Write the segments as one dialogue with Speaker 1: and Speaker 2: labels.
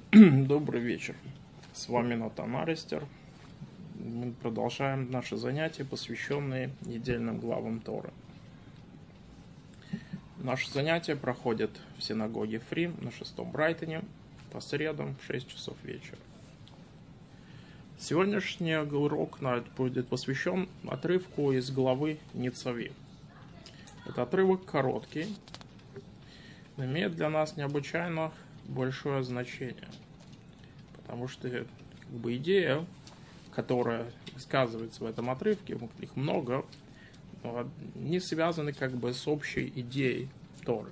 Speaker 1: Добрый вечер. С вами Натан Арестер. Мы продолжаем наши занятия, посвященные недельным главам Торы. Наши занятия проходят в синагоге Фри на 6-м Брайтоне по средам в 6 часов вечера. Сегодняшний урок будет посвящен отрывку из главы Ницави. Этот отрывок короткий, но имеет для нас необычайно большое значение, потому что идея, которая сказывается в этом отрывке, их много, но они связаны с общей идеей Торы.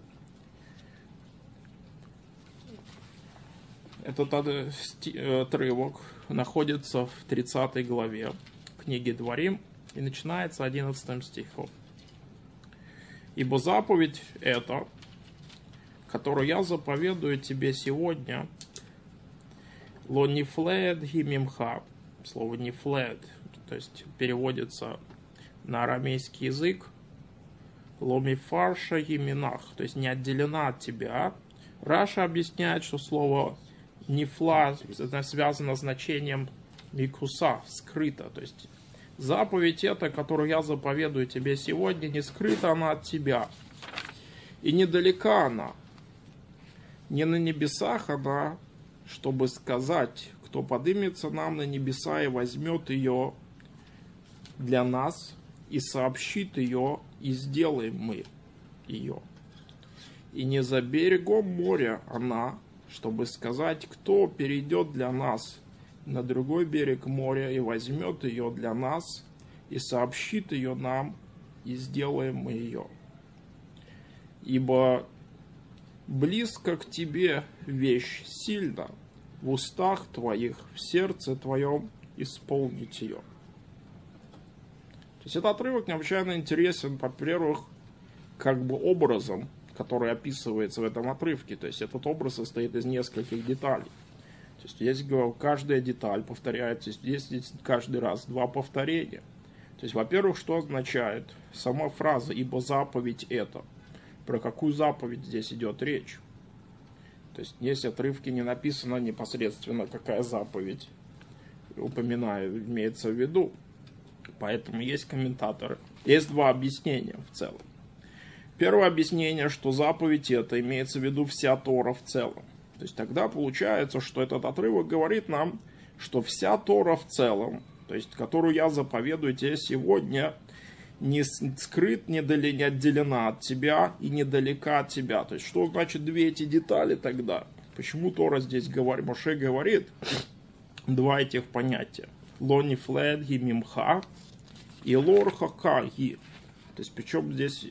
Speaker 1: Этот отрывок находится в 30 главе книги Дворим и начинается 11 стихом. «Ибо заповедь эта, которую я заповедую тебе сегодня, ло нифлеет гимимха». Слово нифлеет, то есть переводится на арамейский язык, ло мифарша гиминах, то есть не отделена от тебя. Раша объясняет, что слово нифла связано с значением микуса, скрыто, то есть заповедь эта, которую я заповедую тебе сегодня, не скрыта она от тебя, и недалека она. Не на небесах она, чтобы сказать, кто поднимется нам на небеса и возьмет ее для нас, и сообщит ее, и сделаем мы ее. И не за берегом моря она, чтобы сказать, кто перейдет для нас на другой берег моря и возьмет ее для нас, и сообщит ее нам, и сделаем мы ее. Ибо близко к тебе вещь сильна, в устах твоих, в сердце твоем исполнить ее. То есть этот отрывок необычайно интересен, во-первых, образом, который описывается в этом отрывке. То есть этот образ состоит из нескольких деталей. То есть здесь каждая деталь повторяется, здесь каждый раз два повторения. То есть, во-первых, что означает сама фраза «ибо заповедь это». Про какую заповедь здесь идет речь? То есть, здесь в отрывке не написано непосредственно, какая заповедь имеется в виду. Поэтому есть комментаторы. Есть два объяснения в целом. Первое объяснение, что заповедь это имеется в виду вся Тора в целом. То есть, тогда получается, что этот отрывок говорит нам, что вся Тора в целом, то есть, которую я заповедую тебе сегодня, не скрыт, не отделена от тебя и недалека от тебя. То есть, что значит две эти детали тогда? Почему Тора здесь говорит? Моше говорит два этих понятия. Ло нифлеет гимимха и лор хака ги. То есть, причем здесь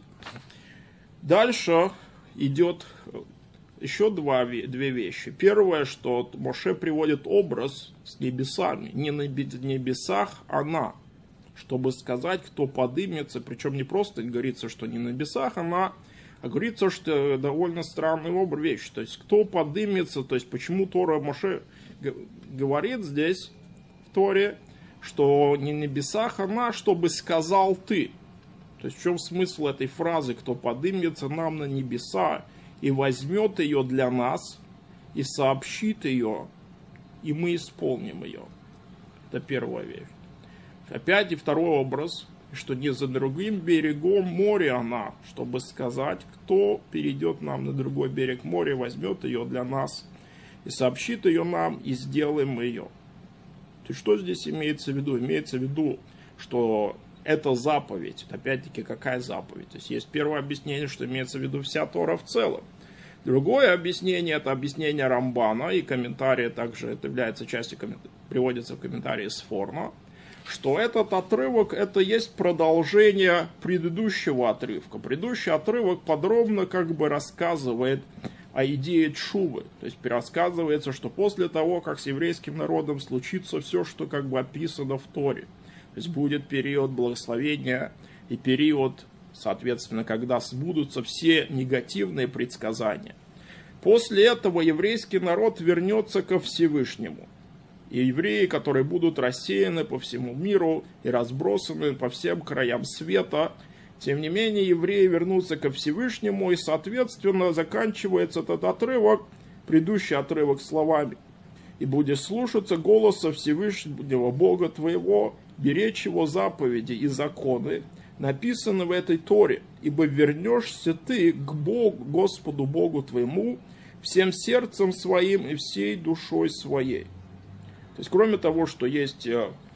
Speaker 1: дальше идет еще две вещи. Первое, что Моше приводит образ с небесами. Не на небесах, а на. Чтобы сказать, кто подымется, причем не просто говорится, что не на небесах, а говорится, что довольно странная вещь. То есть, кто подымется, то есть, почему Тора Моше говорит здесь, в Торе, что не на небесах, а чтобы сказал ты. То есть, в чем смысл этой фразы, кто подымется нам на небеса и возьмет ее для нас, и сообщит ее, и мы исполним ее. Это первая вещь. Опять и второй образ, что не за другим берегом моря она, чтобы сказать, кто перейдет нам на другой берег моря, возьмет ее для нас, и сообщит ее нам, и сделаем мы ее. То есть, что здесь имеется в виду? Имеется в виду, что это заповедь. Опять-таки, какая заповедь? То есть, есть первое объяснение, что имеется в виду вся Тора в целом. Другое объяснение, это объяснение Рамбана, и комментарии также, это является частью, приводится в комментарии Сфорно, что этот отрывок, это есть продолжение предыдущего отрывка. Предыдущий отрывок подробно рассказывает о идее тшувы. То есть, рассказывается, что после того, как с еврейским народом случится все, что описано в Торе, то есть, будет период благословения и период, соответственно, когда сбудутся все негативные предсказания. После этого еврейский народ вернется ко Всевышнему. И евреи, которые будут рассеяны по всему миру и разбросаны по всем краям света, тем не менее евреи вернутся ко Всевышнему, и, соответственно, заканчивается этот отрывок, предыдущий отрывок словами и будешь слушаться голоса Всевышнего Бога твоего, беречь его заповеди и законы, написаны в этой Торе, ибо вернешься ты к Богу, Господу Богу твоему, всем сердцем своим и всей душой своей. То есть, кроме того, что есть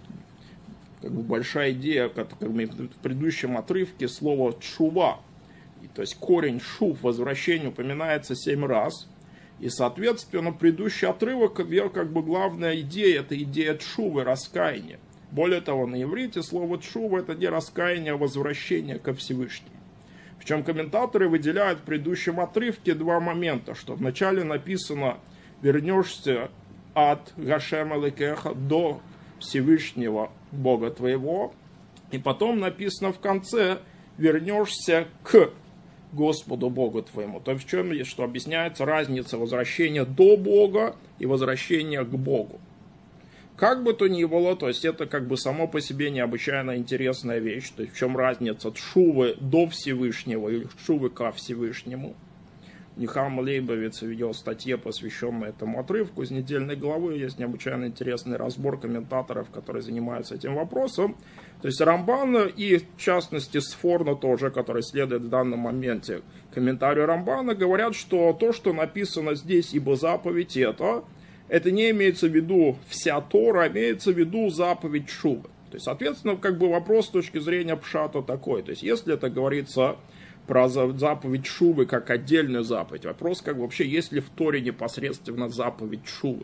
Speaker 1: как бы большая идея, как в предыдущем отрывке, слово «тшува», то есть корень «шув», возвращение, упоминается 7 раз. И, соответственно, предыдущий отрывок, как бы главная идея, это идея тшувы, раскаяния. Более того, на иврите слово тшува это не раскаяние, а возвращение ко Всевышнему. Причем комментаторы выделяют в предыдущем отрывке 2 момента, что вначале написано «вернешься от Гашем Элекеха до Всевышнего Бога твоего», и потом написано в конце «вернешься к Господу Богу твоему». То есть в чем есть, что объясняется разница возвращения до Бога и возвращения к Богу. Как бы то ни было, то есть это как бы само по себе необычайно интересная вещь. То есть в чем разница тшувы до Всевышнего и тшувы ко Всевышнему. Нихам Лейбовиц в ее статье, посвященной этому отрывку из недельной главы, есть необычайно интересный разбор комментаторов, которые занимаются этим вопросом. То есть Рамбан и, в частности, Сфорно тоже, который следует в данном моменте комментарию Рамбана, говорят, что то, что написано здесь, ибо заповедь это не имеется в виду вся Тора, а имеется в виду заповедь тшувы. То есть, соответственно, как бы вопрос с точки зрения пшата такой. То есть, если это говорится про заповедь тшувы как отдельную заповедь, вопрос, как вообще, есть ли в Торе непосредственно заповедь тшувы.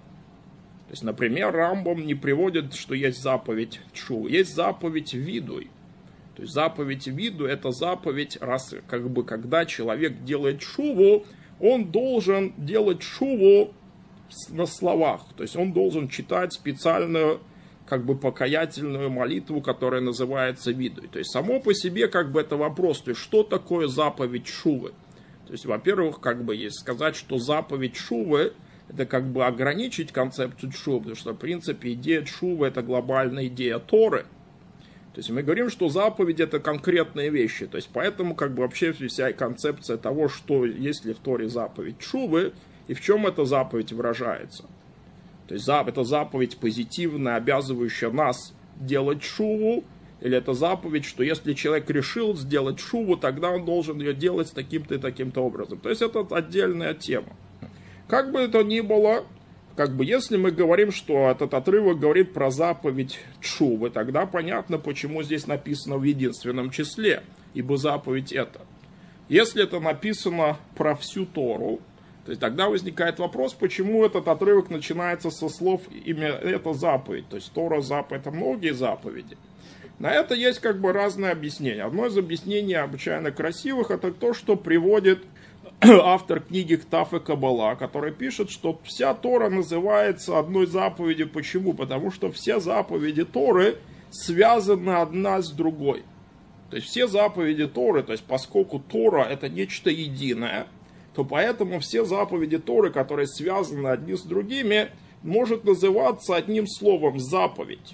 Speaker 1: То есть, например, Рамбам не приводит, что есть заповедь тшувы. Есть заповедь видуй. То есть, заповедь виду это заповедь, раз, как бы, когда человек делает тшуву, он должен делать тшуву на словах. То есть он должен читать специальную как бы покаятельную молитву, которая называется видуй. То есть само по себе как бы это вопрос, то есть что такое заповедь тшувы? То есть, во-первых, как бы есть сказать, что заповедь тшувы это как бы ограничить концепцию тшувы, потому что в принципе идея тшувы это глобальная идея Торы. То есть мы говорим, что заповедь это конкретные вещи. То есть поэтому как бы вообще вся концепция того, что есть ли в Торе заповедь тшувы, и в чем эта заповедь выражается. То есть это заповедь позитивная, обязывающая нас делать шуву, или это заповедь, что если человек решил сделать шуву, тогда он должен ее делать таким-то и таким-то образом. То есть это отдельная тема. Как бы это ни было, как бы если мы говорим, что этот отрывок говорит про заповедь тшувы, тогда понятно, почему здесь написано в единственном числе, ибо заповедь это. Если это написано про всю Тору, то есть тогда возникает вопрос, почему этот отрывок начинается со слов имя это заповедь. То есть Тора заповедь, это многие заповеди. На это есть как бы разные объяснения. Одно из объяснений обычайно красивых это то, что приводит автор книги Ктав и Каббала, который пишет, что вся Тора называется одной заповедью. Почему? Потому что все заповеди Торы связаны одна с другой. То есть все заповеди Торы, то есть поскольку Тора это нечто единое, то поэтому все заповеди Торы, которые связаны одни с другими, может называться одним словом заповедь.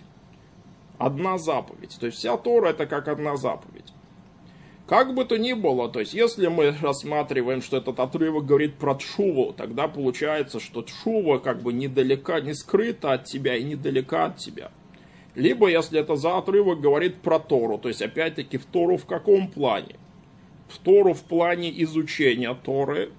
Speaker 1: Одна заповедь. То есть вся Тора это как одна заповедь. Как бы то ни было, то есть если мы рассматриваем, что этот отрывок говорит про тшуву, тогда получается, что тшува как бы недалека, не скрыта от тебя и недалека от тебя. Либо если это за отрывок говорит про Тору, то есть опять-таки в Тору в каком плане? В Тору в плане изучения Торы,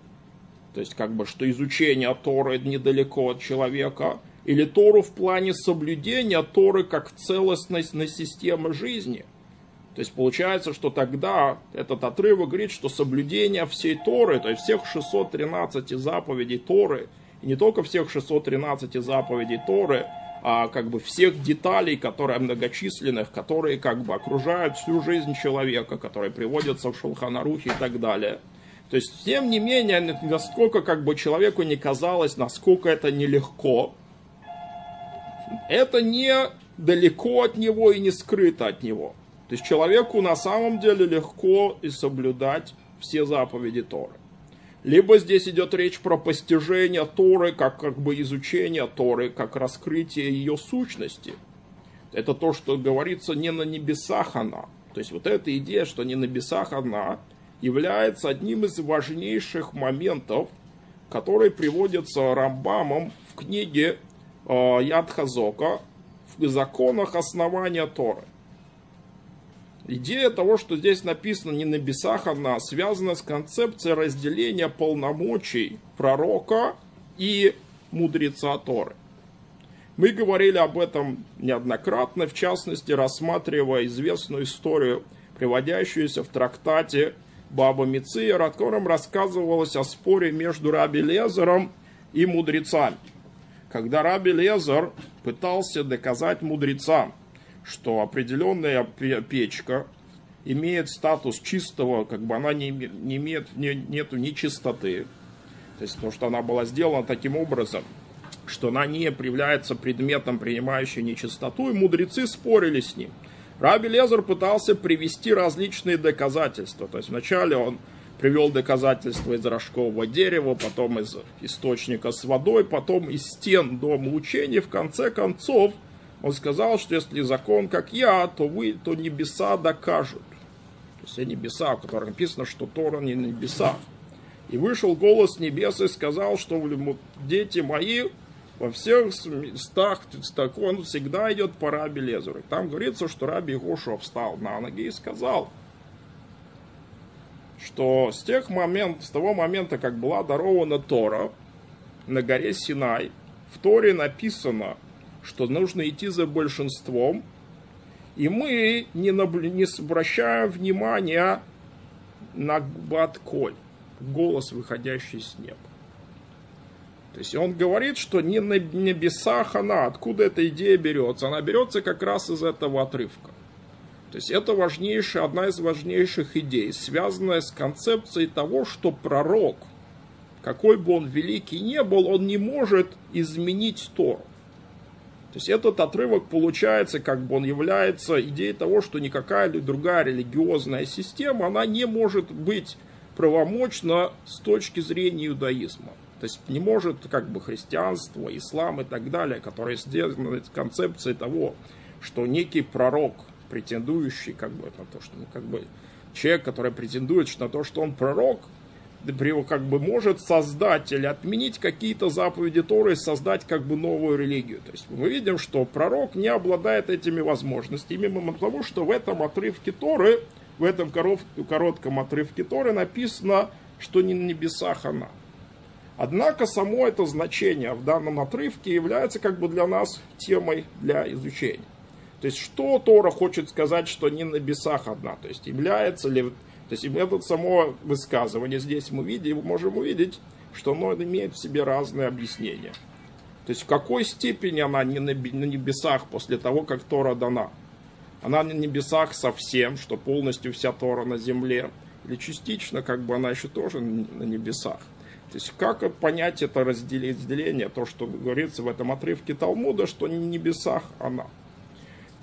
Speaker 1: то есть как бы, что изучение Торы недалеко от человека, или Тору в плане соблюдения Торы как целостной системы жизни. То есть получается, что тогда этот отрывок говорит, что соблюдение всей Торы, то есть всех 613 заповедей Торы, и не только всех 613 заповедей Торы, а как бы всех деталей, которые многочисленных, которые как бы окружают всю жизнь человека, которые приводятся в Шулхан Арухе и так далее. То есть, тем не менее, насколько как бы человеку не казалось, насколько это нелегко, это не далеко от него и не скрыто от него. То есть человеку на самом деле легко и соблюдать все заповеди Торы. Либо здесь идет речь про постижение Торы, как бы изучение Торы, как раскрытие ее сущности. Это то, что говорится не на небесах она. То есть вот эта идея, что не на небесах она, является одним из важнейших моментов который приводится Рамбамом в книге Яд Хазока в законах основания Торы. Идея того, что здесь написано не на небесах, она связана с концепцией разделения полномочий пророка и мудреца Торы. Мы говорили об этом неоднократно, в частности, рассматривая известную историю, приводящуюся в трактате Баба Мециер, о котором рассказывалось о споре между Раби Лезером и мудрецами. Когда Раби Лезер пытался доказать мудрецам, что определенная печка имеет статус чистого, как бы она нету нечистоты, то есть то, что она была сделана таким образом, что она не является предметом, принимающим нечистоту, и мудрецы спорили с ним. Раби Лезер пытался привести различные доказательства, то есть вначале он привел доказательства из рожкового дерева, потом из источника с водой, потом из стен дома учения, в конце концов он сказал, что если закон как я, то небеса докажут. То есть небеса, в которых написано, что Тора не на небесах. И вышел голос небес и сказал, что дети мои, во всех местах он всегда идет по Раби Лезеру. Там говорится, что Раби Йошуа встал на ноги и сказал, что с того момента, как была дарована Тора на горе Синай, в Торе написано, что нужно идти за большинством, и мы не обращаем внимания на бат-коль, голос, выходящий с неба. То есть он говорит, что не на небесах она, откуда эта идея берется? Она берется как раз из этого отрывка. То есть это одна из важнейших идей, связанная с концепцией того, что пророк, какой бы он великий ни был, он не может изменить Тору. То есть этот отрывок получается, как бы он является идеей того, что никакая другая религиозная система, она не может быть правомочна с точки зрения иудаизма. То есть не может как бы христианство, ислам и так далее, которые сделаны концепцией того, что некий пророк, претендующий как бы на то, что как бы человек, который претендует на то, что он пророк, как бы может создать или отменить какие-то заповеди Торы и создать как бы новую религию. То есть мы видим, что пророк не обладает этими возможностями, именно потому, что в этом отрывке Торы, в этом коротком отрывке Торы написано, что не на небесах она. Однако само это значение в данном отрывке является как бы для нас темой для изучения. То есть что Тора хочет сказать, что не на небесах одна? То есть является ли... То есть это само высказывание здесь мы можем увидеть, что оно имеет в себе разные объяснения. То есть в какой степени она не на небесах после того, как Тора дана? Она на небесах совсем, что полностью вся Тора на земле, или частично, как бы она еще тоже на небесах. То есть как понять это разделение, то, что говорится в этом отрывке Талмуда, что не на небесах она. В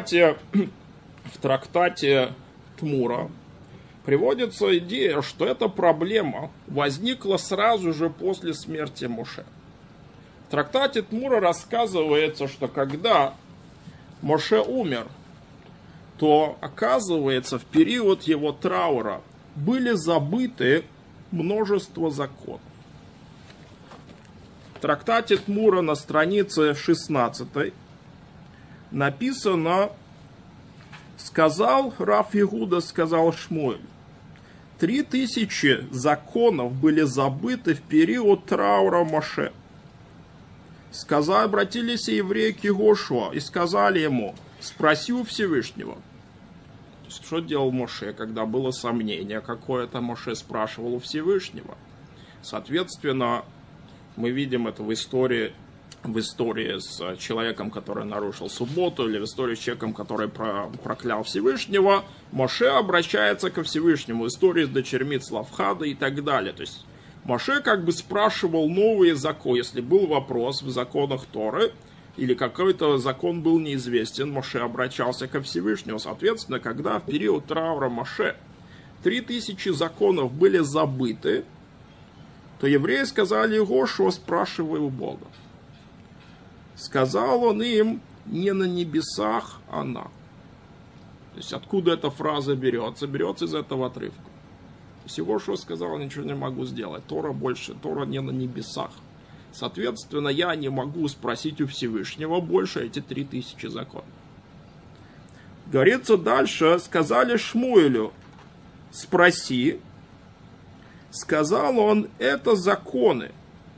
Speaker 1: трактате Тмура приводится идея, что эта проблема возникла сразу же после смерти Моше. В трактате Тмура рассказывается, что когда Моше умер, то, оказывается, в период его траура были забыты множество законов. В трактате Тмура на странице 16 написано: сказал Рав Игуда, сказал Шмуэль, 3000 законов были забыты в период траура Моше. Обратились евреи к Йошуа и сказали ему: спроси у Всевышнего. То есть, что делал Моше, когда было сомнение какое-то? Моше спрашивал у Всевышнего. Соответственно, мы видим это в истории с человеком, который нарушил субботу, или в истории с человеком, который проклял Всевышнего. Моше обращается ко Всевышнему. Истории с дочерьми Цлавхада и так далее. То есть Моше как бы спрашивал новые законы. Если был вопрос в законах Торы, или какой-то закон был неизвестен, Моше обращался ко Всевышнему. Соответственно, когда в период траура Моше 3000 законов были забыты, то евреи сказали: Йошуа, спрашивай у Бога. Сказал он им: не на небесах она. То есть откуда эта фраза берется? Берется из этого отрывка. То Всего, сказал, ничего не могу сделать. Тора больше, Тора не на небесах. Соответственно, я не могу спросить у Всевышнего больше эти 3000 законов. Говорится дальше, сказали Шмуэлю, спроси. Сказал он, это законы.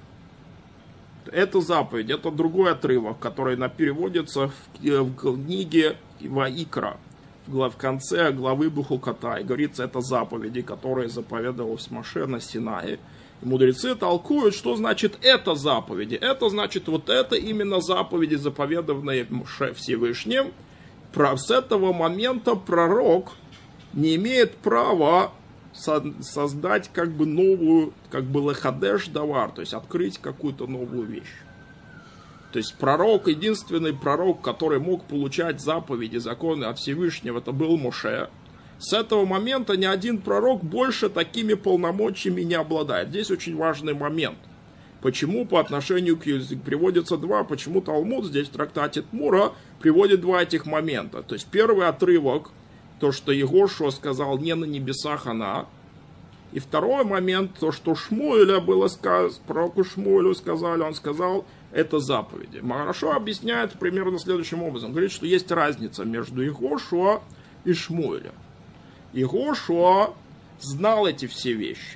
Speaker 1: Это заповедь, это другой отрывок, который переводится в книге Ваикра, в конце главы Бухуката. И говорится, это заповеди, которые заповедовалось Моше на Синае. И мудрецы толкуют, что значит это заповеди. Это значит вот это именно заповеди, заповедованные Моше Всевышним. С этого момента пророк не имеет права создать как бы новую, как бы лехадеш давар, то есть открыть какую-то новую вещь. То есть пророк, единственный пророк, который мог получать заповеди, законы от Всевышнего, это был Моше. С этого момента ни один пророк больше такими полномочиями не обладает. Здесь очень важный момент. Почему по отношению к приводится два, почему Талмуд здесь в трактате Тмура приводит два этих момента. То есть первый отрывок, то, что Егошуа сказал, не на небесах она. И второй момент, то, что Шмуэля было сказано, пророку Шмуэлю сказали, он сказал, это заповеди. Марашо объясняет примерно следующим образом. Он говорит, что есть разница между Егошуа и Шмуэлем. Егошуа знал эти все вещи.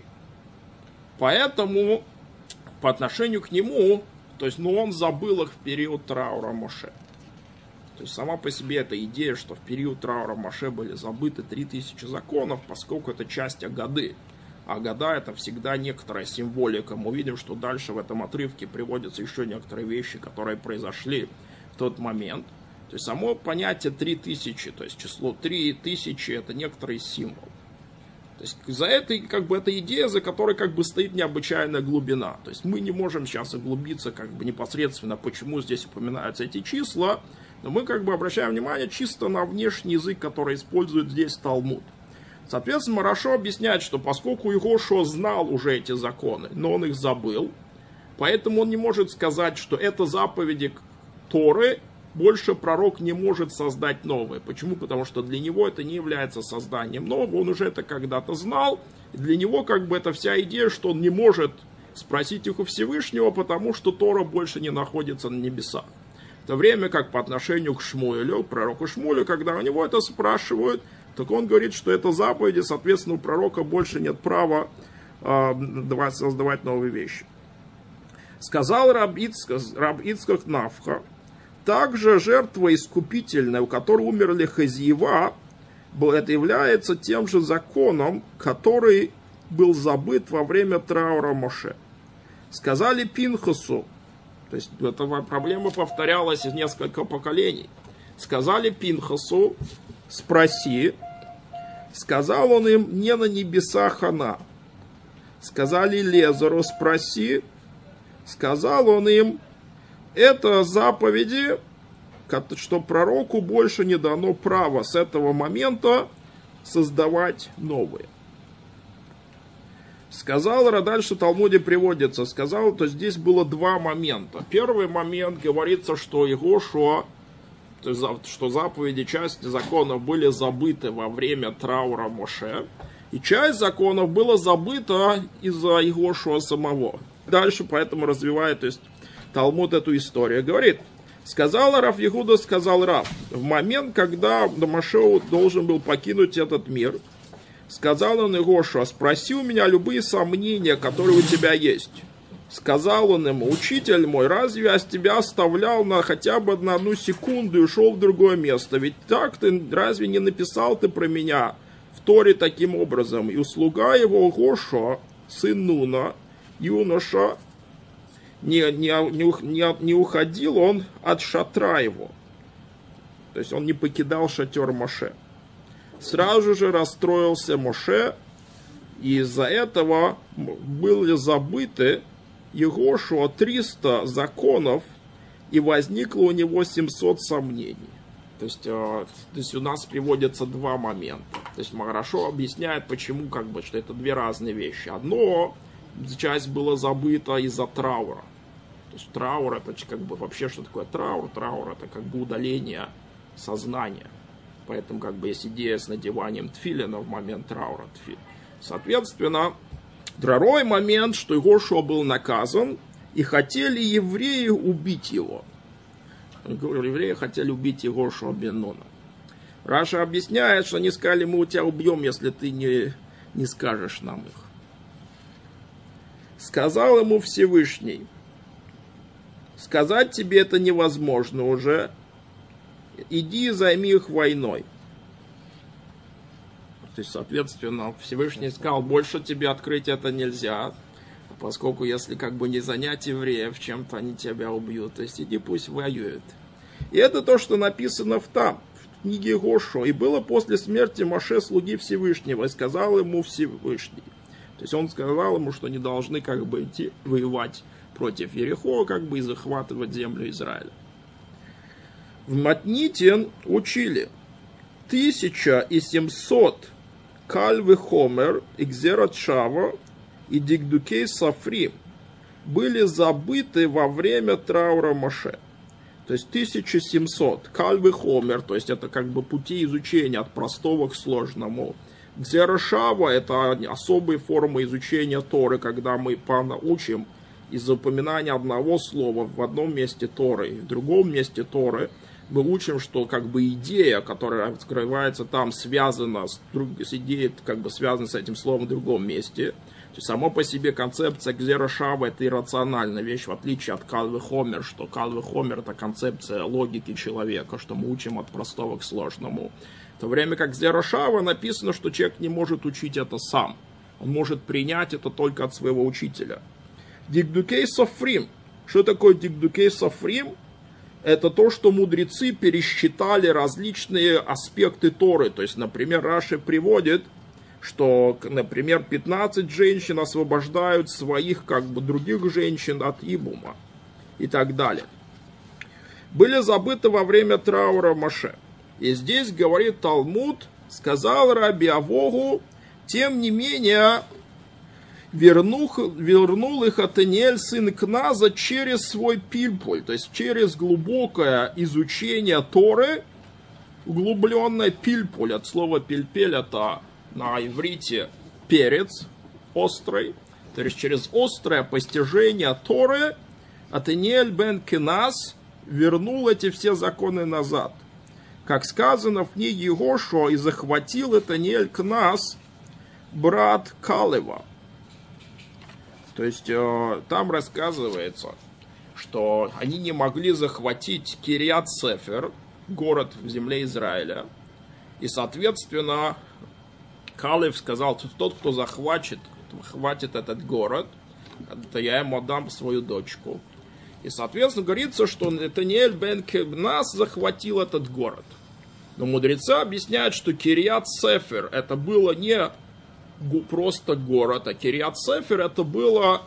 Speaker 1: Поэтому по отношению к нему, то есть, он забыл их в период траура Моше. То есть сама по себе эта идея, что в период траура Моше были забыты 3000 законов, поскольку это часть Агады. Агада — это всегда некоторая символика. Мы увидим, что дальше в этом отрывке приводятся еще некоторые вещи, которые произошли в тот момент. То есть само понятие 3000, то есть число 3000 — это некоторый символ. То есть за этой, как бы, эта идея, за которой как бы стоит необычайная глубина. То есть мы не можем сейчас углубиться как бы непосредственно, почему здесь упоминаются эти числа, но мы как бы обращаем внимание чисто на внешний язык, который использует здесь Талмуд. Соответственно, Марашо объясняет, что поскольку Егошуа знал уже эти законы, но он их забыл, поэтому он не может сказать, что это заповеди Торы, больше пророк не может создать новые. Почему? Потому что для него это не является созданием нового, он уже это когда-то знал, и для него как бы это вся идея, что он не может спросить их у Всевышнего, потому что Тора больше не находится на небесах. В то время как по отношению к Шмуэлю, пророку Шмуэлю, когда у него это спрашивают, так он говорит, что это заповеди, соответственно, у пророка больше нет права создавать новые вещи. Сказал раб Ицхак Навха, также жертва искупительная, у которой умерли хозяева, это является тем же законом, который был забыт во время траура Моше. Сказали Пинхасу, то есть эта проблема повторялась из несколько поколений. Сказали Пинхасу, спроси. Сказал он им, не на небесах она. Сказали Лезару, спроси. Сказал он им, это заповеди, что пророку больше не дано права с этого момента создавать новые. Сказал, дальше в Талмуде приводится, сказал, то здесь было два момента. Первый момент говорится, что Егошуа, то есть, что заповеди, часть законов были забыты во время траура Моше, и часть законов была забыта из-за Егошуа самого. Дальше поэтому развивает, то есть, Талмуд эту историю. Говорит, сказал Рав Егуда, сказал Рав, в момент, когда Моше должен был покинуть этот мир, сказал он Егошуа, спроси у меня любые сомнения, которые у тебя есть. Сказал он ему, учитель мой, разве я тебя оставлял на хотя бы на одну секунду и ушел в другое место? Ведь так ты разве не написал ты про меня в Торе таким образом? И слуга его Егошуа, сын Нуна, юноша, не уходил он от шатра его. То есть он не покидал шатер Моше. Сразу же расстроился Моше, и из-за этого были забыты Егошуа 300 законов, и возникло у него 700 сомнений. То есть у нас приводятся два момента. То есть Марашо объясняет, почему, как бы, что это две разные вещи. Одно, часть была забыта из-за траура. То есть траур, это как бы вообще что такое траур? Траур это как бы удаление сознания. Поэтому как бы есть идея с надеванием тфилина в момент траура. Соответственно, второй момент, что Йошуа был наказан, и хотели евреи убить его. Евреи хотели убить Йошуа бен Нуна. Раша объясняет, что они сказали, мы у тебя убьем, если ты не скажешь нам их. Сказал ему Всевышний, сказать тебе это невозможно уже, иди и займи их войной. То есть, соответственно, Всевышний сказал, больше тебе открыть это нельзя, поскольку если как бы не занять евреев чем-то, они тебя убьют. То есть, иди пусть воюют. И это то, что написано в книге Йошуа. И было после смерти Моше, слуги Всевышнего, и сказал ему Всевышний. То есть, он сказал ему, что не должны как бы идти воевать против Ерихо, как бы и захватывать землю Израиля. В Матните учили 1700 Кальвы Хомер, Игзерат Шава и Дикдукей Сафрим были забыты во время траура Моше. То есть 1700 Кальвы Хомер, то есть это как бы пути изучения от простого к сложному. Игзерат Шава это особые формы изучения Торы, когда мы учим из запоминания одного слова в одном месте Торы и в другом месте Торы. Мы учим, что как бы идея, которая открывается там, связана с идеей, как бы связана с этим словом в другом месте. То есть, само по себе концепция Гзера Шава это иррациональная вещь, в отличие от Кальвы Хомер, что Кальвы Хомер это концепция логики человека, что мы учим от простого к сложному. В то время как Гзера Шава написано, что человек не может учить это сам. Он может принять это только от своего учителя. Дикдукей Сафрим. Что такое Дикдукей Сафрим? Это то, что мудрецы пересчитали различные аспекты Торы. То есть, например, Раши приводит, что, например, 15 женщин освобождают своих, как бы, других женщин от Ибума и так далее. Были забыты во время траура Моше. И здесь говорит Талмуд, сказал Раби Авогу, тем не менее, вернул их Атаниэль, сын Кназа, через свой пильпуль, то есть через глубокое изучение Торы, углубленное пильпуль, от слова пильпель это на иврите перец острый, то есть через острое постижение Торы Атаниэль бен Кеназ вернул эти все законы назад. Как сказано в книге Йошуа, и захватил Атаниэль Кеназ, брат Калева. То есть там рассказывается, что они не могли захватить Кирьят-Сефер, город в земле Израиля. И, соответственно, Калев сказал, что тот, кто захватит этот город, то я ему отдам свою дочку. И, соответственно, говорится, что Натаниэль бен Кеназ захватил этот город. Но мудрецы объясняют, что Кирьят-Сефер это было не просто город, а Кирьят-Сефер это была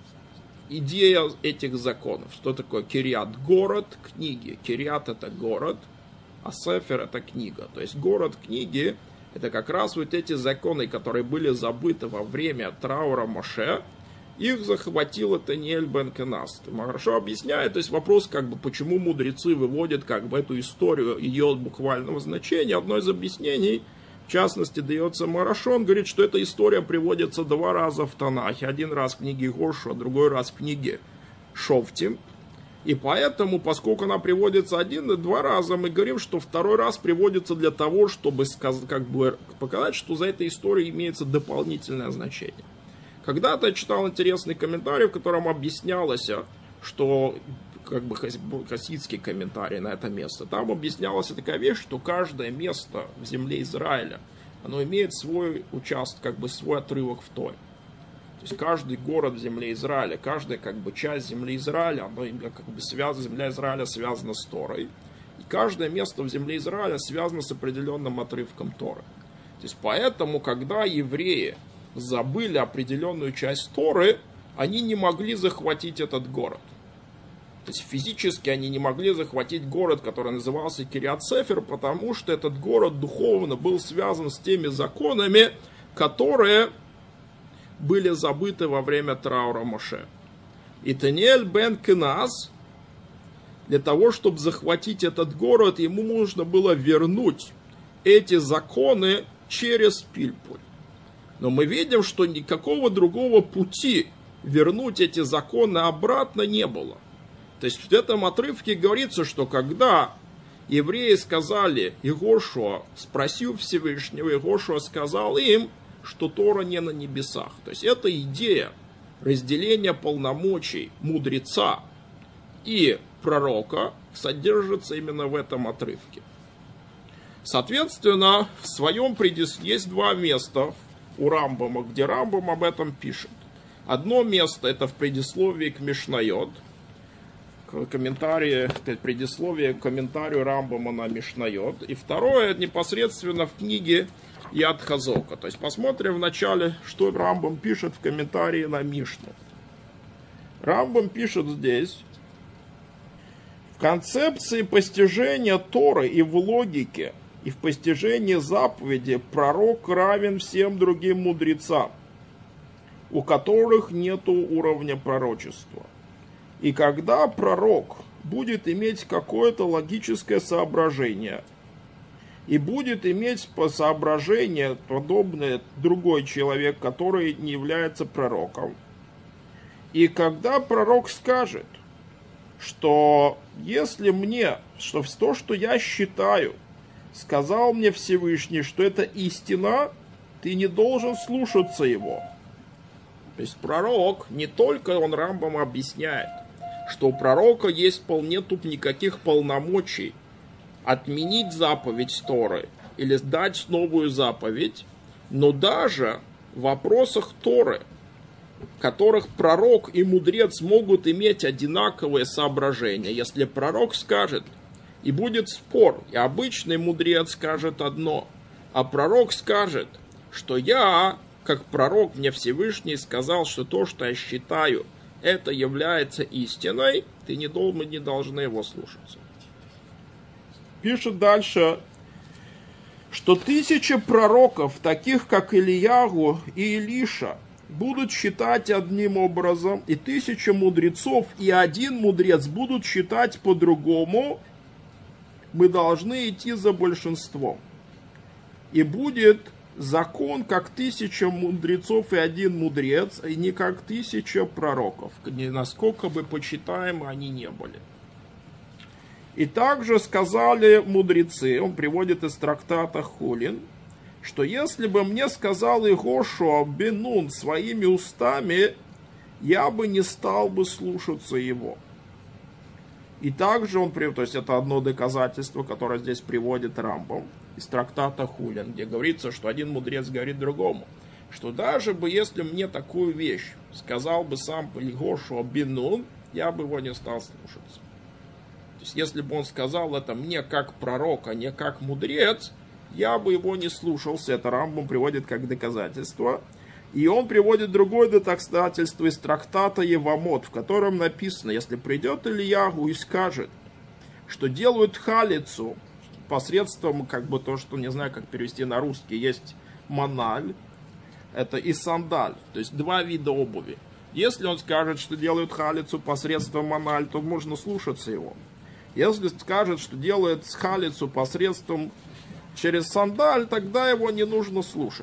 Speaker 1: идея этих законов. Что такое Кирьят? Город книги. Кирьят это город, а Сефер это книга. То есть город книги это как раз вот эти законы, которые были забыты во время траура Моше. Их захватил Атаниэль бен Кеназ. Хорошо объясняет, то есть вопрос, как бы, почему мудрецы выводят как бы эту историю ее буквального значения. Одно из объяснений, в частности, дается Марашон, говорит, что эта история приводится 2 раза в Танахе. 1 раз в книге Йошуа, другой раз в книге Шофтим. И поэтому, поскольку она приводится 1 и 2 раза, мы говорим, что 2-й раз приводится для того, чтобы как бы показать, что за этой историей имеется дополнительное значение. Когда-то я читал интересный комментарий, в котором объяснялось, что как бы хасидский комментарий на это место. Там объяснялась такая вещь, что каждое место в земле Израиля, оно имеет свой участок, как бы свой отрывок в Торе. То есть каждый город в земле Израиля, каждая как бы часть земли Израиля, оно как бы земля Израиля связана с Торой. И каждое место в земле Израиля связано с определенным отрывком Торы. То есть поэтому, когда евреи забыли определенную часть Торы, они не могли захватить этот город. То есть физически они не могли захватить город, который назывался Кирьят-Сефер, потому что этот город духовно был связан с теми законами, которые были забыты во время траура Моше. И Атаниэль бен Кеназ, для того, чтобы захватить этот город, ему нужно было вернуть эти законы через пильпуль. Но мы видим, что никакого другого пути вернуть эти законы обратно не было. То есть в этом отрывке говорится, что когда евреи сказали Йеошуа, спросил Всевышнего, Йеошуа сказал им, что Тора не на небесах. То есть эта идея разделения полномочий мудреца и пророка содержится именно в этом отрывке. Соответственно, в своем есть два места у Рамбама, где Рамбам об этом пишет. Одно место это в предисловии к Мишнайот, предисловие к комментарию Рамбама на Мишнайот. И второе непосредственно в книге Яд Хазока. То есть посмотрим вначале, что Рамбам пишет в комментарии на Мишну. Рамбам пишет здесь: в концепции постижения Торы и в логике, и в постижении заповеди пророк равен всем другим мудрецам, у которых нету уровня пророчества. И когда пророк будет иметь какое-то логическое соображение, и будет иметь соображение, подобное другой человек, который не является пророком, и когда пророк скажет, что если мне, что то, что я считаю, сказал мне Всевышний, что это истина, ты не должен слушаться его. То есть пророк, не только он Рамбам объясняет, что у пророка есть нету никаких полномочий отменить заповедь Торы или дать новую заповедь, но даже в вопросах Торы, в которых пророк и мудрец могут иметь одинаковые соображения, если пророк скажет, и будет спор, и обычный мудрец скажет одно, а пророк скажет, что я, как пророк, мне Всевышний сказал, что то, что я считаю, это является истиной, мы не должны его слушаться. Пишет дальше, что 1000 пророков, таких как Ильягу и Илиша, будут считать одним образом, и 1000 мудрецов и один мудрец будут считать по-другому. Мы должны идти за большинством. И будет закон, как 1000 мудрецов и один мудрец, и не как 1000 пророков, насколько бы почитаемы они не были. И также сказали мудрецы, он приводит из трактата Хулин, что если бы мне сказал Йеошуа бен Нун своими устами, я бы не стал бы слушаться его. И также он, то есть это одно доказательство, которое здесь приводит Рамбам из трактата Хулин, где говорится, что один мудрец говорит другому, что даже бы если мне такую вещь сказал бы сам Йеошуа бен Нун, я бы его не стал слушаться. То есть если бы он сказал это мне как пророк, а не как мудрец, я бы его не слушался. Это Рамбам приводит как доказательство. И он приводит другое доказательство из трактата Евамот, в котором написано, если придет Ильягу и скажет, что делают халицу посредством, как бы то, что не знаю, как перевести на русский, есть маналь, это и сандаль, то есть два вида обуви. Если он скажет, что делают халицу посредством маналь, то можно слушаться его. Если скажет, что делает халицу посредством через сандаль, тогда его не нужно слушать.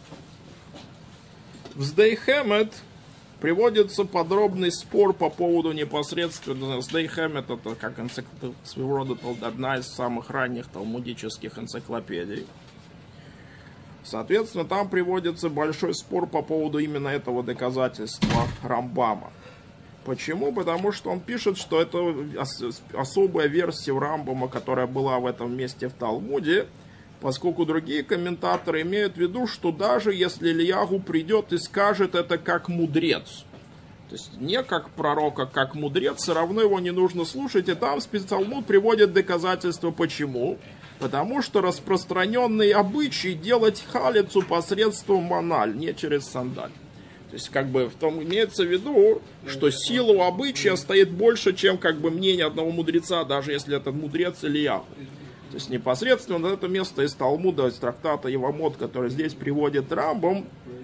Speaker 1: В Сдей-Хемет приводится подробный спор по поводу непосредственно. Сдей-Хемет это как своего рода одна из самых ранних талмудических энциклопедий. Соответственно, там приводится большой спор по поводу именно этого доказательства Рамбама. Почему? Потому что он пишет, что это особая версия Рамбама, которая была в этом месте в Талмуде, поскольку другие комментаторы имеют в виду, что даже если Ильягу придет и скажет это как мудрец, то есть не как пророк, а как мудрец, все равно его не нужно слушать, и там Талмуд приводит доказательства. Почему? Потому что распространенный обычай делать халицу посредством маналь, не через сандаль. То есть, как бы, в том имеется в виду, что сила у обычая стоит больше, чем, как бы, мнение одного мудреца, даже если это мудрец Ильягу. То есть, непосредственно это место из Талмуда, из трактата Евамот, который здесь приводит Рамбам,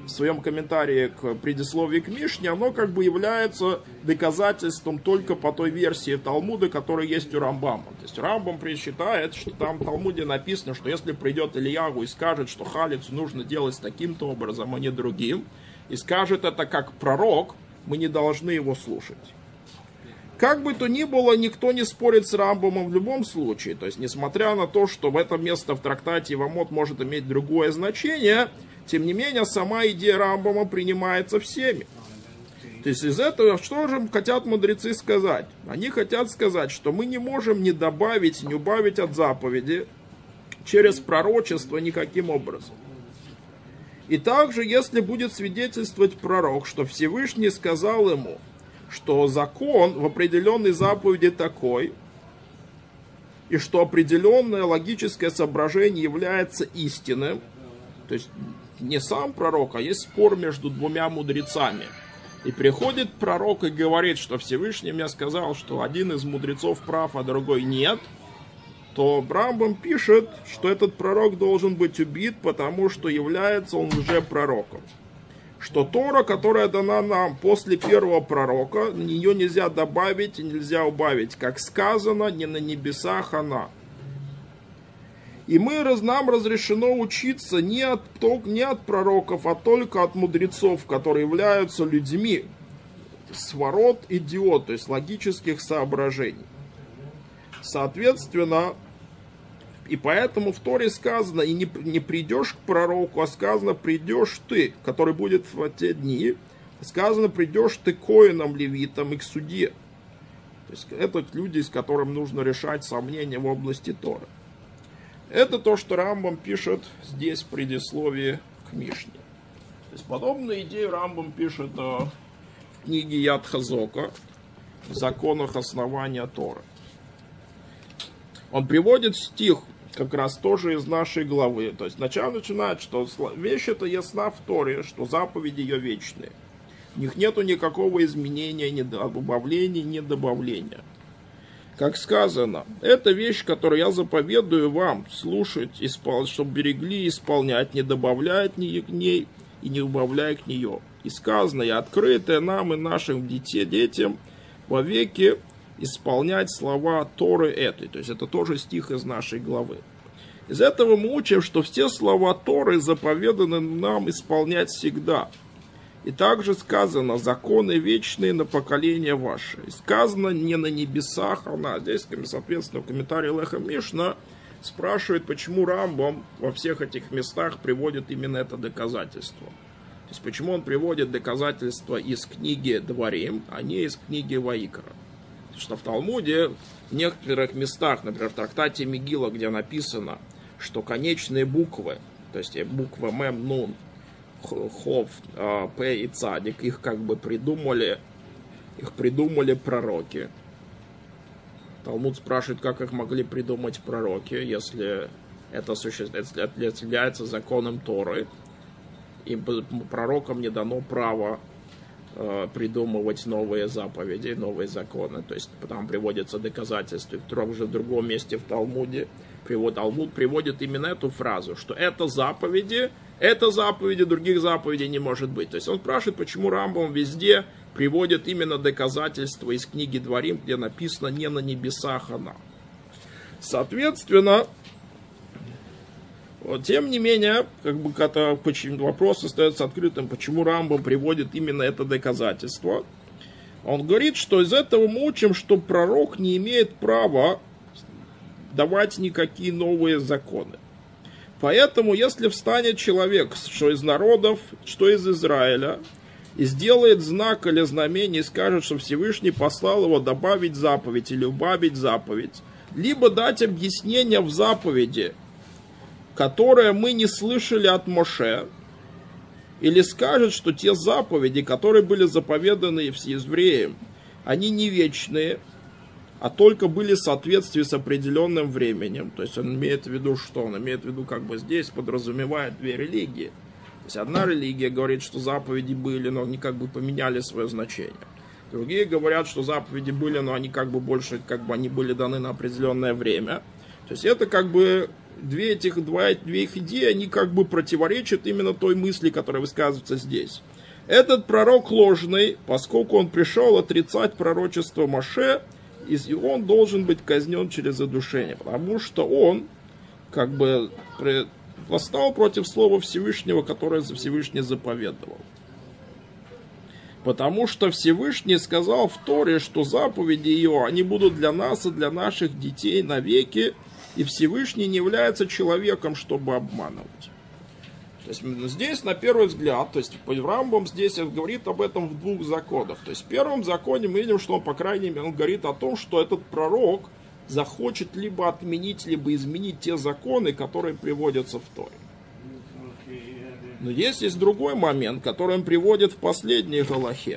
Speaker 1: в своем комментарии к предисловию к Мишне, оно как бы является доказательством только по той версии Талмуда, которая есть у Рамбама. То есть Рамбам считает, что там в Талмуде написано, что если придет Ильягу и скажет, что халицу нужно делать таким-то образом, а не другим, и скажет это как пророк, мы не должны его слушать. Как бы то ни было, никто не спорит с Рамбамом в любом случае. То есть, несмотря на то, что в это место в трактате Ивамот может иметь другое значение, тем не менее, сама идея Рамбама принимается всеми. То есть, из этого что же хотят мудрецы сказать? Они хотят сказать, что мы не можем не добавить, не убавить от заповеди через пророчество никаким образом. И также, если будет свидетельствовать пророк, что Всевышний сказал ему, что закон в определенной заповеди такой, и что определенное логическое соображение является истинным, то есть не сам пророк, а есть спор между двумя мудрецами. И приходит пророк и говорит, что Всевышний мне сказал, что один из мудрецов прав, а другой нет, то Рамбам пишет, что этот пророк должен быть убит, потому что является он лжепророком. Что Тора, которая дана нам после первого пророка, ее нельзя добавить и нельзя убавить. Как сказано, не на небесах она. И нам разрешено учиться не от пророков, а только от мудрецов, которые являются людьми, сварот идиот, то есть логических соображений. Соответственно, и поэтому в Торе сказано, и не придешь к пророку, а сказано, придешь ты, который будет в те дни. Сказано, придешь ты к коинам, левитам и к судье. То есть это люди, с которыми нужно решать сомнения в области Торы. Это то, что Рамбам пишет здесь в предисловии к Мишне. То есть подобную идею Рамбам пишет в книге Яд Хазока в законах основания Торы. Он приводит стих как раз тоже из нашей главы. То есть сначала начинает, что вещь эта ясна в Торе, что заповеди ее вечные. В них нету никакого изменения, ни убавления, ни добавления. Как сказано, это вещь, которую я заповедую вам слушать, чтобы берегли и исполнять, не добавляя к ней и не убавляя к нее. И сказано, и открытое нам и нашим детям вовеки исполнять слова Торы этой. То есть это тоже стих из нашей главы. Из этого мы учим, что все слова Торы заповеданы нам исполнять всегда. И также сказано, законы вечные на поколение ваше. И сказано не на небесах, а здесь, соответственно, в комментарии Леха Мишна спрашивает, почему Рамбам во всех этих местах приводит именно это доказательство. То есть почему он приводит доказательства из книги Дворим, а не из книги Ваикра. Что в Талмуде в некоторых местах, например, в трактате Мегила, где написано, что конечные буквы, то есть буквы Мем, Нун, Хов, П и Цадик, их как бы придумали пророки. Талмуд спрашивает, как их могли придумать пророки, если это является законом Торы. И пророкам не дано право придумывать новые заповеди, новые законы. То есть там приводятся доказательства. В другом месте в Талмуде Талмуд приводит именно эту фразу, что это заповеди, других заповедей не может быть. То есть он спрашивает, почему Рамбам везде приводит именно доказательства из книги Дворим, где написано не на небесах она. Соответственно, тем не менее, вопрос остается открытым, почему Рамбам приводит именно это доказательство. Он говорит, что из этого мы учим, что пророк не имеет права давать никакие новые законы. Поэтому, если встанет человек, что из народов, что из Израиля, и сделает знак или знамение, и скажет, что Всевышний послал его добавить заповедь или убавить заповедь, либо дать объяснение в заповеди, которое мы не слышали от Моше, или скажет, что те заповеди, которые были заповеданы евреям, они не вечные, а только были в соответствии с определенным временем. То есть он имеет в виду что? Он имеет в виду, здесь подразумевает две религии. То есть одна религия говорит, что заповеди были, но они поменяли свое значение. Другие говорят, что заповеди были, но они больше, они были даны на определенное время. То есть это две их идеи, они как бы противоречат именно той мысли, которая высказывается здесь. Этот пророк ложный, поскольку он пришел отрицать пророчество Моше, и он должен быть казнен через задушение, потому что он как бы восстал против слова Всевышнего, которое Всевышний заповедовал. Потому что Всевышний сказал в Торе, что заповеди ее, они будут для нас и для наших детей навеки, и Всевышний не является человеком, чтобы обманывать. То есть здесь, на первый взгляд, то есть Рамбам здесь говорит об этом в двух законах. То есть в первом законе мы видим, что он, по крайней мере, он говорит о том, что этот пророк захочет либо отменить, либо изменить те законы, которые приводятся в Торе. Но есть другой момент, который он приводит в последней галахе.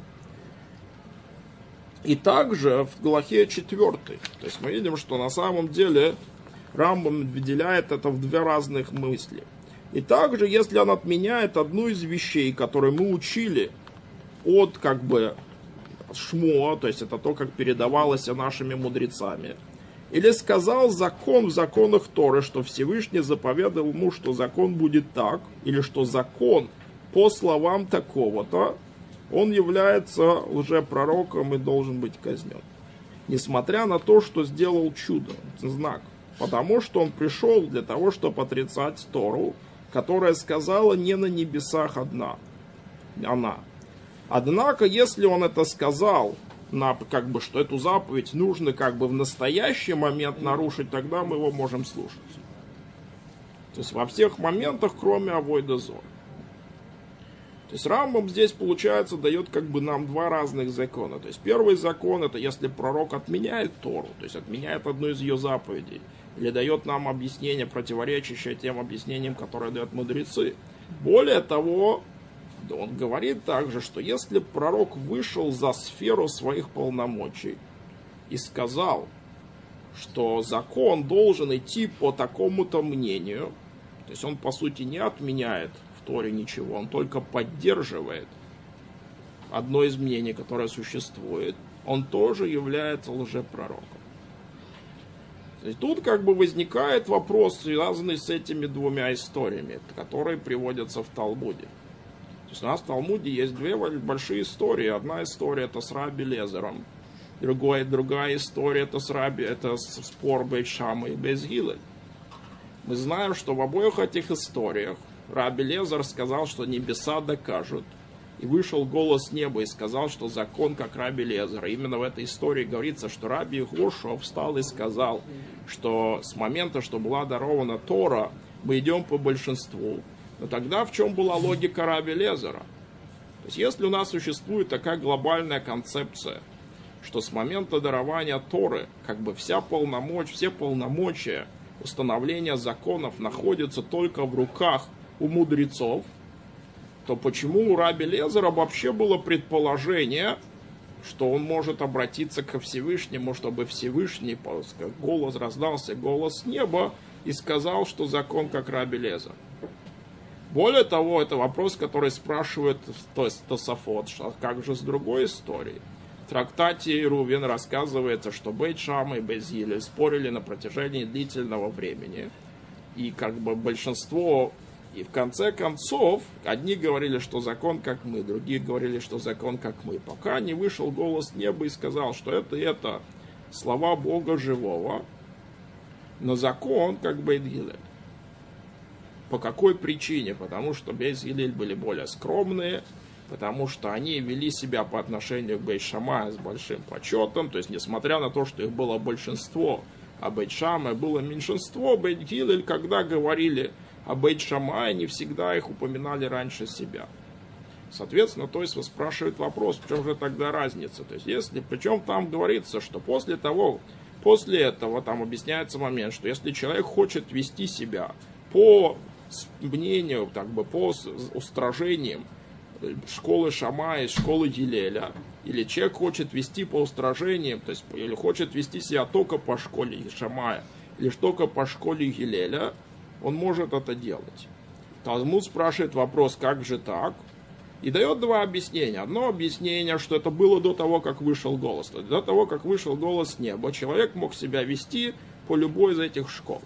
Speaker 1: И также в галахе 4. То есть мы видим, что на самом деле Рамбам выделяет это в две разных мысли. И также, если он отменяет одну из вещей, которые мы учили от как бы Шмо, то есть это то, как передавалось нашими мудрецами, или сказал закон в законах Торы, что Всевышний заповедовал ему, что закон будет так, или что закон по словам такого-то, он является лжепророком и должен быть казнен. Несмотря на то, что сделал чудо, знак. Потому что он пришел для того, чтобы отрицать Тору, которая сказала не на небесах одна. Она. Однако, если он это сказал, как бы, что эту заповедь нужно как бы в настоящий момент нарушить, тогда мы его можем слушать. То есть во всех моментах, кроме авойда зор. То есть Рамбам здесь, получается, дает как бы нам два разных закона. То есть первый закон, это если пророк отменяет Тору, то есть отменяет одну из ее заповедей, или дает нам объяснение, противоречащее тем объяснениям, которые дают мудрецы. Более того, он говорит также, что если пророк вышел за сферу своих полномочий и сказал, что закон должен идти по такому-то мнению, то есть он по сути не отменяет в Торе ничего, он только поддерживает одно из мнений, которое существует, он тоже является лжепророком. То есть тут как бы возникает вопрос, связанный с этими двумя историями, которые приводятся в Талмуде. То есть у нас в Талмуде есть две большие истории. Одна история это с Раби Лезером, другая история это спор Бейт Шамма и Бейт Гилель. Мы знаем, что в обоих этих историях Раби Лезер сказал, что небеса докажут. И вышел голос неба и сказал, что закон как Раби Лезер. Именно в этой истории говорится, что Раби Йехошуа встал и сказал, что с момента, что была дарована Тора, мы идем по большинству. Но тогда в чем была логика Раби Лезера? То есть если у нас существует такая глобальная концепция, что с момента дарования Торы как бы все полномочия установления законов находятся только в руках у мудрецов, то почему у Раби Лезера вообще было предположение, что он может обратиться ко Всевышнему, чтобы Всевышний, раздался голос с неба и сказал, что закон как Раби Лезер. Более того, это вопрос, который спрашивает Тосафот, что как же с другой историей. В трактате Рувен рассказывается, что Бейт Шамма и Бейт Гилель спорили на протяжении длительного времени. И как бы большинство, и в конце концов, одни говорили, что закон как мы, другие говорили, что закон как мы. Пока не вышел голос неба и сказал, что это слова Бога живого, но закон как Бейт Гилель. По какой причине? Потому что Бейт Гилель были более скромные, потому что они вели себя по отношению к Бейт Шамма с большим почетом, то есть несмотря на то, что их было большинство, а Бейт Шамма было меньшинство, Бейт Гилель, когда говорили о Бейт Шамма, они всегда их упоминали раньше себя. Соответственно, то есть спрашивает вопрос, в чем же тогда разница? То есть причем там говорится, что после этого там объясняется момент, что если человек хочет вести себя по мнению, по устражениям школы Шамма и школы Гилеля, или человек хочет вести по устражениям, то есть или хочет вести себя только по школе Шаммая, или только по школе Гилеля, он может это делать. Талмуд спрашивает вопрос, как же так? И дает два объяснения. Одно объяснение, что это было до того, как вышел голос. До того, как вышел голос с неба, человек мог себя вести по любой из этих школ.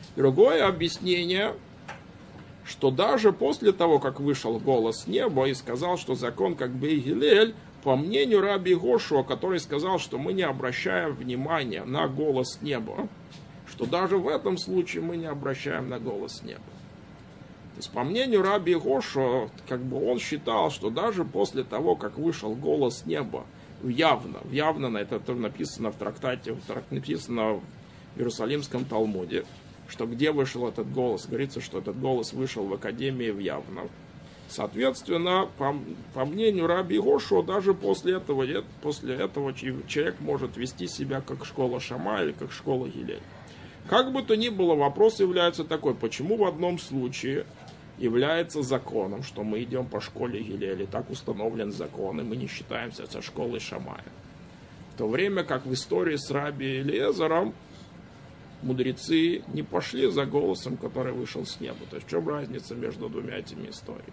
Speaker 1: Другое объяснение, что даже после того, как вышел голос с неба и сказал, что закон как бы Гилель, по мнению раби Гошуа, который сказал, что мы не обращаем внимания на голос неба, что даже в этом случае мы не обращаем на голос неба. То есть, по мнению раби Гошуа, как бы он считал, что даже после того, как вышел голос неба, явно это написано в трактате, написано в Иерусалимском Талмуде, что где вышел этот голос, говорится, что этот голос вышел в Академии в Явно. Соответственно, по мнению раби Гошуа, даже после этого человек может вести себя как школа Шама или как школа Гилель. Как бы то ни было, вопрос является такой, почему в одном случае является законом, что мы идем по школе Гилель, и так установлен закон, и мы не считаемся со школой Шамая. В то время как в истории с раби Элиэзером мудрецы не пошли за голосом, который вышел с неба. То есть в чем разница между двумя этими историями?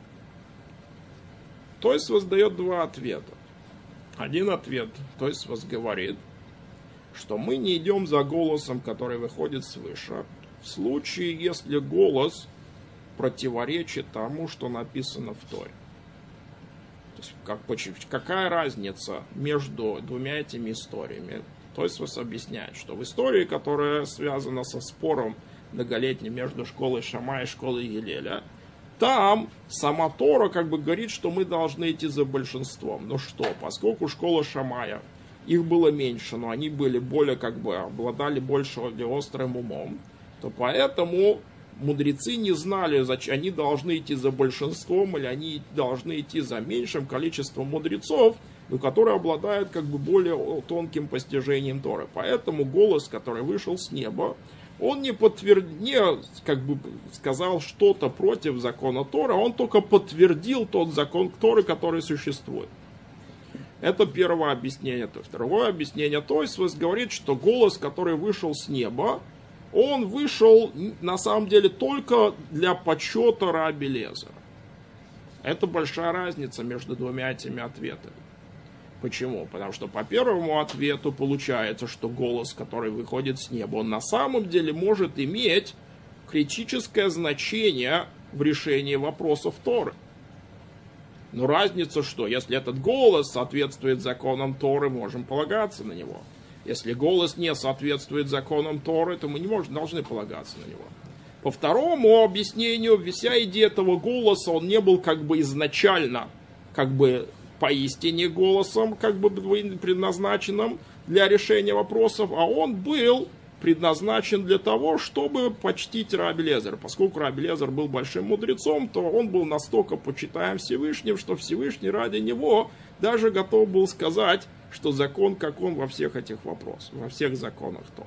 Speaker 1: Тосфос дает два ответа. Один ответ Тосфос говорит, что мы не идем за голосом, который выходит свыше, в случае, если голос противоречит тому, что написано в Торе. То есть, какая разница между двумя этими историями? Тосфос объясняет, что в истории, которая связана со спором многолетним между школой Шама и школой Гилеля, там сама Тора как бы говорит, что мы должны идти за большинством. Но что, поскольку школа Шамая, их было меньше, но они были более как бы обладали больше острым умом, то поэтому мудрецы не знали, зачем они должны идти за большинством или они должны идти за меньшим количеством мудрецов, но которые обладают как бы более тонким постижением Торы. Поэтому голос, который вышел с неба, он не как бы сказал что-то против закона Торы, он только подтвердил тот закон Торы, который существует. Это первое объяснение. Второе объяснение Тосфос говорит, что голос, который вышел с неба, он вышел на самом деле только для почета раби Элиэзера. Это большая разница между двумя этими ответами. Почему? Потому что по первому ответу получается, что голос, который выходит с неба, он на самом деле может иметь критическое значение в решении вопросов Торы. Но разница что? Если этот голос соответствует законам Торы, можем полагаться на него. Если голос не соответствует законам Торы, то мы не должны полагаться на него. По второму объяснению, вся идея этого голоса, он не был как бы изначально как бы поистине голосом, как бы предназначенным для решения вопросов, а он был предназначен для того, чтобы почтить раби Элиэзера. Поскольку раби Элиэзер был большим мудрецом, то он был настолько почитаем Всевышним, что Всевышний ради него даже готов был сказать, что закон как он во всех этих вопросах, во всех законах Торы.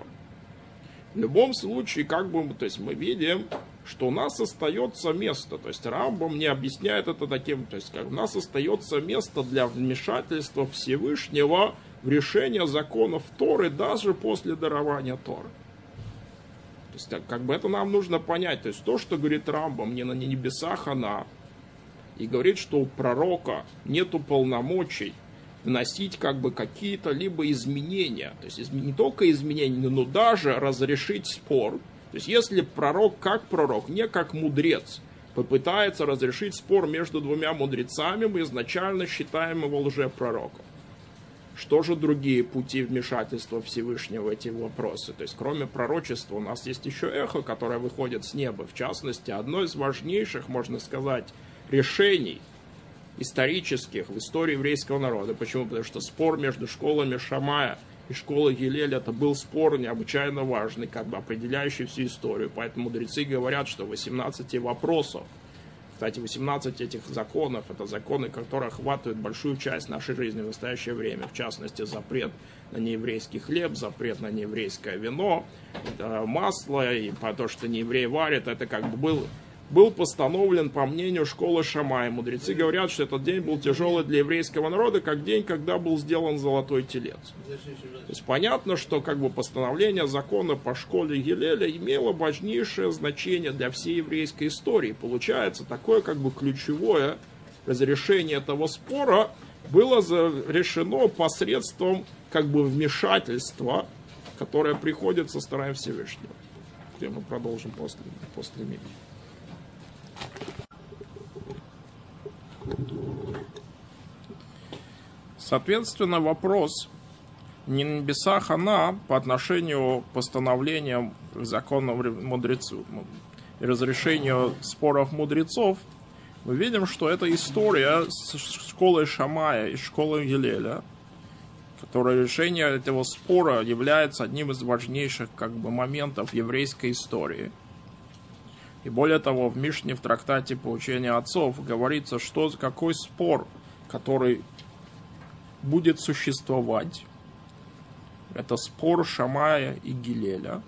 Speaker 1: В любом случае, как бы, то есть мы видим, что у нас остается место, то есть Рамбам не объясняет это таким, то есть как у нас остается место для вмешательства Всевышнего в решение законов Торы даже после дарования Торы. То есть как бы это нам нужно понять, то есть то, что говорит Рамбам, не на небесах она, и говорит, что у пророка нету полномочий вносить как бы какие-то либо изменения, то есть не только изменения, но даже разрешить спор. То есть если пророк, не как мудрец, попытается разрешить спор между двумя мудрецами, мы изначально считаем его лжепророком. Что же другие пути вмешательства Всевышнего в эти вопросы? То есть кроме пророчества у нас есть еще эхо, которое выходит с неба. В частности, одно из важнейших, можно сказать, решений исторических в истории еврейского народа. Почему? Потому что спор между школами Шамая и школой Гилель это был спор необычайно важный, как бы определяющий всю историю. Поэтому мудрецы говорят, что 18 вопросов, кстати, 18 этих законов, это законы, которые охватывают большую часть нашей жизни в настоящее время. В частности, запрет на нееврейский хлеб, запрет на нееврейское вино, масло, и то, что нееврей варит, это как бы был постановлен по мнению школы Шамая. Мудрецы говорят, что этот день был тяжелый для еврейского народа, как день, когда был сделан золотой телец. То есть понятно, что как бы постановление закона по школе Гилеля имело важнейшее значение для всей еврейской истории. Получается, такое как бы ключевое разрешение этого спора было решено посредством как бы вмешательства, которое приходит со стороны Всевышнего. где мы продолжим после мира. Соответственно, вопрос не на небесах, она по отношению к постановлениям законов мудрецов и разрешению споров мудрецов, мы видим, что это история с школой Шамая и школой Гилеля, которое решение этого спора является одним из важнейших моментов еврейской истории. И более того, в Мишне, в трактате «Поучение отцов» говорится, что какой спор, который будет существовать, это спор Шамая и Гилеля.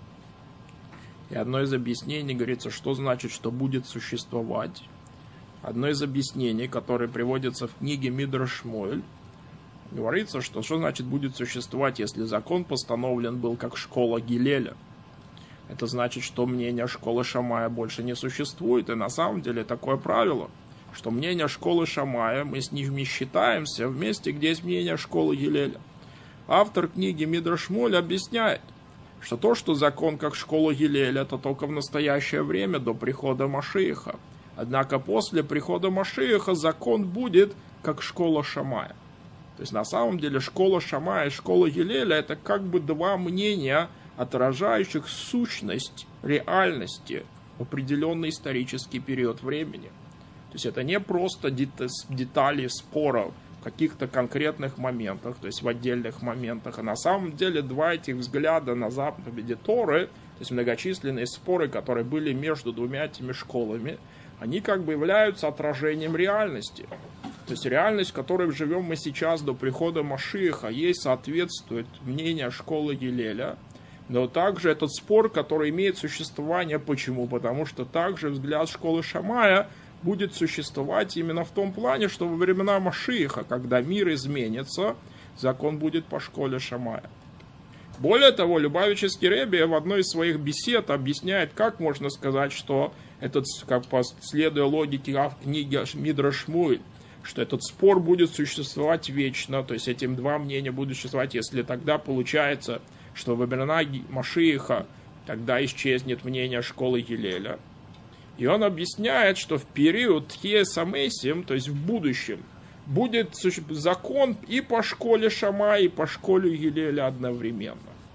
Speaker 1: И одно из объяснений говорится, что значит, что будет существовать. Одно из объяснений, которое приводится в книге Мидраш Шмуэль, говорится, что значит будет существовать, если закон постановлен был как школа Гилеля. Это значит, что мнение школы Шамая больше не существует. И на самом деле такое правило, что мнение школы Шамая, мы с ними считаемся в месте, где есть мнение школы Гилеля. Автор книги Мидраш Шмуэль объясняет, что то, что закон как школа Гилеля, это только в настоящее время до прихода Машиаха. Однако после прихода Машиаха закон будет как школа Шамая. То есть на самом деле школа Шамая и школа Гилеля это два мнения, отражающих сущность реальности в определенный исторический период времени. То есть это не просто детали споров в каких-то конкретных моментах, то есть в отдельных моментах, а на самом деле два этих взгляда на заповеди Торы, то есть многочисленные споры, которые были между двумя этими школами, они являются отражением реальности. То есть реальность, в которой живем мы сейчас до прихода Машиаха, ей соответствует мнение школы Гилеля, но также этот спор, который имеет существование. Почему? Потому что также взгляд школы Шамая будет существовать именно в том плане, что во времена Машиаха, когда мир изменится, закон будет по школе Шамая. Более того, Любавический Ребе в одной из своих бесед объясняет, как можно сказать, что этот, следуя логике книги Мидраш Шмуэль, что этот спор будет существовать вечно, то есть этим два мнения будут существовать, если тогда получается, что во времена Машиаха тогда исчезнет мнение школы Гилеля. И он объясняет, что в период Тхия Самейсим, то есть в будущем, будет закон и по школе Шамая, и по школе Гилеля одновременно.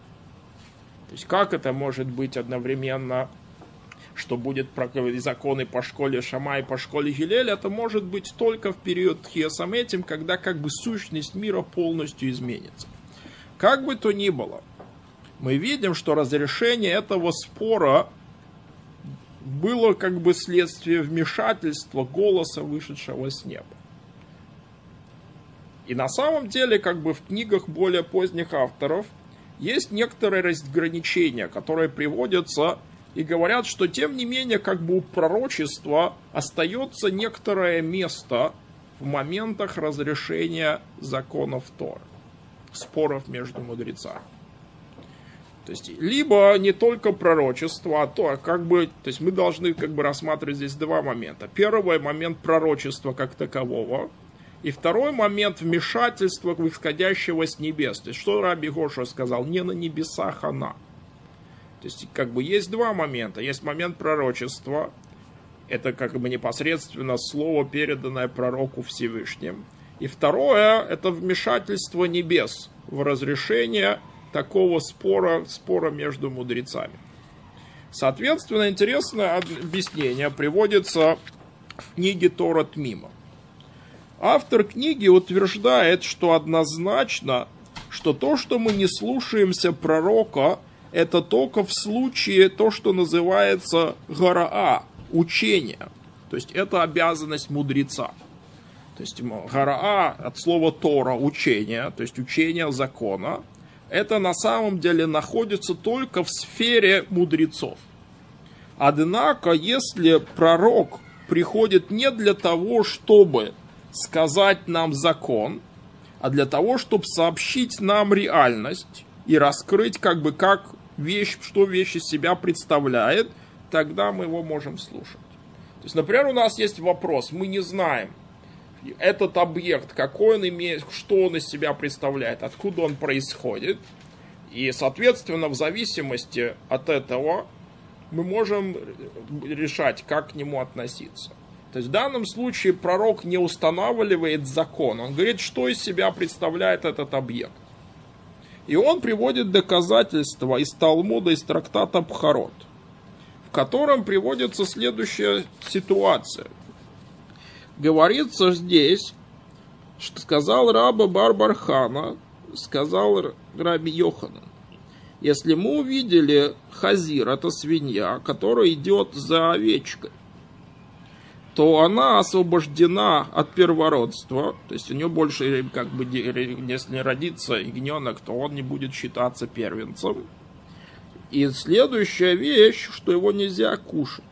Speaker 1: То есть как это может быть одновременно, что будет законы по школе Шамая и по школе Гилеля? Это может быть только в период Тхия Самейсим, когда сущность мира полностью изменится. Как бы то ни было, мы видим, что разрешение этого спора было следствие вмешательства голоса, вышедшего с неба. И на самом деле, в книгах более поздних авторов есть некоторые разграничения, которые приводятся и говорят, что тем не менее, у пророчества остается некоторое место в моментах разрешения законов Торы, споров между мудрецами. То есть, либо не только пророчество, а то, то есть мы должны рассматривать здесь два момента. Первый момент пророчества как такового, и второй момент вмешательства исходящего с небес. То есть, что Раби Гоша сказал, не на небесах она. То есть, есть два момента. Есть момент пророчества, это непосредственно слово, переданное пророку Всевышним. И второе, это вмешательство небес в разрешение такого спора между мудрецами. Соответственно, интересное объяснение приводится в книге Тора Тмима. Автор книги утверждает, что однозначно, что то, что мы не слушаемся пророка, это только в случае то, что называется гараа, учение. То есть это обязанность мудреца. То есть гараа от слова Тора, учение, то есть учение закона, это на самом деле находится только в сфере мудрецов. Однако, если пророк приходит не для того, чтобы сказать нам закон, а для того, чтобы сообщить нам реальность и раскрыть как вещь, что вещь из себя представляет, тогда мы его можем слушать. То есть, например, у нас есть вопрос, мы не знаем, этот объект, какой он имеет, что он из себя представляет, откуда он происходит. И, соответственно, в зависимости от этого мы можем решать, как к нему относиться. То есть в данном случае пророк не устанавливает закон. Он говорит, что из себя представляет этот объект. И он приводит доказательства из Талмуда, из трактата Бхарот, в котором приводится следующая ситуация. Говорится здесь, что сказал Раба Бар-Бархана, сказал Раби Йоханан: если мы увидели хазир, это свинья, которая идет за овечкой, то она освобождена от первородства, то есть у нее больше, как бы, если родится ягненок, то он не будет считаться первенцем. И следующая вещь, что его нельзя кушать.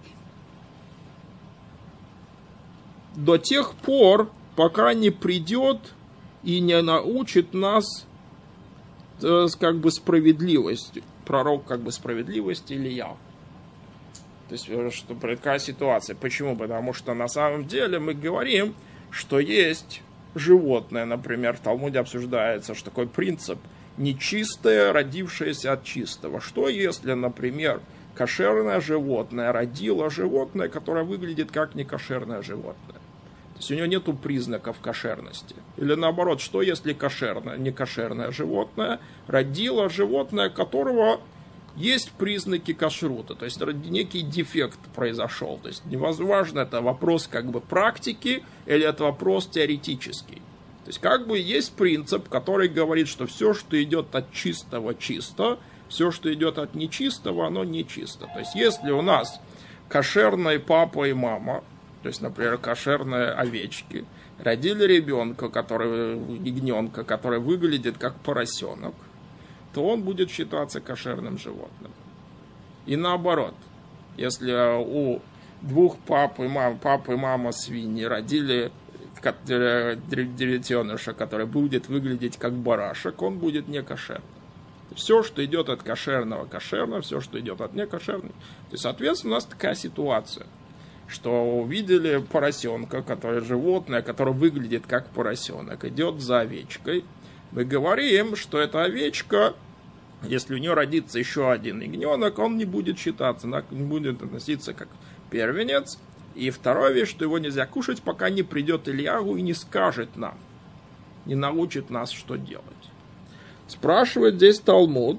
Speaker 1: До тех пор, пока не придет и не научит нас, как бы, справедливости. Пророк, как бы, справедливости Илья. То есть, что такая ситуация. Почему? Потому что на самом деле мы говорим, что есть животное, например, в Талмуде обсуждается, что такой принцип: нечистое, родившееся от чистого. Что если, например, кошерное животное родило животное, которое выглядит как некошерное животное? То есть у него нету признаков кошерности. Или наоборот, что если кошерное, некошерное животное родило животное, которого есть признаки кашрута, то есть некий дефект произошел. То есть невозможно, это вопрос, как бы, практики или это вопрос теоретический. То есть как бы есть принцип, который говорит, что все, что идет от чистого, чисто, все, что идет от нечистого, оно нечисто. То есть если у нас кошерные папа и мама, то есть, например, кошерные овечки, родили ребенка, ягненка, который выглядит как поросенок, то он будет считаться кошерным животным. И наоборот, если у двух пап и мама свиньи родили детеныша, который будет выглядеть как барашек, он будет не кошерным. Все, что идет от кошерного, кошерно, все, что идет от некошерного. То есть, соответственно, у нас такая ситуация, что увидели поросенка, которое животное, которое выглядит как поросенок, идет за овечкой. Мы говорим, что эта овечка, если у нее родится еще один ягненок, он не будет считаться, не будет относиться как первенец. И вторая вещь, что его нельзя кушать, пока не придет Ильягу и не скажет нам, не научит нас, что делать. Спрашивает здесь Талмуд,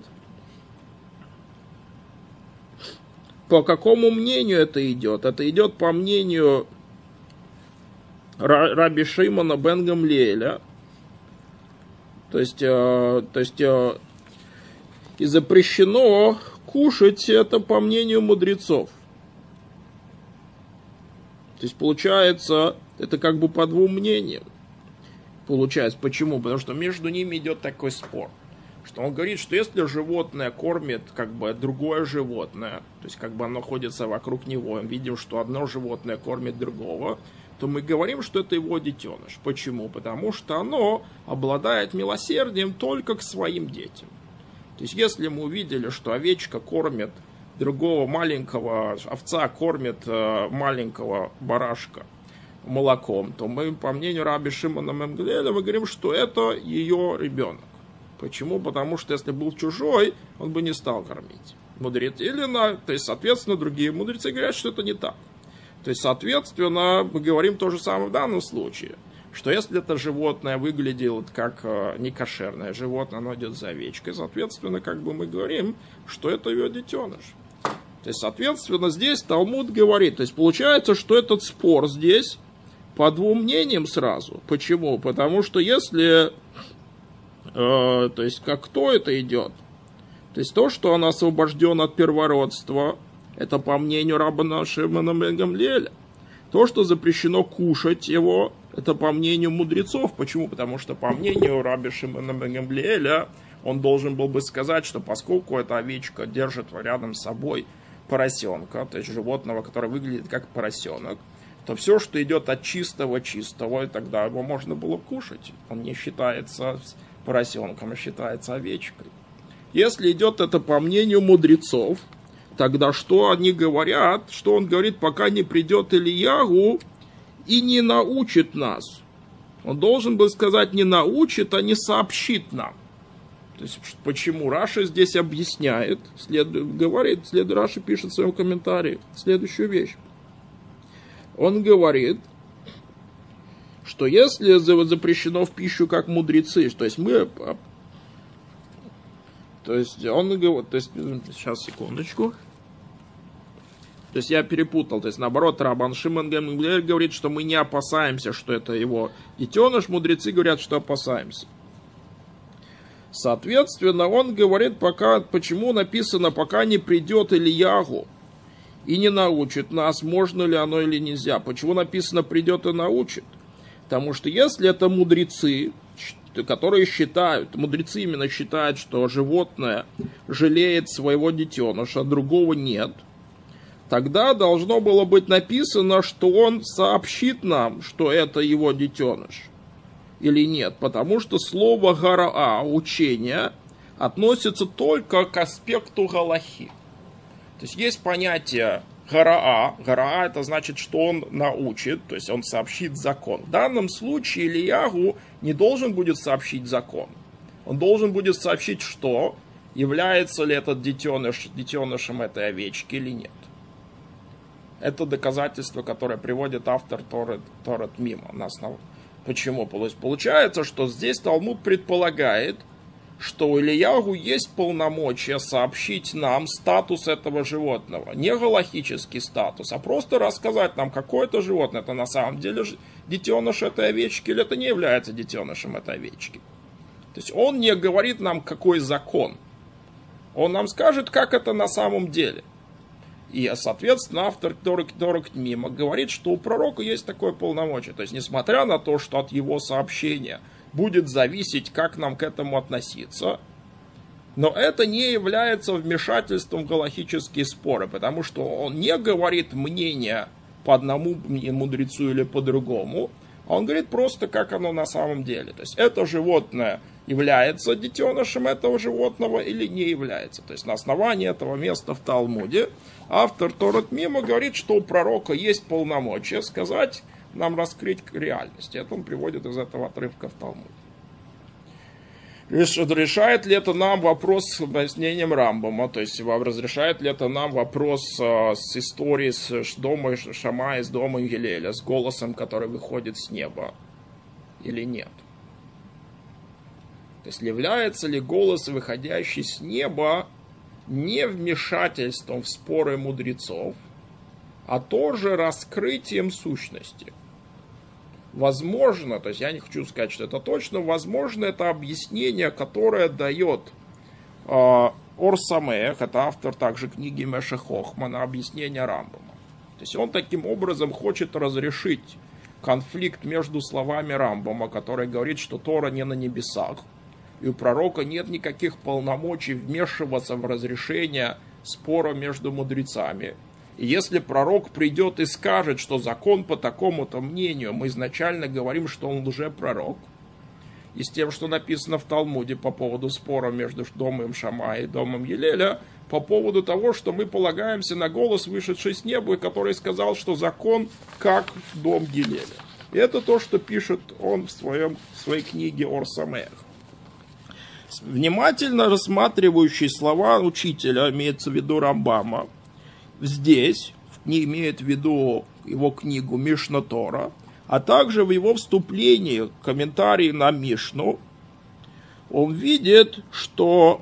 Speaker 1: по какому мнению это идет? Это идет по мнению Раби Шимона бен Гамлиэля. То есть и запрещено кушать это по мнению мудрецов. То есть получается, это как бы по двум мнениям. Получается, почему? Потому что между ними идет такой спор. Что он говорит, что если животное кормит, как бы, другое животное, то есть как бы оно находится вокруг него, мы видим, что одно животное кормит другого, то мы говорим, что это его детеныш. Почему? Потому что оно обладает милосердием только к своим детям. То есть если мы увидели, что овечка кормит другого маленького, овца кормит маленького барашка молоком, то мы, по мнению Раби Шимона бен Гамлиэля, мы говорим, что это ее ребенок. Почему? Потому что если был чужой, он бы не стал кормить. То есть, соответственно, другие мудрецы говорят, что это не так. То есть, соответственно, мы говорим то же самое в данном случае, что если это животное выглядело как некошерное животное, оно идет за овечкой, соответственно, как бы мы говорим, что это ее детеныш. То есть, соответственно, здесь Талмуд говорит, то есть, получается, что этот спор здесь по двум мнениям сразу. Почему? Потому что если... то есть, кто это идет? То есть, то, что он освобожден от первородства, это по мнению Раббана Шимона бен Гамлиэля. То, что запрещено кушать его, это по мнению мудрецов. Почему? Потому что по мнению Раби Шимона бен Гамлиэля, он должен был бы сказать, что поскольку эта овечка держит рядом с собой поросенка, то есть животного, которое выглядит как поросенок, то все, что идет от чистого, и тогда его можно было кушать. Он не считается поросенком, а считается овечкой. Если идет это по мнению мудрецов, тогда что они говорят? Что он говорит, пока не придет Ильягу и не научит нас. Он должен был сказать не научит, а не сообщит нам. То То есть, почему Раши здесь объясняет, Раши пишет в своем комментарии следующую вещь. Он говорит, что если запрещено в пищу как мудрецы, то есть он говорит, сейчас, секундочку. То есть я перепутал, то есть наоборот, Рабан Шимон Гамлиэль говорит, что мы не опасаемся, что это его детеныш, мудрецы говорят, что опасаемся. Соответственно, он говорит, почему написано, пока не придет Ильягу и не научит нас, можно ли оно или нельзя. Почему написано придет и научит? Потому что если это мудрецы, которые считают, мудрецы именно считают, что животное жалеет своего детеныша, а другого нет, тогда должно было быть написано, что он сообщит нам, что это его детеныш. Или нет, потому что слово гараа, учение, относится только к аспекту галахи. То есть понятие гараа. Гараа это значит, что он научит, то есть он сообщит закон. В данном случае Ильягу не должен будет сообщить закон. Он должен будет сообщить, что является ли этот детеныш детенышем этой овечки или нет. Это доказательство, которое приводит автор Торат Мима на основе. Почему? Получается, что здесь Талмуд предполагает, что у Ильягу есть полномочия сообщить нам статус этого животного. Не галахический статус, а просто рассказать нам, какое это животное. Это на самом деле детеныш этой овечки или это не является детенышем этой овечки. То есть он не говорит нам, какой закон. Он нам скажет, как это на самом деле. И, соответственно, автор Торат Мима говорит, что у пророка есть такое полномочие. То есть, несмотря на то, что от его сообщения будет зависеть, как нам к этому относиться, но это не является вмешательством в галахические споры, потому что он не говорит мнение по одному мудрецу или по другому, а он говорит просто, как оно на самом деле. То есть, это животное является детенышем этого животного или не является. То есть, на основании этого места в Талмуде автор Торат Мима говорит, что у пророка есть полномочия сказать, нам раскрыть реальность. Это он приводит из этого отрывка в Талмуде. Решает ли это нам вопрос с объяснением Рамбама? То есть разрешает ли это нам вопрос с историей с дома Шамая, с дома Гилеля, с голосом, который выходит с неба? Или нет? То есть является ли голос, выходящий с неба, не вмешательством в споры мудрецов, а тоже раскрытием сущности? Возможно, то есть я не хочу сказать, что это точно, возможно, это объяснение, которое дает Ор Самеах, это автор также книги Меша Хохмана, объяснение Рамбама. То есть он таким образом хочет разрешить конфликт между словами Рамбама, который говорит, что Тора не на небесах, и у пророка нет никаких полномочий вмешиваться в разрешение спора между мудрецами. И если пророк придет и скажет, что закон по такому-то мнению, мы изначально говорим, что он лжепророк, и с тем, что написано в Талмуде по поводу спора между домом Шамая и домом Гилеля, по поводу того, что мы полагаемся на голос, вышедший с неба, который сказал, что закон как дом Гилеля. И это то, что пишет он в своей книге Ор Самеах. Внимательно рассматривающий слова учителя, имеется в виду Рамбама, здесь имеет в виду его книгу Мишна Тора, а также в его вступлении, комментарии на Мишну, он видит, что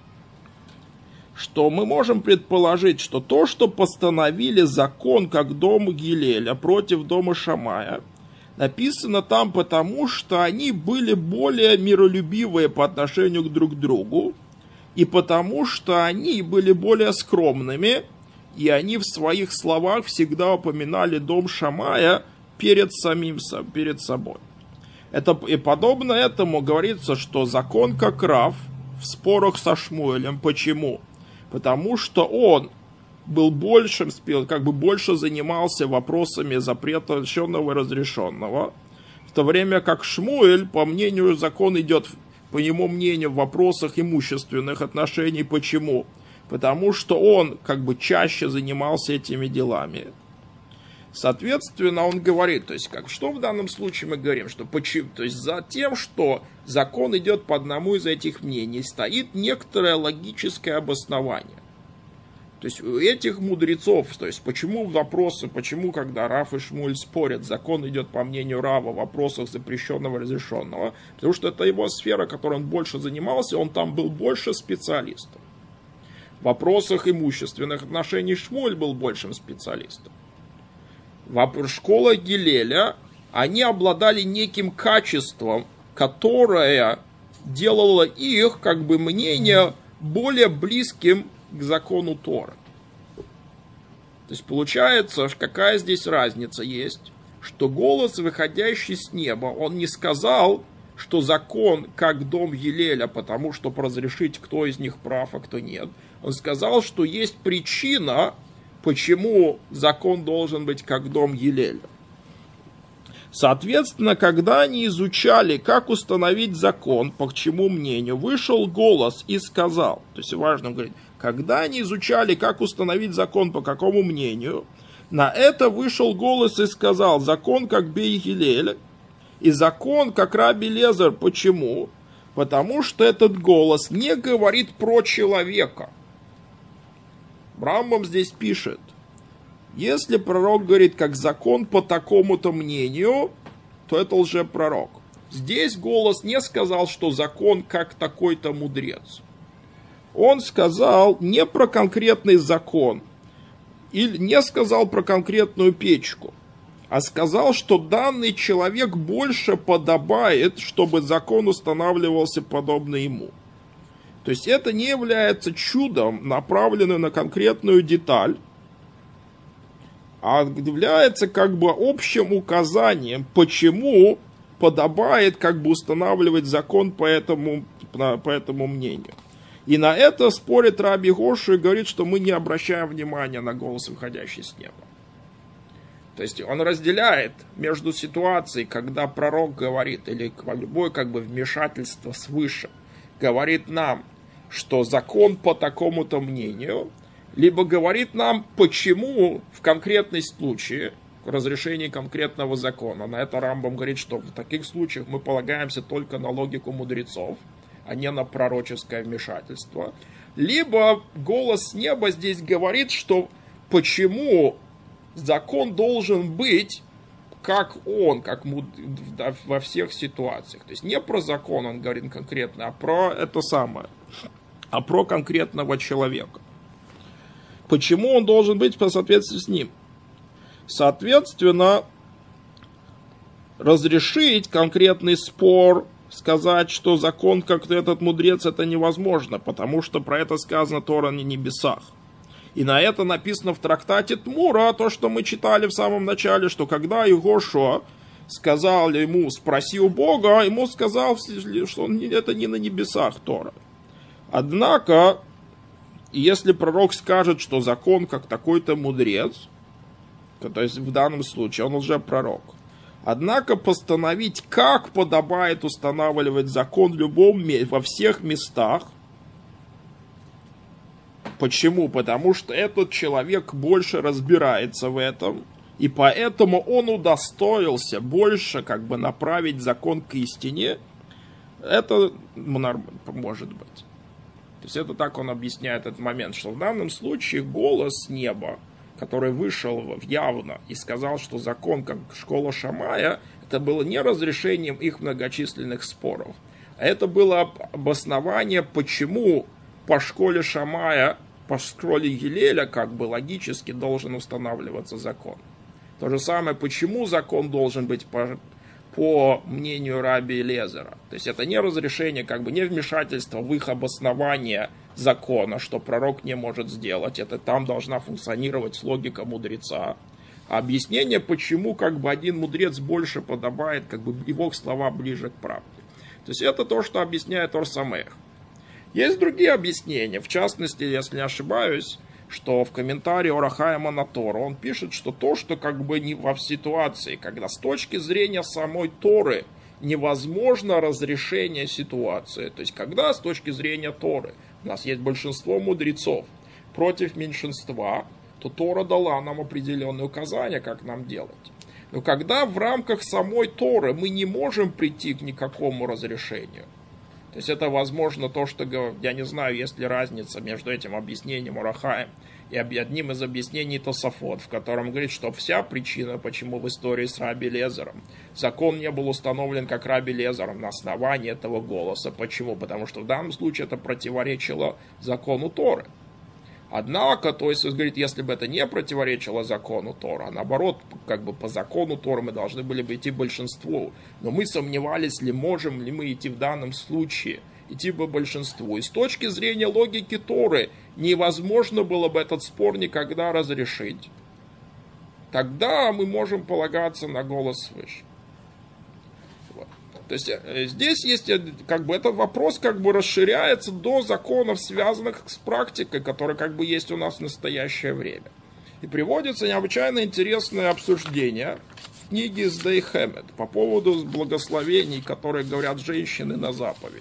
Speaker 1: мы можем предположить, что то, что постановили закон как дом Гилеля против дома Шамая, написано там потому, что они были более миролюбивые по отношению друг к другу, и потому, что они были более скромными, и они в своих словах всегда упоминали дом Шамая перед собой. И подобно этому говорится, что закон как Рав в спорах со Шмуэлем. Почему? Потому что он был больше занимался вопросами запрещенного и разрешенного, в то время как Шмуэль, по мнению закон идет, по его мнению, в вопросах имущественных отношений. Почему? Потому что он чаще занимался этими делами. Соответственно, он говорит, то есть, что в данном случае мы говорим, что почему, то есть за тем, что закон идет по одному из этих мнений, стоит некоторое логическое обоснование. То есть у этих мудрецов, то есть почему вопросы, почему когда Рав и Шмуль спорят, закон идет по мнению Рава в вопросах запрещенного, разрешенного, потому что это его сфера, которой он больше занимался, он там был больше специалистом. В вопросах имущественных отношений Шмуль был большим специалистом. В школах Гилеля они обладали неким качеством, которое делало их, мнение более близким к закону Торы. То есть получается, какая здесь разница есть, что голос, выходящий с неба, он не сказал, что закон как дом Гилеля, потому что разрешить, кто из них прав, а кто нет. Он сказал, что есть причина, почему закон должен быть как дом Гилеля. Соответственно, когда они изучали, как установить закон, по чему мнению, вышел голос и сказал, то есть важно говорить, когда они изучали, как установить закон, по какому мнению, на это вышел голос и сказал, закон как бей Гилель, и закон как Раби Лезер. Почему? Потому что этот голос не говорит про человека. Рамбам здесь пишет, если пророк говорит как закон по такому-то мнению, то это лжепророк. Здесь голос не сказал, что закон как такой-то мудрец. Он сказал не про конкретный закон, или не сказал про конкретную печку, а сказал, что данный человек больше подобает, чтобы закон устанавливался подобно ему. То есть это не является чудом, направленным на конкретную деталь, а является общим указанием, почему подобает устанавливать закон по этому мнению. И на это спорит Раби Гошу и говорит, что мы не обращаем внимания на голос, выходящий с неба. То есть он разделяет между ситуацией, когда пророк говорит, или любое вмешательство свыше, говорит нам, что закон по такому-то мнению, либо говорит нам, почему в конкретном случае, в разрешении конкретного закона. На это Рамбам говорит, что в таких случаях мы полагаемся только на логику мудрецов, а не на пророческое вмешательство. Либо голос с неба здесь говорит, что почему закон должен быть как он, во всех ситуациях. То есть не про закон он говорит конкретно, а про это самое, а про конкретного человека. Почему он должен быть по соответствии с ним? Соответственно, разрешить конкретный спор, сказать, что закон, как этот мудрец, это невозможно, потому что про это сказано Тора на небесах. И на это написано в трактате Тмура, то, что мы читали в самом начале, что когда Йеошуа сказал ему, спроси у Бога, ему сказал, что это не на небесах Тора. Однако, если пророк скажет, что закон как такой-то мудрец, то есть в данном случае он лжепророк, однако постановить, как подобает устанавливать закон во всех местах. Почему? Потому что этот человек больше разбирается в этом, и поэтому он удостоился больше направить закон к истине. Это может быть. То есть это так он объясняет этот момент, что в данном случае голос с неба, который вышел явно и сказал, что закон как школа Шамая, это было не разрешением их многочисленных споров, а это было обоснование, почему по школе Шамая, по школе Гилеля логически должен устанавливаться закон. То же самое, почему закон должен быть по мнению Раби Элиэзера. То есть это не разрешение, не вмешательство в их обоснование закона, что пророк не может сделать. Это там должна функционировать логика мудреца. А объяснение, почему один мудрец больше подобает, его слова ближе к правде. То есть это то, что объясняет Ор Самеах. Есть другие объяснения. В частности, если не ошибаюсь, что в комментарии Ор Хаима на Тору он пишет, что то, что не во ситуации, когда с точки зрения самой Торы невозможно разрешение ситуации. То есть когда с точки зрения Торы у нас есть большинство мудрецов против меньшинства, то Тора дала нам определенные указания, как нам делать. Но когда в рамках самой Торы мы не можем прийти к никакому разрешению, то есть это возможно то, что, я не знаю, есть ли разница между этим объяснением Ор ха-Хаим и одним из объяснений Тосафот, в котором говорит, что вся причина, почему в истории с Раби Лезером закон не был установлен как Раби Лезером на основании этого голоса. Почему? Потому что в данном случае это противоречило закону Торы. Однако, то есть, говорит, если бы это не противоречило закону Тора, а наоборот, как бы по закону Торы мы должны были бы идти большинству, но мы сомневались, можем ли мы идти в данном случае, идти по большинству. И с точки зрения логики Торы невозможно было бы этот спор никогда разрешить. Тогда мы можем полагаться на голос свыше. То есть здесь есть, как бы, этот вопрос как бы расширяется до законов, связанных с практикой, которая как бы есть у нас в настоящее время. И приводится необычайно интересное обсуждение в книге Сдей Хемед по поводу благословений, которые говорят женщины на заповеди.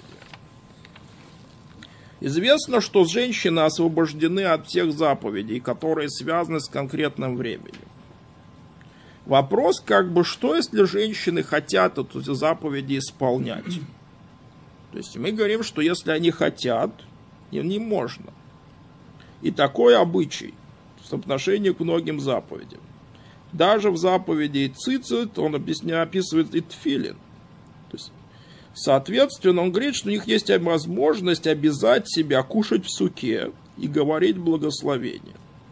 Speaker 1: Известно, что женщины освобождены от всех заповедей, которые связаны с конкретным временем. Вопрос, как бы, что если женщины хотят эти заповеди исполнять? То есть мы говорим, что если они хотят, им не можно. И такой обычай в отношении к многим заповедям. Даже в заповеди Цицит он описывает и тфилин. То есть, соответственно, он говорит, что у них есть возможность обязать себя кушать в суке и говорить благословение.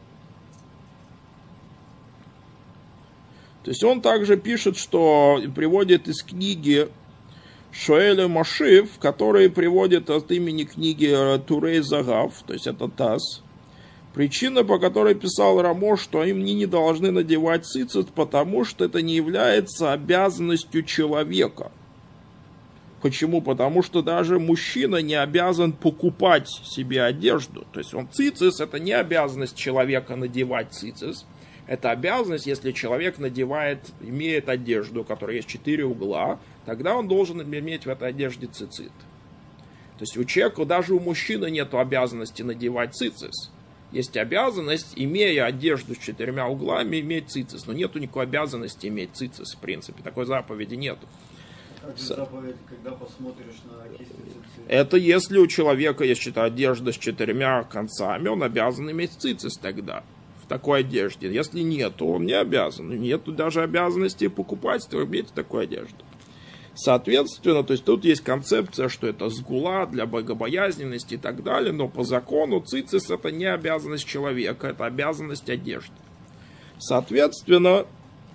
Speaker 1: То есть он также пишет, что приводит из книги Шоэля Машив, который приводит от имени книги Турей Загав, то есть это Таз. Причина, по которой писал Рамо, что им не должны надевать цицит, потому что это не является обязанностью человека. Почему? Потому что даже мужчина не обязан покупать себе одежду. То есть цицис — это не обязанность человека надевать цицис. Это обязанность, если человек имеет одежду, у которой есть 4 угла, тогда он должен иметь в этой одежде цицит. То есть у человека, даже у мужчины нет обязанности надевать цицис. Есть обязанность, имея одежду с 4 углами, иметь цицис. Но нету никакой обязанности иметь цицис, в принципе. Такой заповеди нету.
Speaker 2: Как же заповедь, когда посмотришь на кисти цицит?
Speaker 1: Это если у человека есть одежда с 4 концами, он обязан иметь цицис тогда. В такой одежде. Если нет, то он не обязан. Нету даже обязанности покупать, то иметь такую одежду. Соответственно, то есть тут есть концепция, что это сгула для богобоязненности и так далее, но по закону цицис — это не обязанность человека, это обязанность одежды. Соответственно,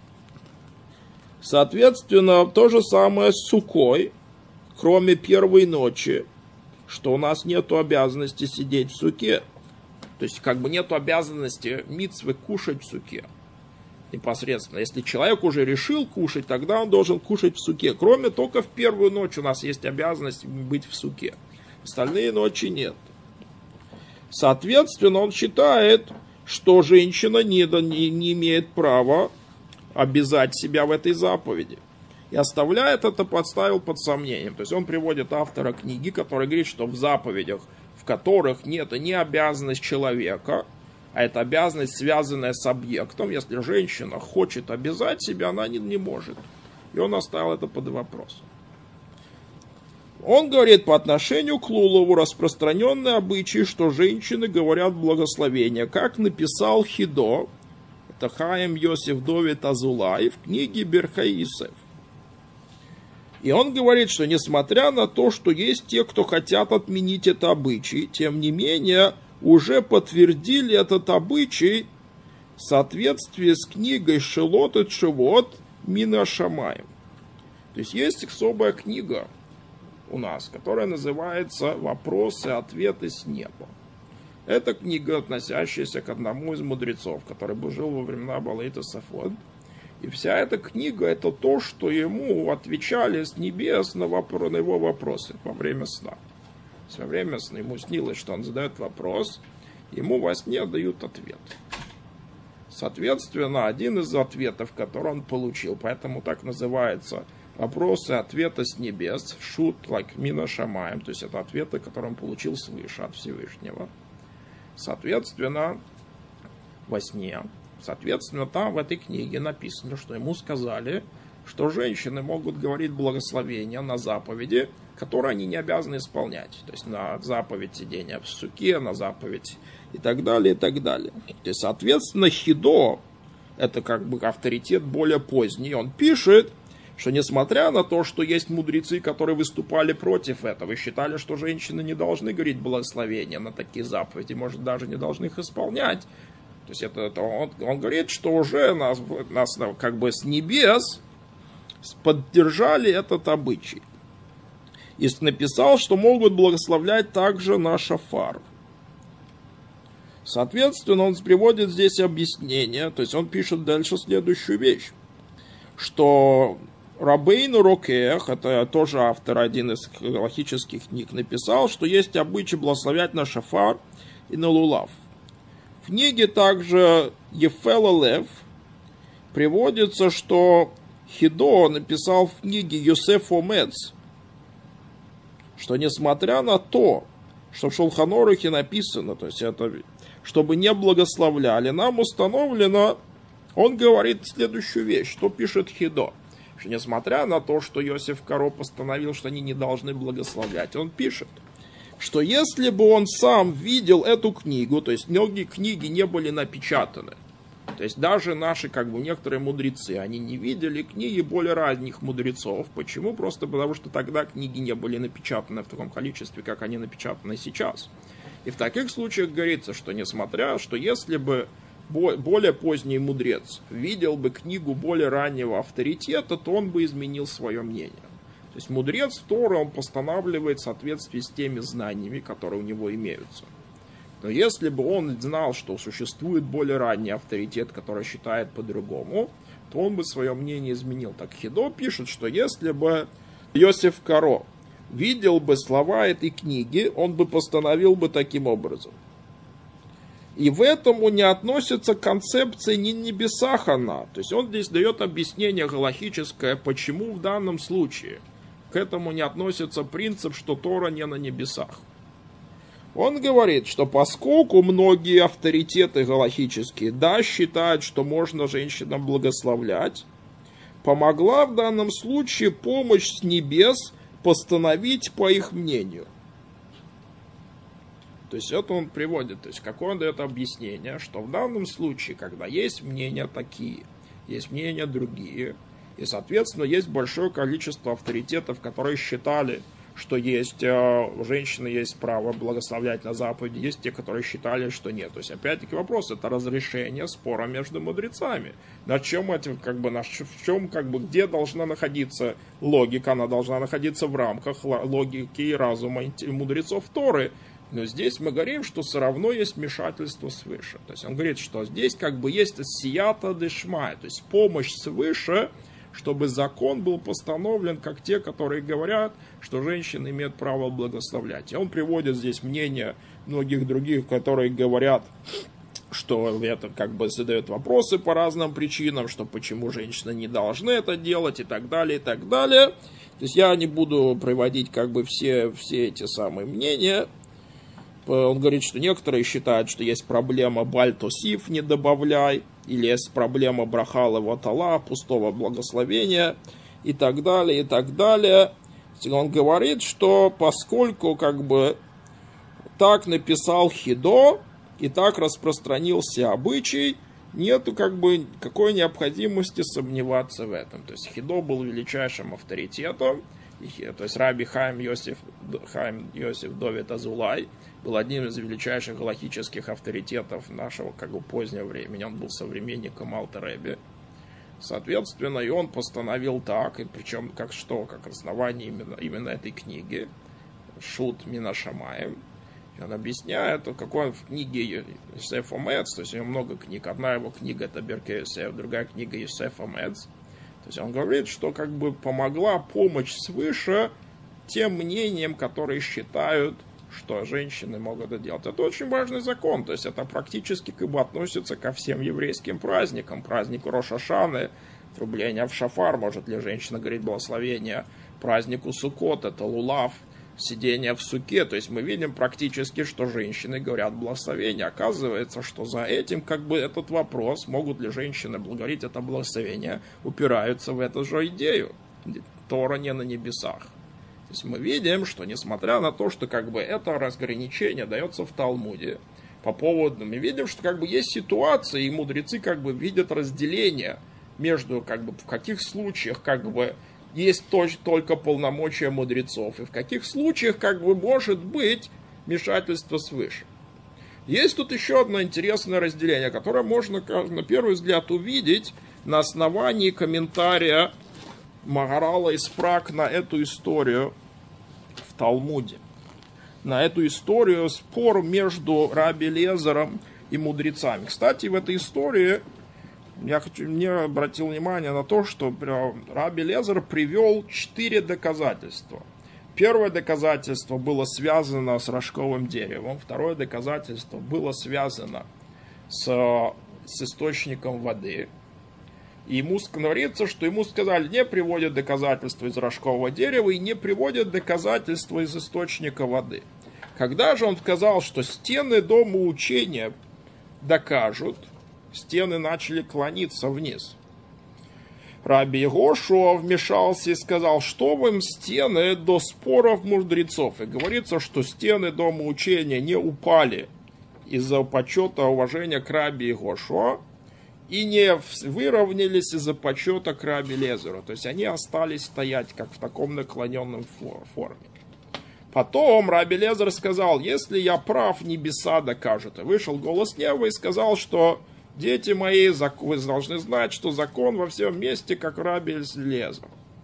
Speaker 1: то же самое с сукой, кроме первой ночи, что у нас нету обязанности сидеть в суке. То есть, как бы нету обязанности мицвы кушать в суке. Непосредственно. Если человек уже решил кушать, тогда он должен кушать в суке. Кроме только в первую ночь у нас есть обязанность быть в суке. Остальные ночи нет. Соответственно, он считает, что женщина не имеет права обязать себя в этой заповеди. И оставляет это, подставил под сомнением. То есть он приводит автора книги, который говорит, что в заповедях, в которых нет не обязанность человека, а это обязанность, связанная с объектом. Если женщина хочет обязать себя, она не может. И он оставил это под вопросом. Он говорит, по отношению к Лулову распространенный обычай, что женщины говорят благословения, как написал Хидо, это Хаим Йосиф Довид Азулай в книге Берхаисев. И он говорит, что несмотря на то, что есть те, кто хотят отменить это обычай, тем не менее уже подтвердили этот обычай в соответствии с книгой Шелот и Тшевот Мина Шамаем. То есть особая книга у нас, которая называется «Вопросы и ответы с неба». Это книга, относящаяся к одному из мудрецов, который жил во времена Балей Тосафот. И вся эта книга — это то, что ему отвечали с небес на его вопросы во время сна. Во время сна ему снилось, что он задает вопрос, ему во сне дают ответ. Соответственно, один из ответов, который он получил, поэтому так называется вопросы и ответы с небес, шут, мина шамаем, то есть это ответы, которые он получил свыше от Всевышнего. Соответственно, во сне. Соответственно, там в этой книге написано, что ему сказали, что женщины могут говорить благословения на заповеди, которые они не обязаны исполнять. То есть на заповедь сидения в суке, на заповедь и так далее, и так далее. То есть, соответственно, Хидо, это как бы авторитет более поздний, он пишет, что несмотря на то, что есть мудрецы, которые выступали против этого и считали, что женщины не должны говорить благословения на такие заповеди, может, даже не должны их исполнять. То есть он говорит, что уже нас как бы с небес поддержали этот обычай. И написал, что могут благословлять также на шафар. Соответственно, он приводит здесь объяснение, то есть он пишет дальше следующую вещь, что Рабейну Рокех, это тоже автор один из галахических книг, написал, что есть обычай благословлять на шафар и на лулав. В книге также Ефела Лев приводится, что Хидо написал в книге Йосеф Омец, что несмотря на то, что в Шулхан Арухе написано, то есть это, чтобы не благословляли, нам установлено, он говорит следующую вещь, что пишет Хидо, что несмотря на то, что Йосеф Каро постановил, что они не должны благословлять, он пишет, что если бы он сам видел эту книгу, то есть многие книги не были напечатаны, то есть даже наши, как бы, некоторые мудрецы, они не видели книги более ранних мудрецов. Почему? Просто потому, что тогда книги не были напечатаны в таком количестве, как они напечатаны сейчас. И в таких случаях говорится, что несмотря, что если бы более поздний мудрец видел бы книгу более раннего авторитета, то он бы изменил свое мнение. То есть мудрец Торы, он постанавливает в соответствии с теми знаниями, которые у него имеются. Но если бы он знал, что существует более ранний авторитет, который считает по-другому, то он бы свое мнение изменил. Так Хидо пишет, что если бы Йосеф Каро видел бы слова этой книги, он бы постановил бы таким образом. И в этому не относится концепция ни небесах она. То есть он здесь дает объяснение галахическое, почему в данном случае к этому не относится принцип, что Тора не на небесах. Он говорит, что поскольку многие авторитеты галахические, да, считают, что можно женщинам благословлять, помогла в данном случае помощь с небес постановить по их мнению. То есть это он приводит, то есть какое он дает объяснение, что в данном случае, когда есть мнения такие, есть мнения другие, и, соответственно, есть большое количество авторитетов, которые считали, что есть у женщины есть право благословлять на заповеди, есть те, которые считали, что нет. То есть, опять-таки, вопрос, это разрешение спора между мудрецами. На чем это, где должна находиться логика? Она должна находиться в рамках логики и разума мудрецов Торы. Но здесь мы говорим, что все равно есть вмешательство свыше. То есть, он говорит, что здесь есть сията дешмай, то есть помощь свыше, чтобы закон был постановлен, как те, которые говорят, что женщины имеют право благословлять. И он приводит здесь мнение многих других, которые говорят, что это задают вопросы по разным причинам, что почему женщины не должны это делать и так далее, и так далее. То есть я не буду приводить все эти самые мнения. Он говорит, что некоторые считают, что есть проблема бальтосиф, не добавляй, или есть проблема брахала ватала, пустого благословения, и так далее, и так далее. Он говорит, что поскольку так написал Хидо, и так распространился обычай, нету какой необходимости сомневаться в этом. То есть Хидо был величайшим авторитетом, то есть Раби Хаим Йосеф Довид Азулай был одним из величайших галахических авторитетов нашего позднего времени. Он был современником Алтер Ребе. Соответственно, и он постановил так, и причем как основание именно этой книги Шут Мина Шамаем. Он объясняет, какой он в книге Йосеф Омец, то есть у него много книг. Одна его книга это Беркей Йосеф, другая книга Йосеф Омец. То есть он говорит, что помогла помощь свыше тем мнениям, которые считают, что женщины могут это делать. Это очень важный закон, то есть это практически относится ко всем еврейским праздникам. Празднику Рош ха-Шаны, трубление в шафар, может ли женщина говорить благословение, празднику Суккот, это лулав, сидение в суке. То есть мы видим практически, что женщины говорят благословение. Оказывается, что за этим как бы этот вопрос, могут ли женщины говорить это благословение, упираются в эту же идею. Тора не на небесах. То есть мы видим, что несмотря на то, что как бы это разграничение дается в Талмуде, по поводу, мы видим, что как бы есть ситуации, и мудрецы как бы видят разделение между как бы в каких случаях как бы есть только полномочия мудрецов, и в каких случаях как бы может быть вмешательство свыше. Есть тут еще одно интересное разделение, которое можно на первый взгляд увидеть на основании комментария Магарала из Праг на эту историю в Талмуде. На эту историю спор между Раби Элиэзером и мудрецами. Кстати, в этой истории мне обратил внимание на то, что Раби Элиэзер привел 4 доказательства. Первое доказательство было связано с рожковым деревом. Второе доказательство было связано с источником воды. И ему говорится, что ему сказали, не приводят доказательства из рожкового дерева и не приводят доказательства из источника воды. Когда же он сказал, что стены дома учения докажут, стены начали клониться вниз. Раби Егошуа вмешался и сказал, что вам стены до споров мудрецов. И говорится, что стены дома учения не упали из-за почета уважения к Раби Егошуа и не выровнялись из-за почета к Раби Элиэзеру. То есть они остались стоять как в таком наклоненном форме. Потом Раби Элиэзер сказал, если я прав, небеса докажут. И вышел голос неба и сказал, что дети мои, вы должны знать, что закон во всем месте, как Раби Элиэзер.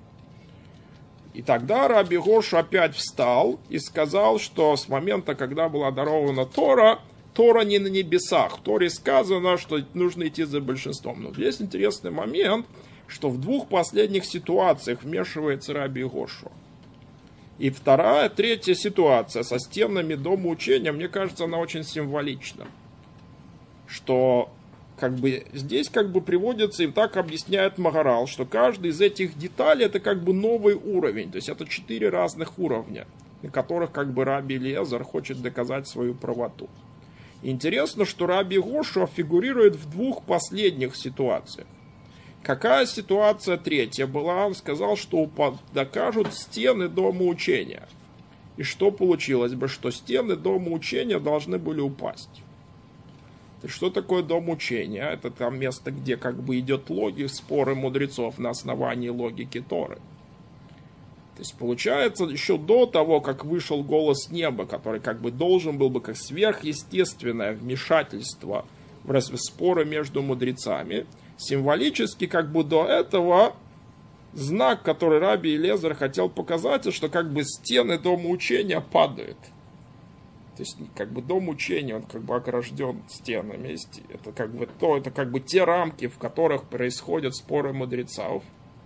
Speaker 1: И тогда Раби Гошу опять встал и сказал, что с момента, когда была дарована Тора, Тора не на небесах. В Торе сказано, что нужно идти за большинством. Но здесь интересный момент, что в 2 последних ситуациях вмешивается Раби Гошу. И третья ситуация со стенами дома учения, мне кажется, она очень символична. Что как бы здесь как бы приводится, и так объясняет Магарал, что каждый из этих деталей это как бы новый уровень. То есть это 4 разных уровня, на которых как бы Раби Элиэзер хочет доказать свою правоту. И интересно, что Раби Егошуа фигурирует в 2 последних ситуациях. Какая ситуация третья была? Он сказал, что докажут стены дома учения. И что получилось бы? Что стены дома учения должны были упасть. То есть, что такое дом учения? Это там место, где как бы идет логика, споры мудрецов на основании логики Торы. То есть, получается, еще до того, как вышел голос неба, который как бы должен был бы как сверхъестественное вмешательство в споры между мудрецами, символически, как бы до этого, знак, который Раби Элиэзер хотел показать, что как бы стены дома учения падают. То есть, как бы дом учения, он как бы огражден стенами. Это как бы те рамки, в которых происходят споры мудрецов.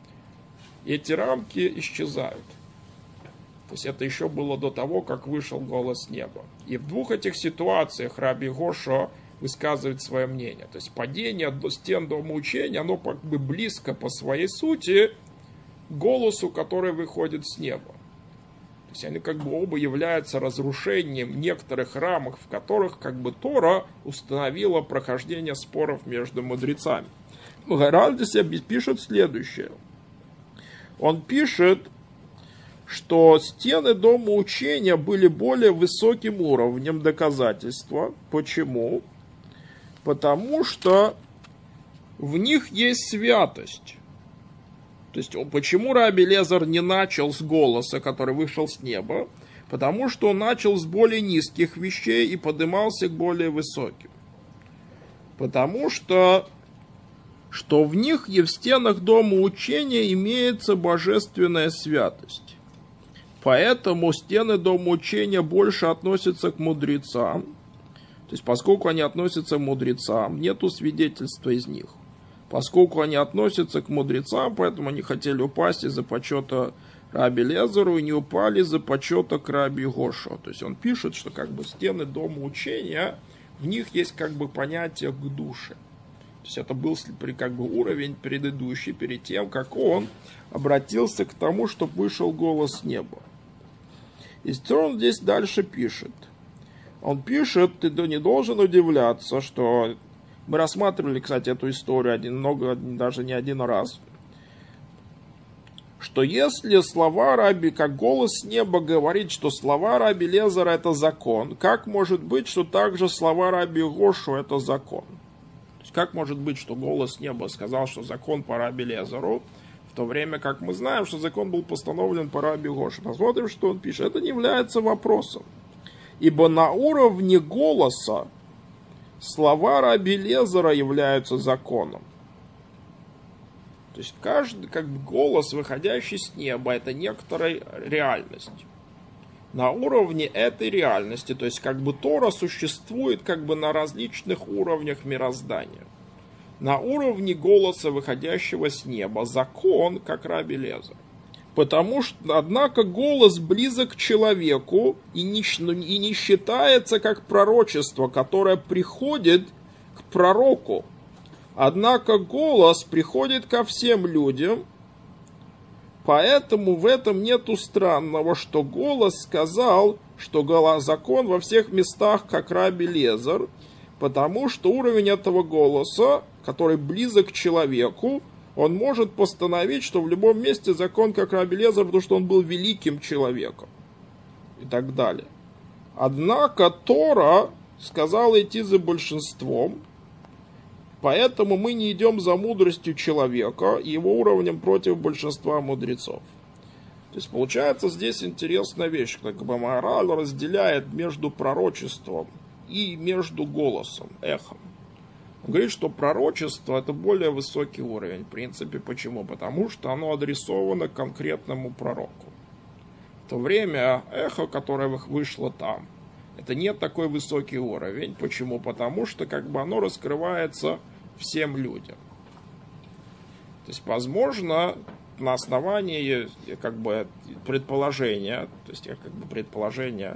Speaker 1: И эти рамки исчезают. То есть, это еще было до того, как вышел голос неба. И в 2 этих ситуациях Раби Егошуа высказывает свое мнение. То есть падение стен дома учения, оно как бы близко по своей сути к голосу, который выходит с неба. То есть они как бы оба являются разрушением некоторых рамок, в которых как бы Тора установила прохождение споров между мудрецами. Магарал здесь пишет следующее. Он пишет, что стены дома учения были более высоким уровнем доказательства. Почему? Потому что в них есть святость. То есть, почему Раби Элиэзер не начал с голоса, который вышел с неба? Потому что он начал с более низких вещей и поднимался к более высоким. Потому что в них и в стенах дома учения имеется божественная святость. Поэтому стены дома учения больше относятся к мудрецам. То есть, поскольку они относятся к мудрецам, нету свидетельства из них. Поскольку они относятся к мудрецам, поэтому они хотели упасть из-за почета Раби Элиэзеру и не упали из-за почета к Раби Егошуа. То есть, он пишет, что как бы стены дома учения, в них есть как бы понятие к душе. То есть, это был как бы уровень предыдущий, перед тем, как он обратился к тому, чтобы вышел голос с неба. И что он здесь дальше пишет? Он пишет, ты не должен удивляться, что... Мы рассматривали, кстати, эту историю даже не один раз. Что если слова раби, как голос неба говорит, что слова раби Лезера это закон, как может быть, что также слова раби Гошу это закон? То есть как может быть, что голос неба сказал, что закон по раби Лезеру, в то время как мы знаем, что закон был постановлен по раби Гошу? Посмотрим, что он пишет. Это не является вопросом. Ибо на уровне голоса слова раби Лезера являются законом. То есть каждый голос, выходящий с неба, это некоторая реальность. На уровне этой реальности, то есть Тора существует на различных уровнях мироздания. На уровне голоса, выходящего с неба, закон, как раби Лезер. Потому что, однако, голос близок к человеку и не считается как пророчество, которое приходит к пророку. Однако голос приходит ко всем людям, поэтому в этом нету странного, что голос сказал, что закон во всех местах, как раби Лезер, потому что уровень этого голоса, который близок к человеку, он может постановить, что в любом месте закон, как раби Лезер, потому что он был великим человеком и так далее. Однако Тора сказала идти за большинством, поэтому мы не идем за мудростью человека и его уровнем против большинства мудрецов. То есть получается здесь интересная вещь, Маораль разделяет между пророчеством и между голосом, эхом. Он говорит, что пророчество это более высокий уровень. В принципе, почему? Потому что оно адресовано конкретному пророку. В то время эхо, которое вышло там, это не такой высокий уровень. Почему? Потому что оно раскрывается всем людям. То есть, возможно, на основании предположения, то есть предположение,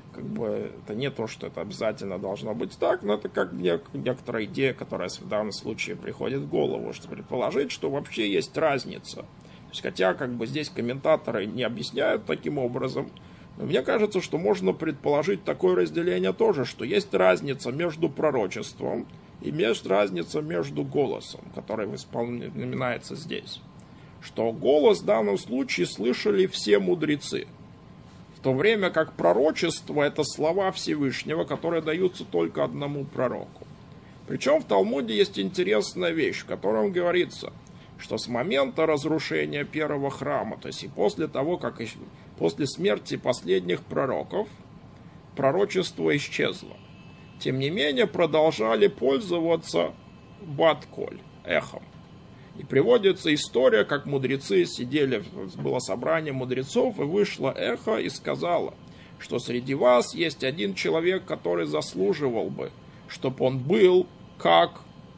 Speaker 1: это не то, что это обязательно должно быть так, но это некоторая идея, которая в данном случае приходит в голову, что предположить, что вообще есть разница. То есть, хотя здесь комментаторы не объясняют таким образом, но мне кажется, что можно предположить такое разделение тоже, что есть разница между пророчеством и есть разница между голосом, который упоминается здесь. Что голос в данном случае слышали все мудрецы. В то время как пророчество это слова Всевышнего, которые даются только одному пророку. Причем в Талмуде есть интересная вещь, в котором говорится, что с момента разрушения первого храма, то есть и после того, как после смерти последних пророков, пророчество исчезло. Тем не менее, продолжали пользоваться бат-коль, эхом. И приводится история, как мудрецы сидели, было собрание мудрецов, и вышло эхо и сказала, что среди вас есть один человек, который заслуживал бы, чтобы он был как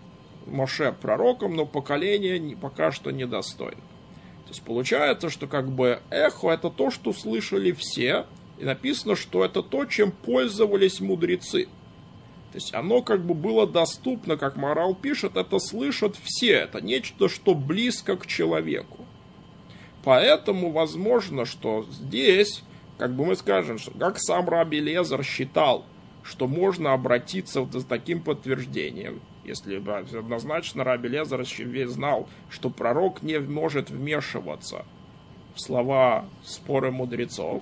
Speaker 1: Моше пророком, но поколение пока что недостойно. То есть получается, что эхо это то, что слышали все, и написано, что это то, чем пользовались мудрецы. То есть оно было доступно, как Маораль пишет, это слышат все, это нечто, что близко к человеку. Поэтому возможно, что здесь, мы скажем, что как сам раби Лезер считал, что можно обратиться с таким подтверждением, если бы однозначно раби Лезер знал, что пророк не может вмешиваться в слова споры мудрецов,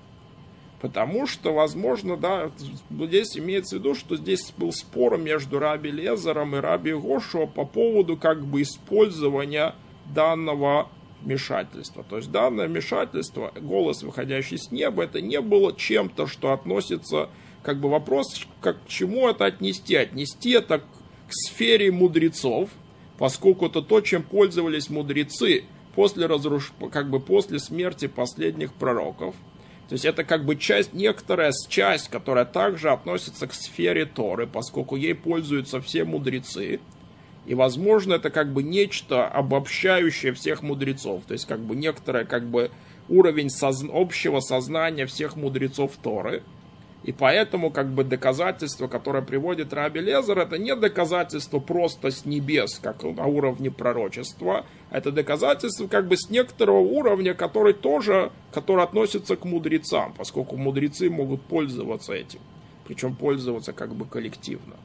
Speaker 1: потому что, возможно, здесь имеется в виду, что здесь был спор между раби Лезером и раби Гошуа по поводу использования данного вмешательства. То есть данное вмешательство, голос, выходящий с неба, это не было чем-то, что относится, вопрос, к чему это отнести. Отнести это к сфере мудрецов, поскольку это то, чем пользовались мудрецы после смерти последних пророков. То есть это некоторая часть, которая также относится к сфере Торы, поскольку ей пользуются все мудрецы. И, возможно, это нечто обобщающее всех мудрецов. То есть некоторое уровень общего сознания всех мудрецов Торы. И поэтому как бы доказательство, которое приводит Раби Лезер, это не доказательство просто с небес, как на уровне пророчества. Это доказательство как бы с некоторого уровня, который относится к мудрецам, поскольку мудрецы могут пользоваться этим. Причем пользоваться как бы коллективно.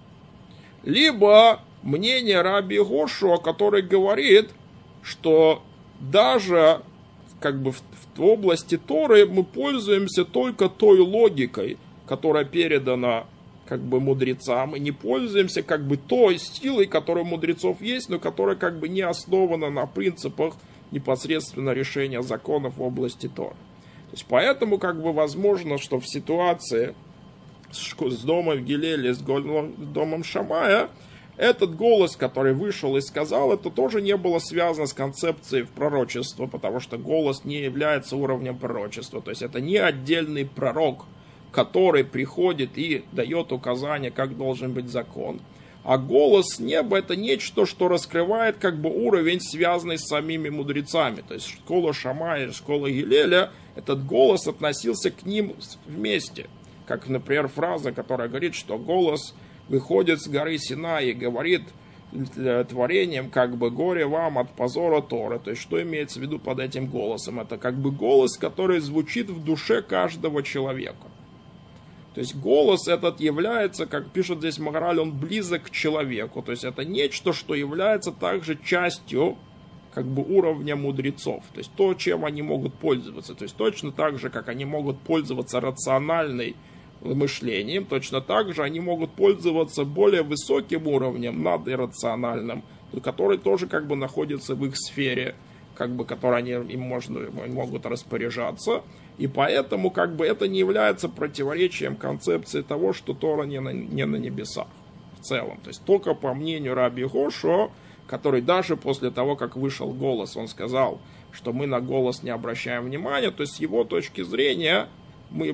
Speaker 1: Либо мнение Раби Гошуа, который говорит, что даже как бы в области Торы мы пользуемся только той логикой, которая передана как бы мудрецам, и не пользуемся как бы той силой, которая у мудрецов есть, но которая как бы не основана на принципах непосредственно решения законов в области Торы. То есть поэтому как бы возможно, что в ситуации с домом Гилеля, с домом Шамая, этот голос, который вышел и сказал, это тоже не было связано с концепцией пророчества, потому что голос не является уровнем пророчества. То есть это не отдельный пророк, который приходит и дает указания, как должен быть закон. А голос неба это нечто, что раскрывает как бы уровень, связанный с самими мудрецами. То есть школа Шамая и школа Гилеля, этот голос относился к ним вместе. Как, например, фраза, которая говорит, что голос выходит с горы Синай и говорит творением, как бы горе вам от позора Торы. То есть что имеется в виду под этим голосом? Это как бы голос, который звучит в душе каждого человека. То есть голос этот является, как пишет здесь Магараль, он близок к человеку. То есть это нечто, что является также частью как бы уровня мудрецов. То есть то, чем они могут пользоваться. То есть точно так же, как они могут пользоваться рациональным мышлением, точно так же они могут пользоваться более высоким уровнем, надиррациональным, который тоже как бы находится в их сфере, как бы, которой они могут распоряжаться. И поэтому как бы это не является противоречием концепции того, что Тора не на небесах в целом. То есть только по мнению Раби Гошуа, который даже после того, как вышел голос, он сказал, что мы на голос не обращаем внимания, то есть с его точки зрения мы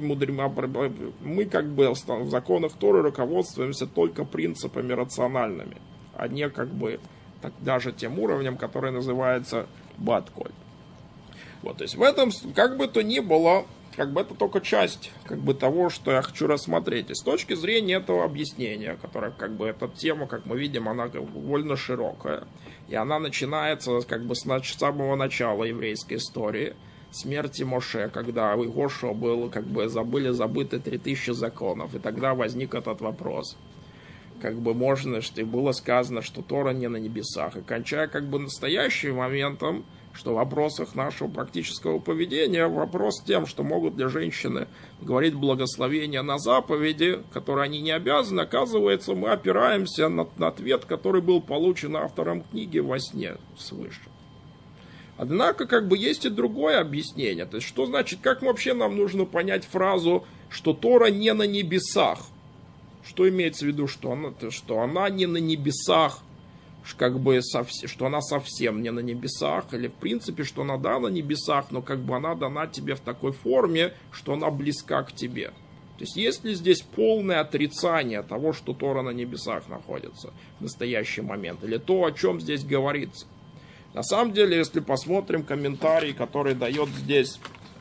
Speaker 1: как бы в законах Торы руководствуемся только принципами рациональными, а не как бы даже тем уровнем, который называется Бат-Коль. Вот, то есть в этом, как бы то ни было, как бы это только часть как бы того, что я хочу рассмотреть. И с точки зрения этого объяснения, которое как бы эта тема, как мы видим, она довольно широкая. И она начинается как бы с самого начала еврейской истории, смерти Моше, когда у Гошуа был, как бы забыты 3000 законов. И тогда возник этот вопрос. Как бы можно, что и было сказано, что Тора не на небесах. И кончая как бы настоящим моментом, что в вопросах нашего практического поведения вопрос тем, что могут ли женщины говорить благословения на заповеди, которые они не обязаны, оказывается, мы опираемся на ответ, который был получен автором книги во сне свыше. Однако, как бы есть и другое объяснение. То есть, что значит, как вообще нам нужно понять фразу, что Тора не на небесах? Что имеется в виду, что она не на небесах, как бы что она совсем не на небесах, или в принципе, что она на небесах, но как бы она дана тебе в такой форме, что она близка к тебе. То есть есть ли здесь полное отрицание того, что Тора на небесах находится в настоящий момент, или то, о чем здесь говорится? На самом деле, если посмотрим комментарий, который дает здесь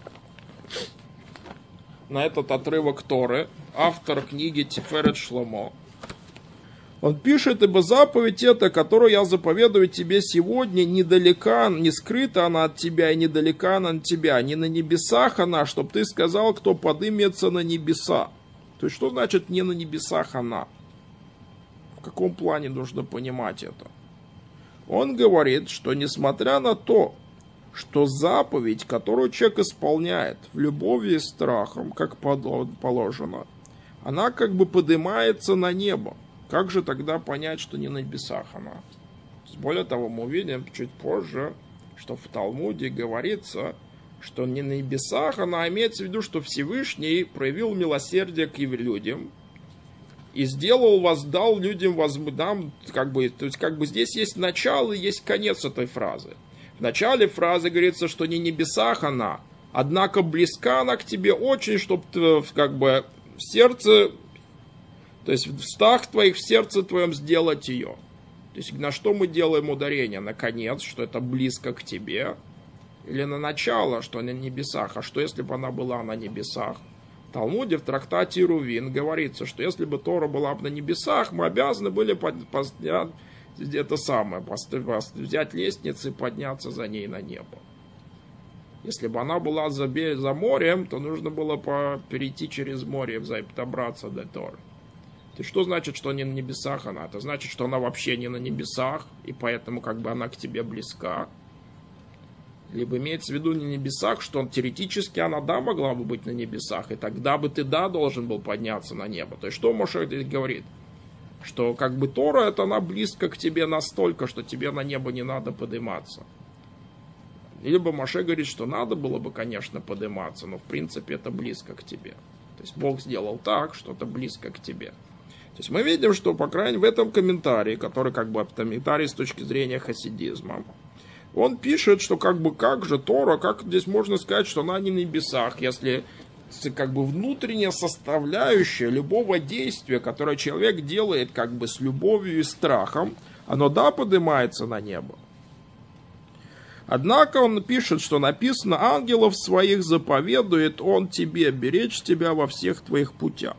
Speaker 1: на этот отрывок Торы, автор книги Тиферет Шломо, он пишет: «Ибо заповедь эта, которую я заповедую тебе сегодня, недалека, не скрыта она от тебя, и недалека она от тебя, не на небесах она, чтоб ты сказал, кто подымется на небеса». То есть, что значит не на небесах она? В каком плане нужно понимать это? Он говорит, что несмотря на то, что заповедь, которую человек исполняет в любови и страхом, как положено, она как бы поднимается на небо. Как же тогда понять, что не на небесах она? Более того, мы увидим чуть позже, что в Талмуде говорится, что не на небесах она, имеется в виду, что Всевышний проявил милосердие к людям и сделал, воздал людям, как бы, то есть как бы здесь есть начало и есть конец этой фразы. В начале фразы говорится, что не на небесах она, однако близка она к тебе очень, чтобы как бы в сердце, то есть в устах твоих, в сердце твоем сделать ее. То есть на что мы делаем ударение? На конец, что это близко к тебе, или на начало, что на небесах? А что если бы она была на небесах? В Талмуде, в трактате Ирувин говорится, что если бы Тора была бы на небесах, мы обязаны были взять лестницу и подняться за ней на небо. Если бы она была за морем, то нужно было перейти через море и добраться до Торы. То есть, что значит, что не на небесах она? Это значит, что она вообще не на небесах, и поэтому как бы она к тебе близка. Либо имеется в виду не на небесах, что теоретически она могла бы быть на небесах, и тогда бы ты должен был подняться на небо. То есть, что Моше говорит? Что как бы Тора, это она близко к тебе настолько, что тебе на небо не надо подниматься. Либо Моше говорит, что надо было бы, конечно, подниматься, но в принципе это близко к тебе. То есть Бог сделал так, что это близко к тебе. То есть мы видим, что, по крайней мере, в этом комментарии, который как бы комментарий с точки зрения хасидизма, он пишет, что как же Тора, как здесь можно сказать, что она не на небесах, если как бы внутренняя составляющая любого действия, которое человек делает как бы с любовью и страхом, оно поднимается на небо. Однако он пишет, что написано: ангелов своих заповедует он тебе беречь тебя во всех твоих путях.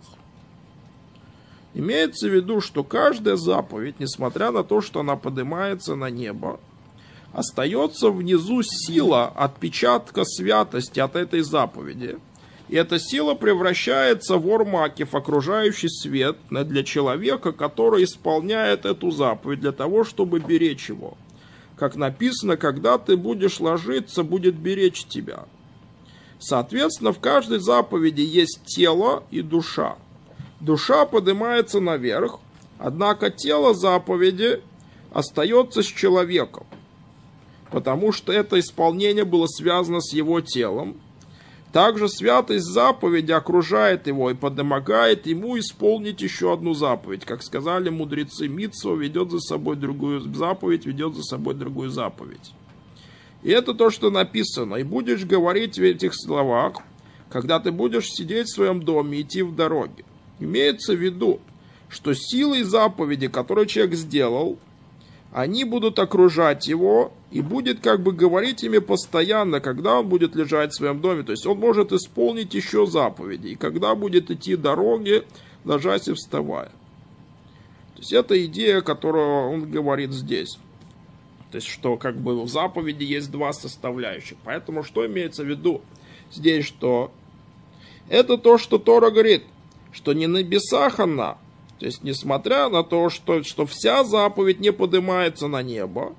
Speaker 1: Имеется в виду, что каждая заповедь, несмотря на то, что она поднимается на небо, остается внизу сила отпечатка святости от этой заповеди. И эта сила превращается в ор-макев, окружающий свет, для человека, который исполняет эту заповедь для того, чтобы беречь его. Как написано: когда ты будешь ложиться, будет беречь тебя. Соответственно, в каждой заповеди есть тело и душа. Душа поднимается наверх, однако тело заповеди остается с человеком, потому что это исполнение было связано с его телом. Также святость заповеди окружает его и помогает ему исполнить еще одну заповедь. Как сказали мудрецы, мицва ведет за собой другую заповедь, ведет за собой другую заповедь. И это то, что написано. И будешь говорить в этих словах, когда ты будешь сидеть в своем доме и идти в дороге. Имеется в виду, что силой заповеди, которую человек сделал, они будут окружать его и будет как бы говорить ими постоянно, когда он будет лежать в своем доме. То есть он может исполнить еще заповеди, и когда будет идти дороги, ложась и вставая. То есть это идея, которую он говорит здесь. То есть что как бы в заповеди есть два составляющих. Поэтому что имеется в виду здесь, что это то, что Тора говорит, что не на небесах она. То есть, несмотря на то, что вся заповедь не поднимается на небо,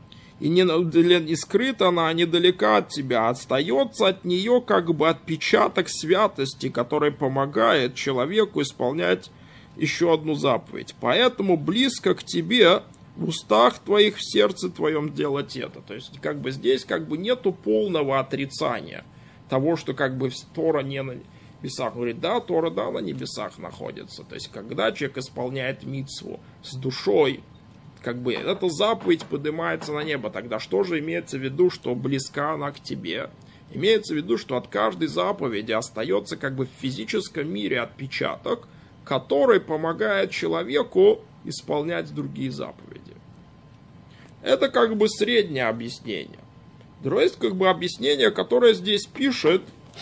Speaker 1: и скрыта она недалека от тебя, остается от нее как бы отпечаток святости, который помогает человеку исполнять еще одну заповедь. Поэтому близко к тебе, в устах твоих, в сердце твоем делать это. То есть, как бы здесь как бы нету полного отрицания того, что как бы Тора не на небесах. Говорит, да, Тора, да, на небесах находится. То есть, когда человек исполняет мицву с душой, как бы эта заповедь поднимается на небо. Тогда что же имеется в виду, что близка она к тебе? Имеется в виду, что от каждой заповеди остается как бы в физическом мире отпечаток, который помогает человеку исполнять другие заповеди. Это как бы среднее объяснение. Другое есть как бы объяснение, которое здесь пишет.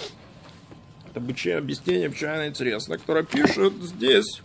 Speaker 1: Это объяснение печально интересно, которое пишет здесь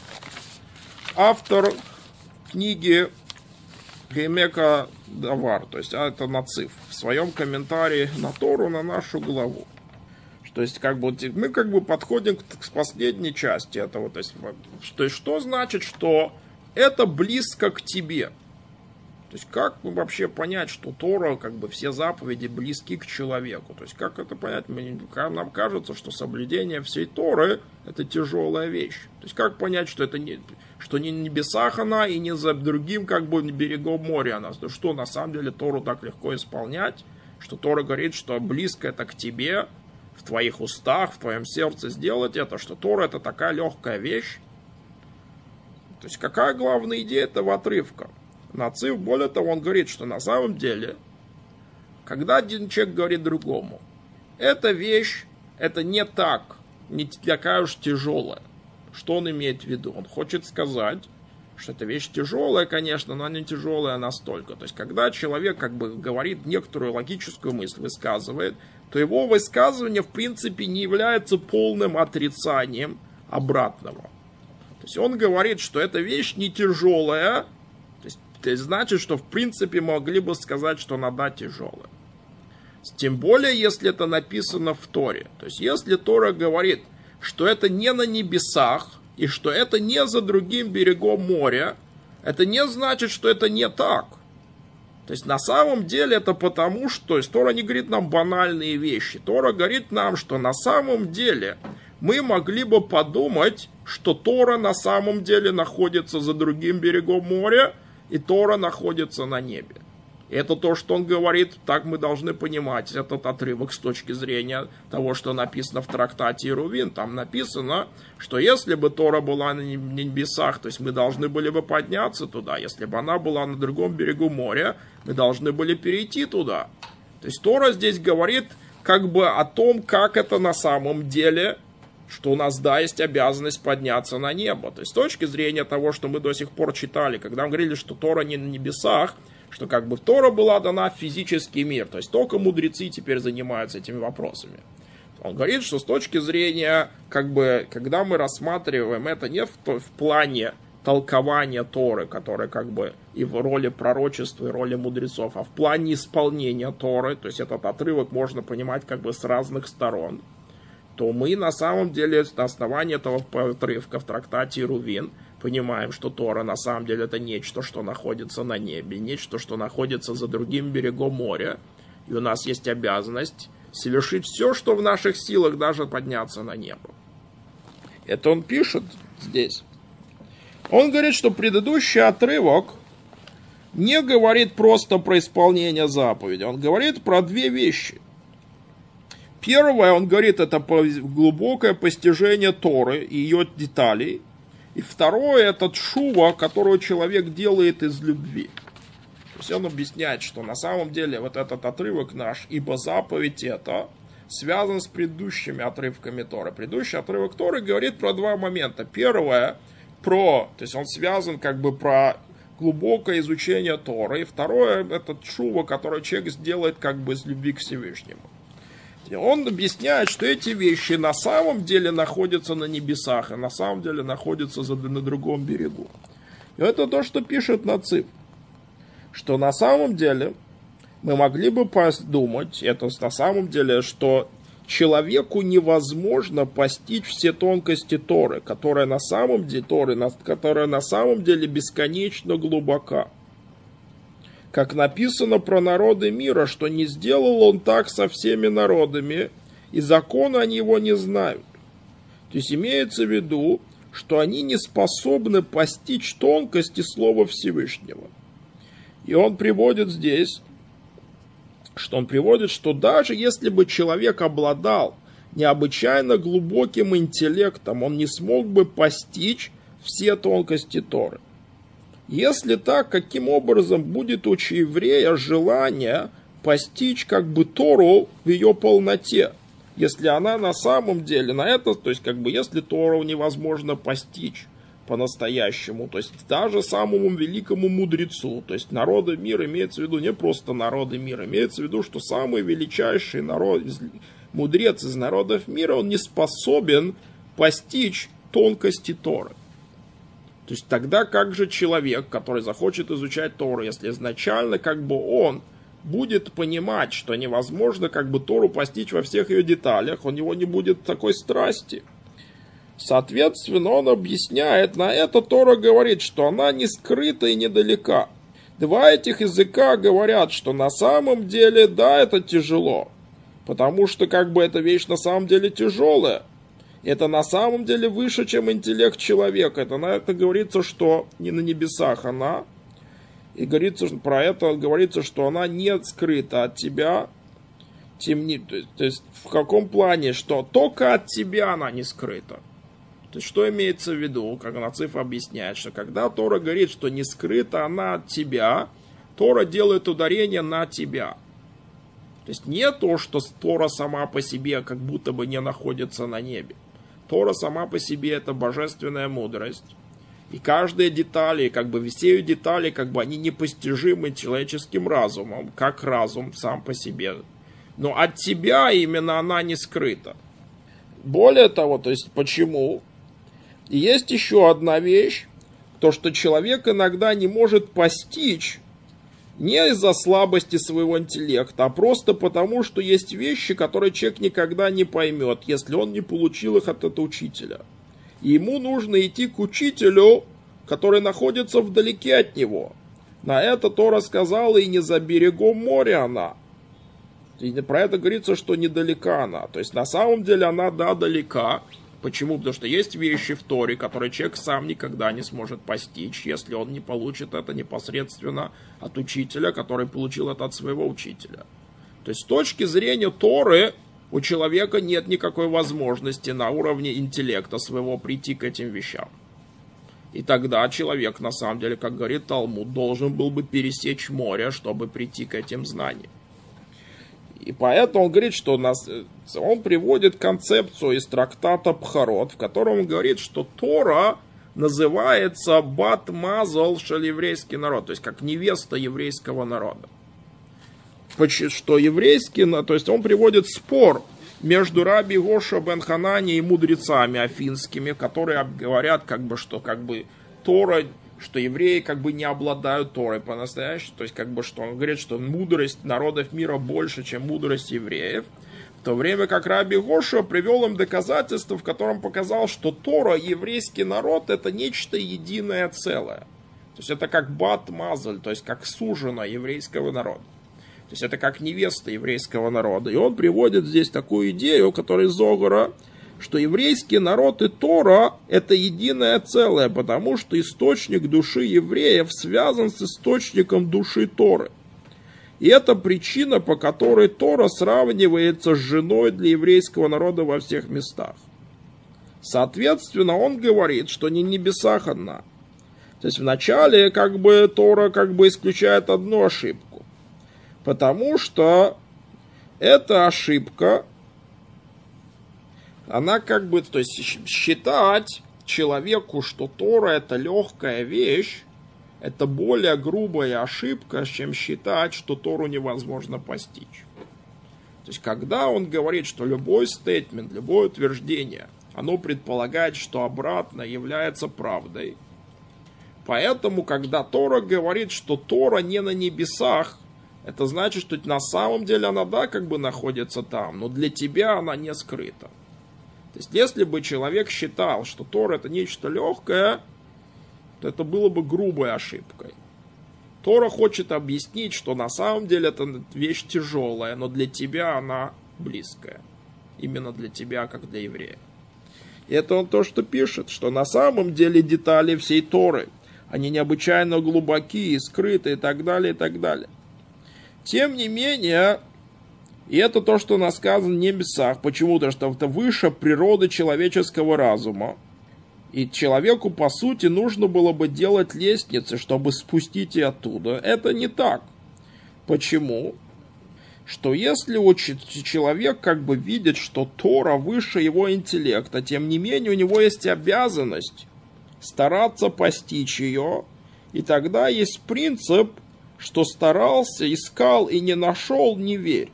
Speaker 1: автор книги Геймека Давар, то есть это Нациф, в своем комментарии на Тору, на нашу главу. То есть как бы мы как бы подходим к последней части этого. То есть что значит, что это близко к тебе? То есть как вообще понять, что Тора, как бы все заповеди близки к человеку? То есть как это понять? Нам кажется, что соблюдение всей Торы это тяжелая вещь. То есть как понять, что это не на небесах она и не за другим как бы берегом моря она? Что на самом деле Тору так легко исполнять, что Тора говорит, что близко это к тебе, в твоих устах, в твоем сердце сделать это, что Тора это такая легкая вещь. То есть какая главная идея этого отрывка? Нациф, более того, он говорит, что на самом деле, когда один человек говорит другому, эта вещь, это не так, не такая уж тяжелая. Что он имеет в виду? Он хочет сказать, что эта вещь тяжелая, конечно, но не тяжелая настолько. То есть, когда человек как бы говорит некоторую логическую мысль, высказывает, то его высказывание в принципе не является полным отрицанием обратного. То есть он говорит, что эта вещь не тяжелая, то есть значит, что в принципе могли бы сказать, что она да, тяжелая. Тем более, если это написано в Торе. То есть если Тора говорит, что это не на небесах, и что это не за другим берегом моря, это не значит, что это не так. То есть на самом деле это потому, что то есть, Тора не говорит нам банальные вещи. Тора говорит нам, что на самом деле мы могли бы подумать, что Тора на самом деле находится за другим берегом моря, и Тора находится на небе. Это то, что он говорит, так мы должны понимать этот отрывок с точки зрения того, что написано в трактате Ирувин. Там написано, что если бы Тора была на небесах, то есть мы должны были бы подняться туда. Если бы она была на другом берегу моря, мы должны были перейти туда. То есть Тора здесь говорит как бы о том, как это на самом деле, что у нас, да, есть обязанность подняться на небо. То есть с точки зрения того, что мы до сих пор читали, когда мы говорили, что Тора не на небесах, что как бы Тора была дана в физический мир, то есть только мудрецы теперь занимаются этими вопросами. Он говорит, что с точки зрения, как бы, когда мы рассматриваем это не в плане толкования Торы, которое как бы и в роли пророчества, и в роли мудрецов, а в плане исполнения Торы, то есть этот отрывок можно понимать как бы с разных сторон, то мы на самом деле на основании этого отрывка в трактате Ирувин понимаем, что Тора на самом деле это нечто, что находится на небе, нечто, что находится за другим берегом моря, и у нас есть обязанность совершить все, что в наших силах, даже подняться на небо. Это он пишет здесь. Он говорит, что предыдущий отрывок не говорит просто про исполнение заповеди, он говорит про две вещи. Первое, он говорит, это глубокое постижение Торы и ее деталей. И второе, это тшува, которую человек делает из любви. То есть он объясняет, что на самом деле вот этот отрывок наш, ибо заповедь это, связан с предыдущими отрывками Торы. Предыдущий отрывок Торы говорит про два момента. Первое, то есть он связан как бы про глубокое изучение Торы. И второе, это тшува, который человек сделает как бы из любви к Всевышнему. Он объясняет, что эти вещи на самом деле находятся на небесах, и на самом деле находятся на другом берегу. И это то, что пишет Нациф. Что на самом деле мы могли бы подумать, это на самом деле, что человеку невозможно постичь все тонкости Торы, которая на самом деле бесконечно глубока. Как написано про народы мира, что не сделал он так со всеми народами, и закона они его не знают. То есть имеется в виду, что они не способны постичь тонкости Слова Всевышнего. И он приводит здесь, что даже если бы человек обладал необычайно глубоким интеллектом, он не смог бы постичь все тонкости Торы. Если так, каким образом будет у еврея желание постичь как бы Тору в ее полноте? Если она на самом деле на это, то есть как бы если Тору невозможно постичь по-настоящему, то есть даже самому великому мудрецу, то есть народы мира имеется в виду не просто народы мира, имеется в виду, что самый величайший мудрец из народов мира, он не способен постичь тонкости Торы. То есть тогда как же человек, который захочет изучать Тору, если изначально как бы он будет понимать, что невозможно как бы Тору постичь во всех ее деталях, у него не будет такой страсти. Соответственно, он объясняет, на это Тора говорит, что она не скрыта и недалека. Два этих языка говорят, что на самом деле, да, это тяжело, потому что как бы эта вещь на самом деле тяжелая. Это на самом деле выше, чем интеллект человека. Это на это говорится, что не на небесах она. И говорится, что про это говорится, что она не скрыта от тебя. То есть в каком плане, что только от тебя она не скрыта. То есть что имеется в виду, как Нациф объясняет, что когда Тора говорит, что не скрыта она от тебя, Тора делает ударение на тебя. То есть не то, что Тора сама по себе как будто бы не находится на небе. Тора сама по себе это божественная мудрость. И каждая деталь, как бы все ее детали, как бы они непостижимы человеческим разумом, как разум сам по себе. Но от тебя именно она не скрыта. Более того, то есть почему? И есть еще одна вещь, то, что человек иногда не может постичь не из-за слабости своего интеллекта, а просто потому, что есть вещи, которые человек никогда не поймет, если он не получил их от этого учителя. И ему нужно идти к учителю, который находится вдалеке от него. На это Тора сказала, и не за берегом моря она. И про это говорится, что недалека она. То есть на самом деле она, да, далека. Почему? Потому что есть вещи в Торе, которые человек сам никогда не сможет постичь, если он не получит это непосредственно от учителя, который получил это от своего учителя. То есть с точки зрения Торы у человека нет никакой возможности на уровне интеллекта своего прийти к этим вещам. И тогда человек, на самом деле, как говорит Талмуд, должен был бы пересечь море, чтобы прийти к этим знаниям. И поэтому он говорит, что он приводит концепцию из трактата Пхарот, в котором он говорит, что Тора называется Бат Мазал шель еврейский народ, то есть как невеста еврейского народа. Что еврейский, то есть он приводит спор между Раби Гоша бен Ханани и мудрецами афинскими, которые говорят, что Тора, что евреи не обладают Торой по-настоящему, то есть что он говорит, что мудрость народов мира больше, чем мудрость евреев, в то время как Раби Гоша привел им доказательства, в котором показал, что Тора, еврейский народ, это нечто единое целое. То есть это как бат мазаль, то есть как сужена еврейского народа. То есть это как невеста еврейского народа. И он приводит здесь такую идею, которая из Зогара, что еврейский народ и Тора – это единое целое, потому что источник души евреев связан с источником души Торы. И это причина, по которой Тора сравнивается с женой для еврейского народа во всех местах. Соответственно, он говорит, что не в небесах одна. То есть вначале Тора исключает одну ошибку. Потому что эта ошибка, она то есть считать человеку, что Тора это легкая вещь, это более грубая ошибка, чем считать, что Тору невозможно постичь. То есть когда он говорит, что любой стейтмент, любое утверждение, оно предполагает, что обратно является правдой. Поэтому, когда Тора говорит, что Тора не на небесах, это значит, что на самом деле она, находится там, но для тебя она не скрыта. То есть, если бы человек считал, что Тора это нечто легкое, то это было бы грубой ошибкой. Тора хочет объяснить, что на самом деле это вещь тяжелая, но для тебя она близкая. Именно для тебя, как для еврея. И это он то, что пишет, что на самом деле детали всей Торы, они необычайно глубокие, скрыты и так далее, и так далее. Тем не менее, и это то, что нас сказано в небесах, почему-то, что это выше природы человеческого разума. И человеку, по сути, нужно было бы делать лестницы, чтобы спустить и оттуда. Это не так. Почему? Что если человек видит, что Тора выше его интеллекта, тем не менее у него есть обязанность стараться постичь ее, и тогда есть принцип, что старался, искал и не нашел, не верь.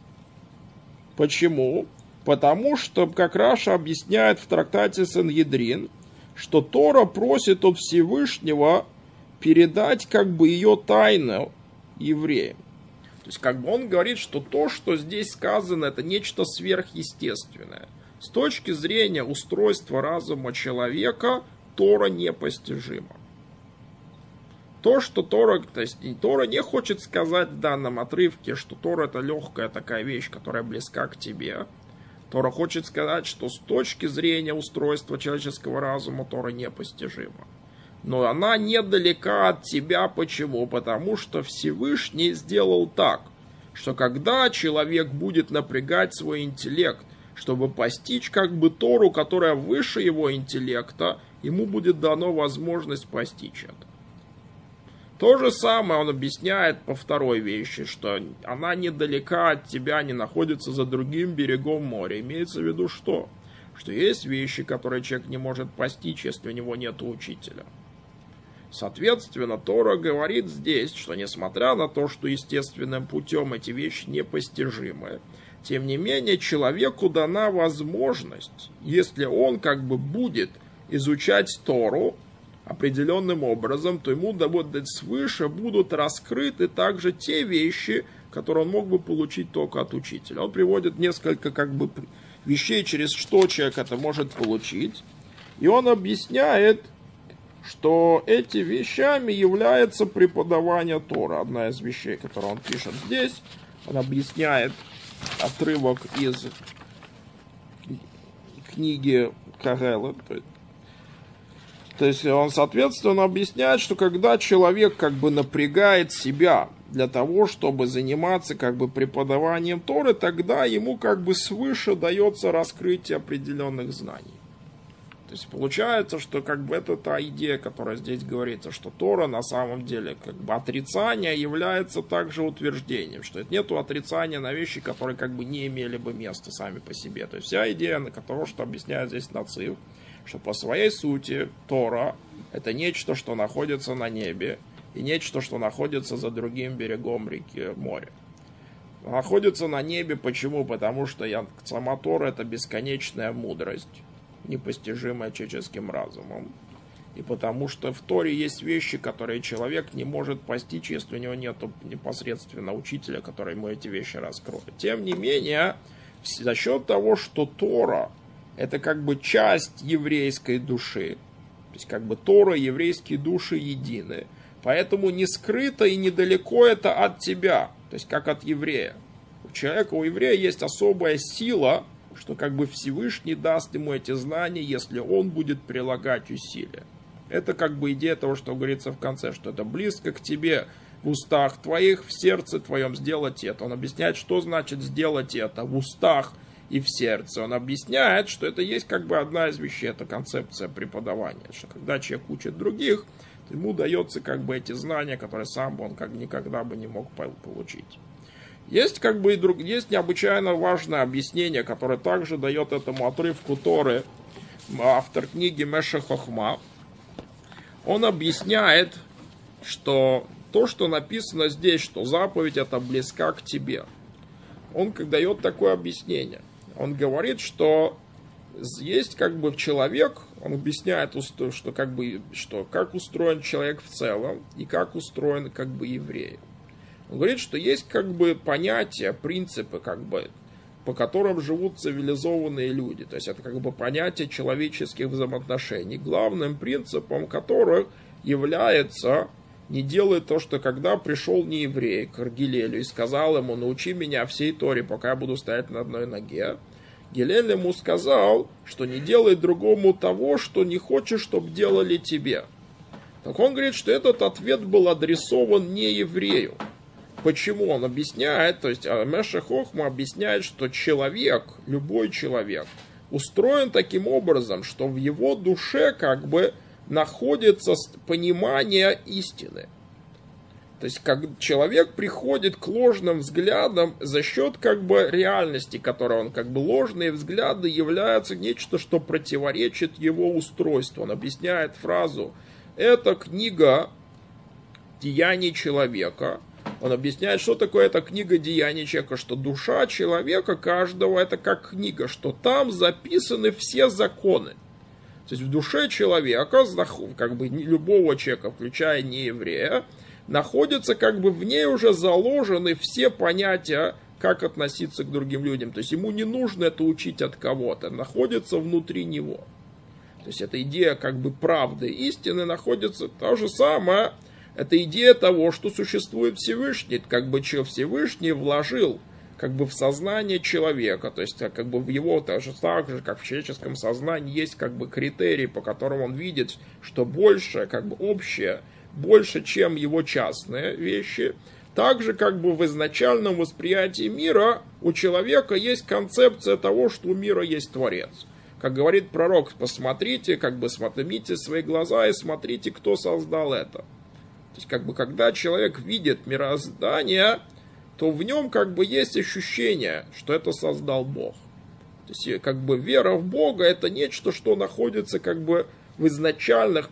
Speaker 1: Почему? Потому что, как Раша объясняет в трактате Сангедрин, что Тора просит от Всевышнего передать ее тайну евреям. То есть он говорит, что то, что здесь сказано, это нечто сверхъестественное. С точки зрения устройства разума человека, Тора непостижима. То, что Тора не хочет сказать в данном отрывке, что Тора это легкая такая вещь, которая близка к тебе. Тора хочет сказать, что с точки зрения устройства человеческого разума Тора непостижима. Но она недалека от тебя. Почему? Потому что Всевышний сделал так, что когда человек будет напрягать свой интеллект, чтобы постичь Тору, которая выше его интеллекта, ему будет дано возможность постичь это. То же самое он объясняет по второй вещи, что она недалека от тебя, не находится за другим берегом моря. Имеется в виду что? Что есть вещи, которые человек не может постичь, если у него нет учителя. Соответственно, Тора говорит здесь, что несмотря на то, что естественным путем эти вещи непостижимы, тем не менее человеку дана возможность, если он как бы будет изучать Тору определенным образом, то ему свыше будут раскрыты также те вещи, которые он мог бы получить только от учителя. Он приводит несколько как бы вещей, через что человек это может получить, и он объясняет, что эти вещами является преподавание Тора. Одна из вещей, которую он пишет здесь, он объясняет отрывок из книги Кагелы. То есть он, соответственно, объясняет, что когда человек как бы напрягает себя для того, чтобы заниматься как бы преподаванием Торы, тогда ему как бы свыше дается раскрытие определенных знаний. То есть получается, что как бы это та идея, которая здесь говорится, что Тора на самом деле как бы отрицание является также утверждением, что нету отрицания на вещи, которые как бы не имели бы места сами по себе. То есть вся идея, на того, что объясняет здесь Нацив, что по своей сути Тора это нечто, что находится на небе, и нечто, что находится за другим берегом реки, моря. Находится на небе почему? Потому что сама Тора это бесконечная мудрость, непостижимое человеческим разумом. И потому что в Торе есть вещи, которые человек не может постичь, если у него нет непосредственно учителя, который ему эти вещи раскроет. Тем не менее, за счет того, что Тора это как бы часть еврейской души, то есть как бы Тора и еврейские души едины, поэтому не скрыто и недалеко это от тебя, то есть как от еврея. У еврея есть особая сила, что как бы Всевышний даст ему эти знания, если он будет прилагать усилия. Это как бы идея того, что говорится в конце, что это близко к тебе в устах твоих, в сердце твоем сделать это. Он объясняет, что значит сделать это в устах и в сердце. Он объясняет, что это есть как бы одна из вещей, это концепция преподавания, что когда человек учит других, то ему дается как бы эти знания, которые сам он как никогда бы не мог получить. Есть как бы есть необычайно важное объяснение, которое также дает этому отрывку Торы автор книги Меше Хохма. Он объясняет, что то, что написано здесь, что заповедь это близка к тебе. Он дает такое объяснение. Он говорит, что есть как бы человек, он объясняет, что как устроен человек в целом и как устроен как бы еврей. Он говорит, что есть как бы понятия, принципы, как бы, по которым живут цивилизованные люди. То есть это как бы понятие человеческих взаимоотношений, главным принципом которых является не делай то, что когда пришел нееврей к Гилелю и сказал ему, научи меня всей Торе, пока я буду стоять на одной ноге, Гилель ему сказал, что не делай другому того, что не хочешь, чтобы делали тебе. Так он говорит, что этот ответ был адресован не еврею. Почему? Он объясняет, то есть Меше Хохма объясняет, что человек, любой человек, устроен таким образом, что в его душе как бы находится понимание истины. То есть как человек приходит к ложным взглядам за счет как бы реальности, которой он как бы ложные взгляды являются нечто, что противоречит его устройству. Он объясняет фразу «это книга деяний человека». Он объясняет, что такое эта книга деяний человека, что душа человека каждого это как книга, что там записаны все законы. То есть в душе человека, как бы любого человека, включая нееврея, находятся как бы в ней уже заложены все понятия, как относиться к другим людям. То есть ему не нужно это учить от кого-то, находится внутри него. То есть эта идея как бы правды, истины находится то же самое. Это идея того, что существует Всевышний, как бы Всевышний вложил как бы в сознание человека, то есть как бы в его так же, как в человеческом сознании есть как бы критерии, по которым он видит, что больше, как бы общее, больше, чем его частные вещи. Также как бы в изначальном восприятии мира у человека есть концепция того, что у мира есть Творец. Как говорит пророк, посмотрите, как бы смотрите свои глаза и смотрите, кто создал это. То есть, как бы, когда человек видит мироздание, то в нем, как бы, есть ощущение, что это создал Бог. То есть, как бы, вера в Бога, это нечто, что находится, как бы, в изначальных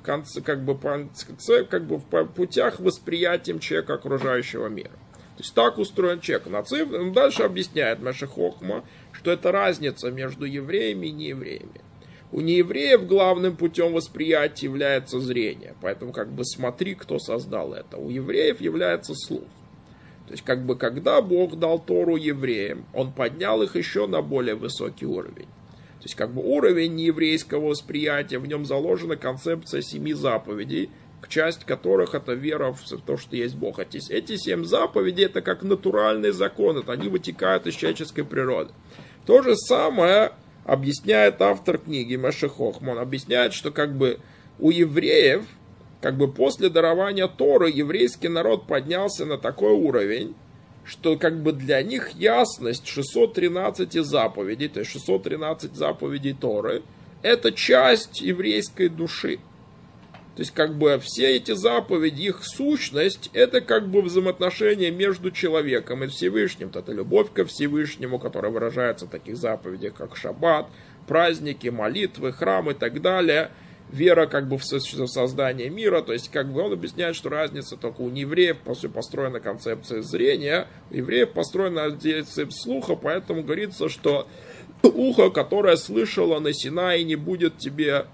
Speaker 1: путях восприятия человека окружающего мира. То есть так устроен человек. Нацив, он дальше объясняет Мешech Хохма, что это разница между евреями и неевреями. У неевреев главным путем восприятия является зрение. Поэтому смотри, кто создал это. У евреев является слух. То есть когда Бог дал Тору евреям, Он поднял их еще на более высокий уровень. То есть уровень нееврейского восприятия, в нем заложена концепция 7 заповедей, часть которых это вера в то, что есть Бог. Эти 7 заповедей это как натуральный закон, это они вытекают из человеческой природы. То же самое объясняет автор книги Мешech Хохма. Он объясняет, что у евреев, после дарования Торы, еврейский народ поднялся на такой уровень, что для них ясность 613 заповедей, то есть 613 заповедей Торы, это часть еврейской души. То есть все эти заповеди, их сущность, это взаимоотношения между человеком и Всевышним. Это любовь ко Всевышнему, которая выражается в таких заповедях, как шаббат, праздники, молитвы, храм и так далее. Вера в создание мира. То есть он объясняет, что разница только у неевреев построена концепция зрения, у евреев построена концепция слуха, поэтому говорится, что ухо, которое слышало на Синае, не будет тебе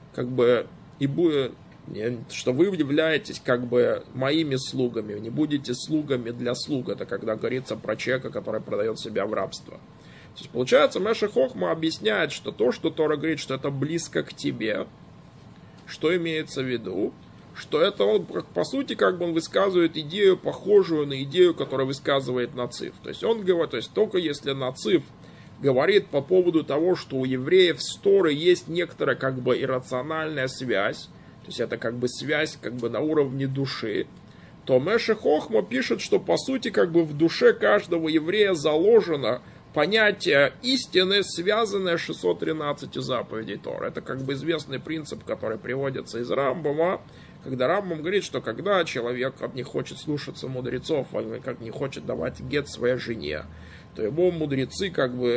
Speaker 1: что вы являетесь моими слугами, не будете слугами для слуг. Это когда говорится про человека, который продает себя в рабство. То есть получается, Мешech Хохма объясняет, что то, что Тора говорит, что это близко к тебе, что имеется в виду, что это он, по сути, он высказывает идею, похожую на идею, которую высказывает Нацив. То есть он говорит, только если Нацив говорит по поводу того, что у евреев с Торой есть некоторая иррациональная связь, то есть это связь на уровне души, то Мешech Хохма пишет, что по сути в душе каждого еврея заложено понятие истины, связанное с 613 заповедей Торы. Это известный принцип, который приводится из Рамбама, когда Рамбам говорит, что когда человек не хочет слушаться мудрецов, он не хочет давать гет своей жене, то его мудрецы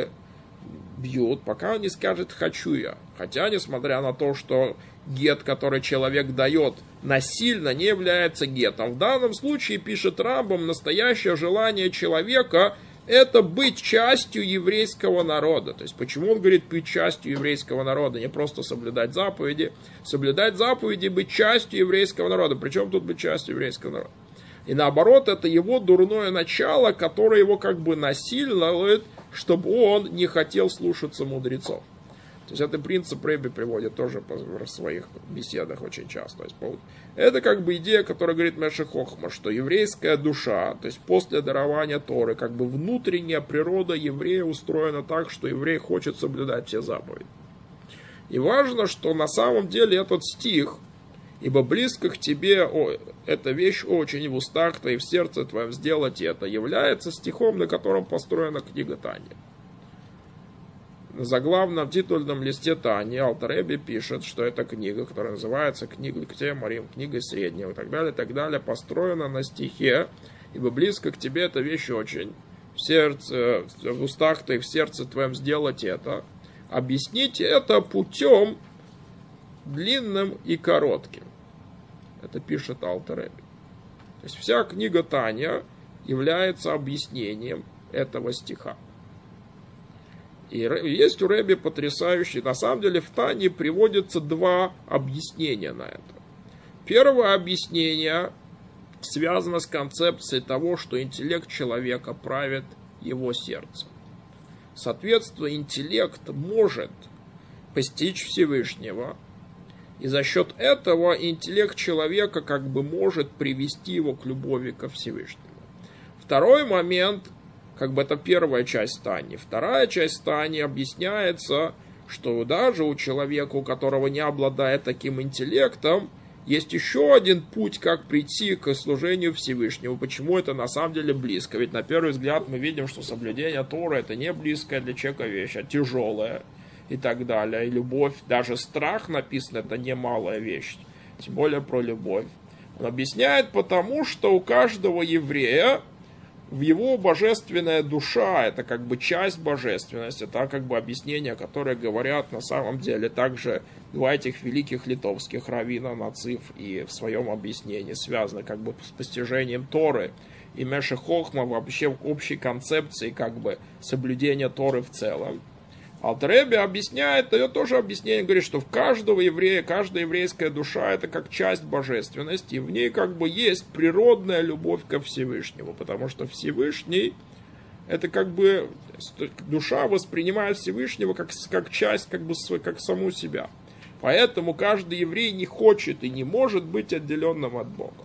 Speaker 1: бьют, пока он не скажет «хочу я». Хотя, несмотря на то, что гет, который человек дает, насильно не является гетом. В данном случае, пишет Рамбам, настоящее желание человека – это быть частью еврейского народа. То есть, почему он говорит быть частью еврейского народа, не просто соблюдать заповеди. Соблюдать заповеди – быть частью еврейского народа. Причем тут быть частью еврейского народа? И наоборот, это его дурное начало, которое его насилует, чтобы он не хотел слушаться мудрецов. То есть это принцип Ребе приводит тоже в своих беседах очень часто. Это идея, которая говорит Мешech Хохма, что еврейская душа, то есть после дарования Торы, внутренняя природа еврея устроена так, что еврей хочет соблюдать все заповеди. И важно, что на самом деле этот стих, ибо близко к тебе, эта вещь очень в устах твоих, в сердце твоем сделать это, является стихом, на котором построена книга Тания. На заглавном титульном листе Тани Алтер Ребе пишет, что эта книга, которая называется «Книга Ликтей Марим», «Книга среднего» и так далее, построена на стихе, ибо близко к тебе эта вещь очень, в сердце, в устах твоих, в сердце твоем сделать это. Объясните это путем длинным и коротким. Это пишет Алтер Ребе. То есть вся книга Таня является объяснением этого стиха. И есть у Ребе потрясающий, на самом деле в Тане приводятся 2 объяснения на это. Первое объяснение связано с концепцией того, что интеллект человека правит его сердцем. Соответственно, интеллект может постичь Всевышнего, и за счет этого интеллект человека может привести его к любови ко Всевышнему. Второй момент, это первая часть Тани. Вторая часть Тани объясняется, что даже у человека, у которого не обладает таким интеллектом, есть еще один путь, как прийти к служению Всевышнему. Почему это на самом деле близко? Ведь на первый взгляд мы видим, что соблюдение Торы это не близкая для человека вещь, а тяжелая и так далее. И любовь, даже страх написано, это не малая вещь. Тем более про любовь. Он объясняет потому, что у каждого еврея в его божественная душа, это как бы часть божественности, это как бы объяснения, которые говорят на самом деле также два этих великих литовских раввина Нациф и в своем объяснении связаны как бы с постижением Торы и Меше Хохма вообще в общей концепции как бы соблюдения Торы в целом. Алтер Ребе объясняет, дает тоже объяснение, говорит, что в каждого еврея, каждая еврейская душа это как часть божественности, и в ней как бы есть природная любовь ко Всевышнему, потому что Всевышний, это как бы душа воспринимает Всевышнего как часть, как бы как саму себя. Поэтому каждый еврей не хочет и не может быть отделенным от Бога.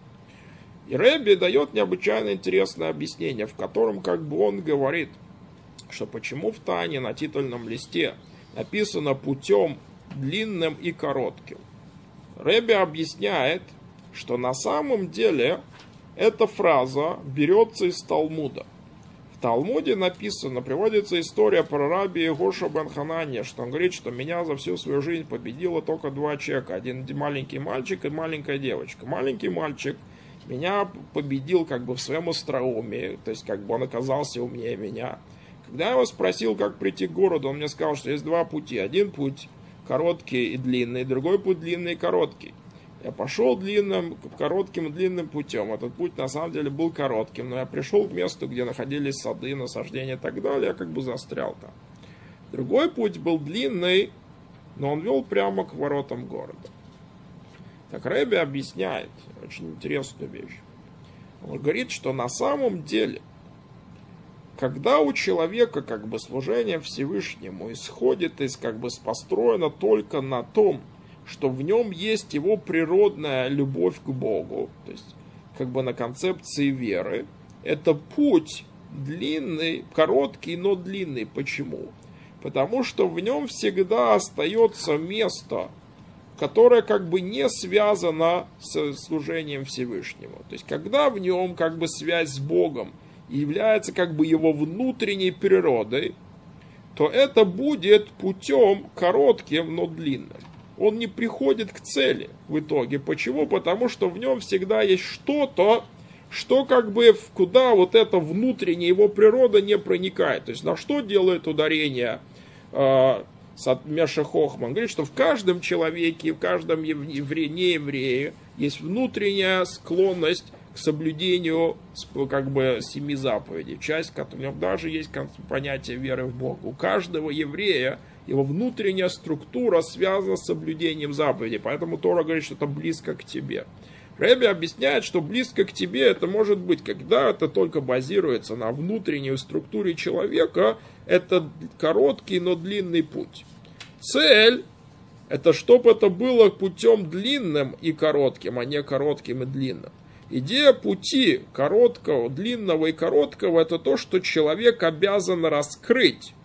Speaker 1: И Ребе дает необычайно интересное объяснение, в котором как бы он говорит, что почему в Тане на титульном листе написано путем длинным и коротким. Ребе объясняет, что на самом деле эта фраза берется из Талмуда. В Талмуде написано, приводится история про раби Егоша бен Хананья, что он говорит, что меня за всю свою жизнь победило только два человека. Один маленький мальчик и маленькая девочка. Маленький мальчик меня победил как бы в своем остроумии, то есть как бы он оказался умнее меня. Когда я его спросил, как прийти к городу, он мне сказал, что есть два пути. Один путь короткий и длинный, другой путь длинный и короткий. Я пошел коротким и длинным путем. Этот путь на самом деле был коротким, но я пришел к месту, где находились сады, насаждения и так далее, я как бы застрял там. Другой путь был длинный, но он вел прямо к воротам города. Так Ребе объясняет очень интересную вещь. Он говорит, что на самом деле, когда у человека как бы служение Всевышнему исходит из как бы построено только на том, что в нем есть его природная любовь к Богу, то есть как бы на концепции веры, это путь длинный, короткий, но длинный. Почему? Потому что в нем всегда остается место, которое как бы не связано с служением Всевышнему. То есть когда в нем как бы связь с Богом является как бы его внутренней природой, то это будет путем коротким, но длинным. Он не приходит к цели в итоге. Почему? Потому что в нем всегда есть что-то, что как бы куда вот эта внутренняя его природа не проникает. То есть на что делает ударение Меше Хохма? Он говорит, что в каждом человеке, в каждом нееврее есть внутренняя склонность к соблюдению как бы 7 заповедей. Часть, в нем даже есть понятие веры в Бога. У каждого еврея его внутренняя структура связана с соблюдением заповедей. Поэтому Тора говорит, что это близко к тебе. Ребе объясняет, что близко к тебе это может быть, когда это только базируется на внутренней структуре человека, это короткий, но длинный путь. Цель – это чтобы это было путем длинным и коротким, а не коротким и длинным. Идея пути короткого, длинного и короткого – это то, что человек обязан раскрыть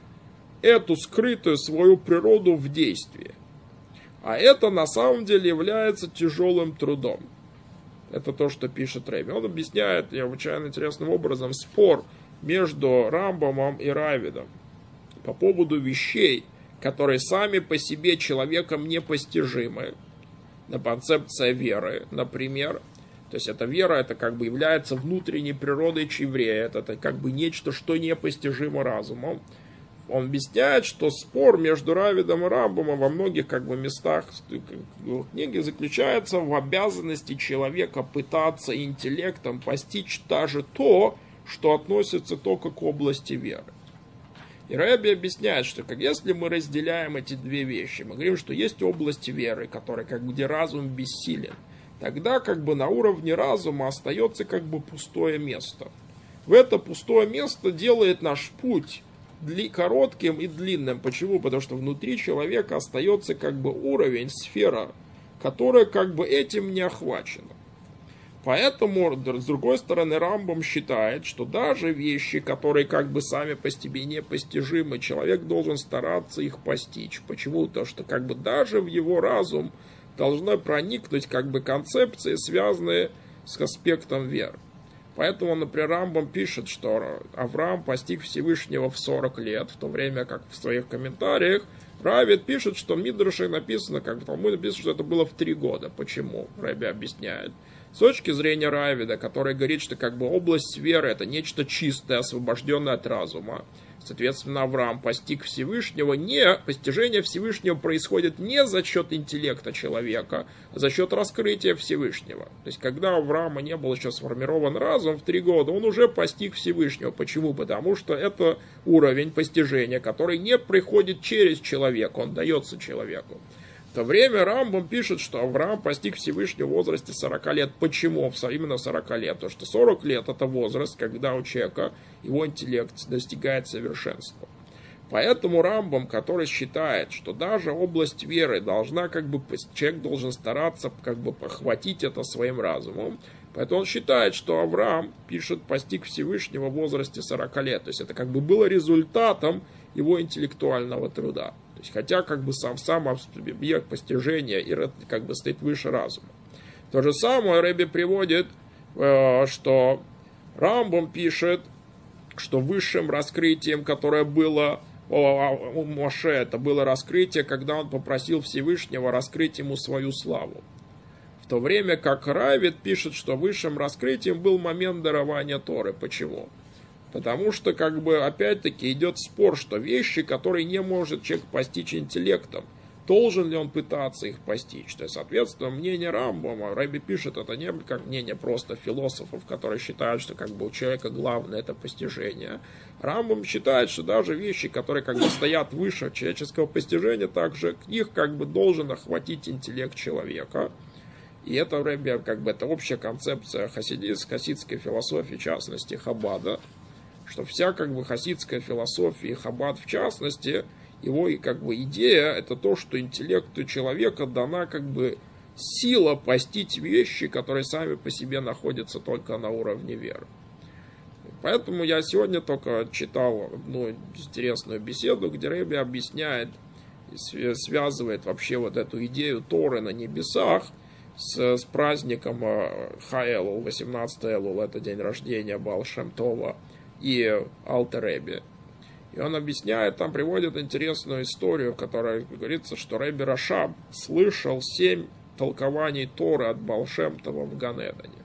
Speaker 1: эту скрытую свою природу в действии. А это на самом деле является тяжелым трудом. Это то, что пишет Ребе. Он объясняет необычайно интересным образом спор между Рамбамом и Равидом по поводу вещей, которые сами по себе человеком непостижимы. На концепция веры, например. То есть эта вера, это как бы является внутренней природой еврея. Это как бы нечто, что непостижимо разумом. Он объясняет, что спор между Равидом и Рамбамом во многих как бы местах книги заключается в обязанности человека пытаться интеллектом постичь даже то, что относится только к области веры. И Ребе объясняет, что если мы разделяем эти две вещи, мы говорим, что есть области веры, которые как бы где разум бессилен, тогда как бы на уровне разума остается как бы пустое место. В это пустое место делает наш путь коротким и длинным. Почему? Потому что внутри человека остается как бы уровень, сфера, которая как бы этим не охвачена. Поэтому, с другой стороны, Рамбам считает, что даже вещи, которые как бы сами по себе непостижимы, человек должен стараться их постичь. Почему? Потому что как бы даже в его разум должны проникнуть как бы концепции, связанные с аспектом веры. Поэтому, например, Рамбам пишет, что Авраам постиг Всевышнего в 40 лет, в то время как в своих комментариях Равид пишет, что в Мидраше написано, как в Талмуде написано, что это было в 3 года. Почему? Ребе объясняет. С точки зрения Райведа, который говорит, что как бы область веры это нечто чистое, освобожденное от разума. Соответственно, Авраам постиг Всевышнего, постижение Всевышнего происходит не за счет интеллекта человека, а за счет раскрытия Всевышнего. То есть, когда у Авраама не был еще сформирован разум в 3 года, он уже постиг Всевышнего. Почему? Потому что это уровень постижения, который не приходит через человека, он дается человеку. В то время Рамбам пишет, что Авраам постиг Всевышнего в возрасте 40 лет. Почему именно 40 лет? Потому что 40 лет это возраст, когда у человека его интеллект достигает совершенства. Поэтому Рамбам, который считает, что даже область веры должна человек должен стараться похватить это своим разумом. Поэтому он считает, что Авраам постиг Всевышнего в возрасте 40 лет. То есть это было результатом его интеллектуального труда. То есть, хотя сам объект постижения и стоит выше разума. То же самое Ребе приводит, что Рамбам пишет, что высшим раскрытием, которое было у Моше, это было раскрытие, когда он попросил Всевышнего раскрыть ему свою славу. В то время как Райвед пишет, что высшим раскрытием был момент дарования Торы. Почему? Потому что, опять-таки, идет спор, что вещи, которые не может человек постичь интеллектом, должен ли он пытаться их постичь. То есть, соответственно, мнение Рамбама, Райби пишет, это не как мнение просто философов, которые считают, что у человека главное это постижение. Рамбам считает, что даже вещи, которые стоят выше человеческого постижения, также их должен охватить интеллект человека. И это Райби, это общая концепция хасидской философии, в частности, Хаббада, что вся хасидская философия и Хаббад в частности, его идея это то, что интеллекту человека дана сила постичь вещи, которые сами по себе находятся только на уровне веры. Поэтому я сегодня только читал одну интересную беседу, где Ребе объясняет и связывает вообще эту идею Торы на небесах с праздником Ха-Элул, 18 Элул, это день рождения Баал Шем Това и Алтер Ребе. И он объясняет, там приводит интересную историю, в которой говорится, что Ребе Рашаб слышал 7 толкований Торы от Баал Шем Това в Ганедане.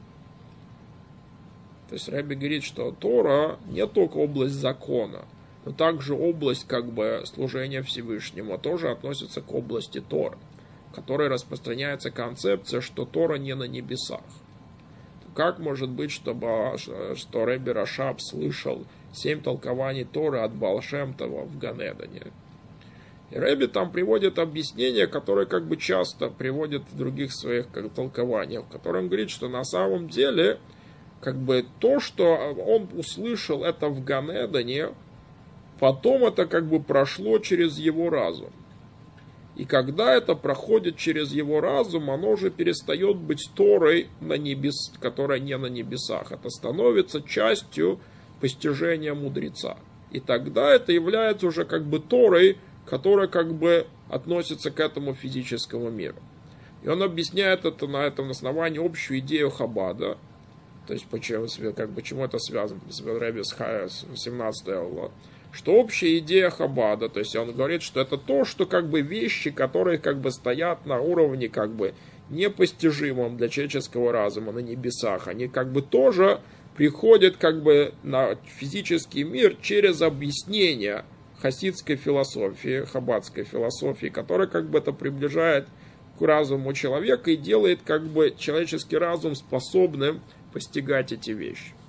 Speaker 1: То есть Ребе говорит, что Тора не только область закона, но также область служения Всевышнему тоже относится к области Торы, в которой распространяется концепция, что Тора не на небесах. Как может быть, что Ребе Рашаб слышал 7 толкований Торы от Баал Шем Това в Ганедане? И Ребе там приводит объяснение, которое часто приводит в других своих толкованиях, в котором говорит, что на самом деле то, что он услышал это в Ганедане, потом это прошло через его разум. И когда это проходит через его разум, оно уже перестает быть Торой, которая не на небесах. Это становится частью постижения мудреца. И тогда это является уже Торой, которая относится к этому физическому миру. И он объясняет это на этом основании общую идею Хаббада. То есть почему это связано с Ребе с 18 Элла. Что общая идея Хаббада, то есть он говорит, что это то, что вещи, которые стоят на уровне непостижимом для человеческого разума на небесах, они тоже приходят на физический мир через объяснение хасидской философии, хаббадской философии, которая это приближает к разуму человека и делает человеческий разум способным постигать эти вещи.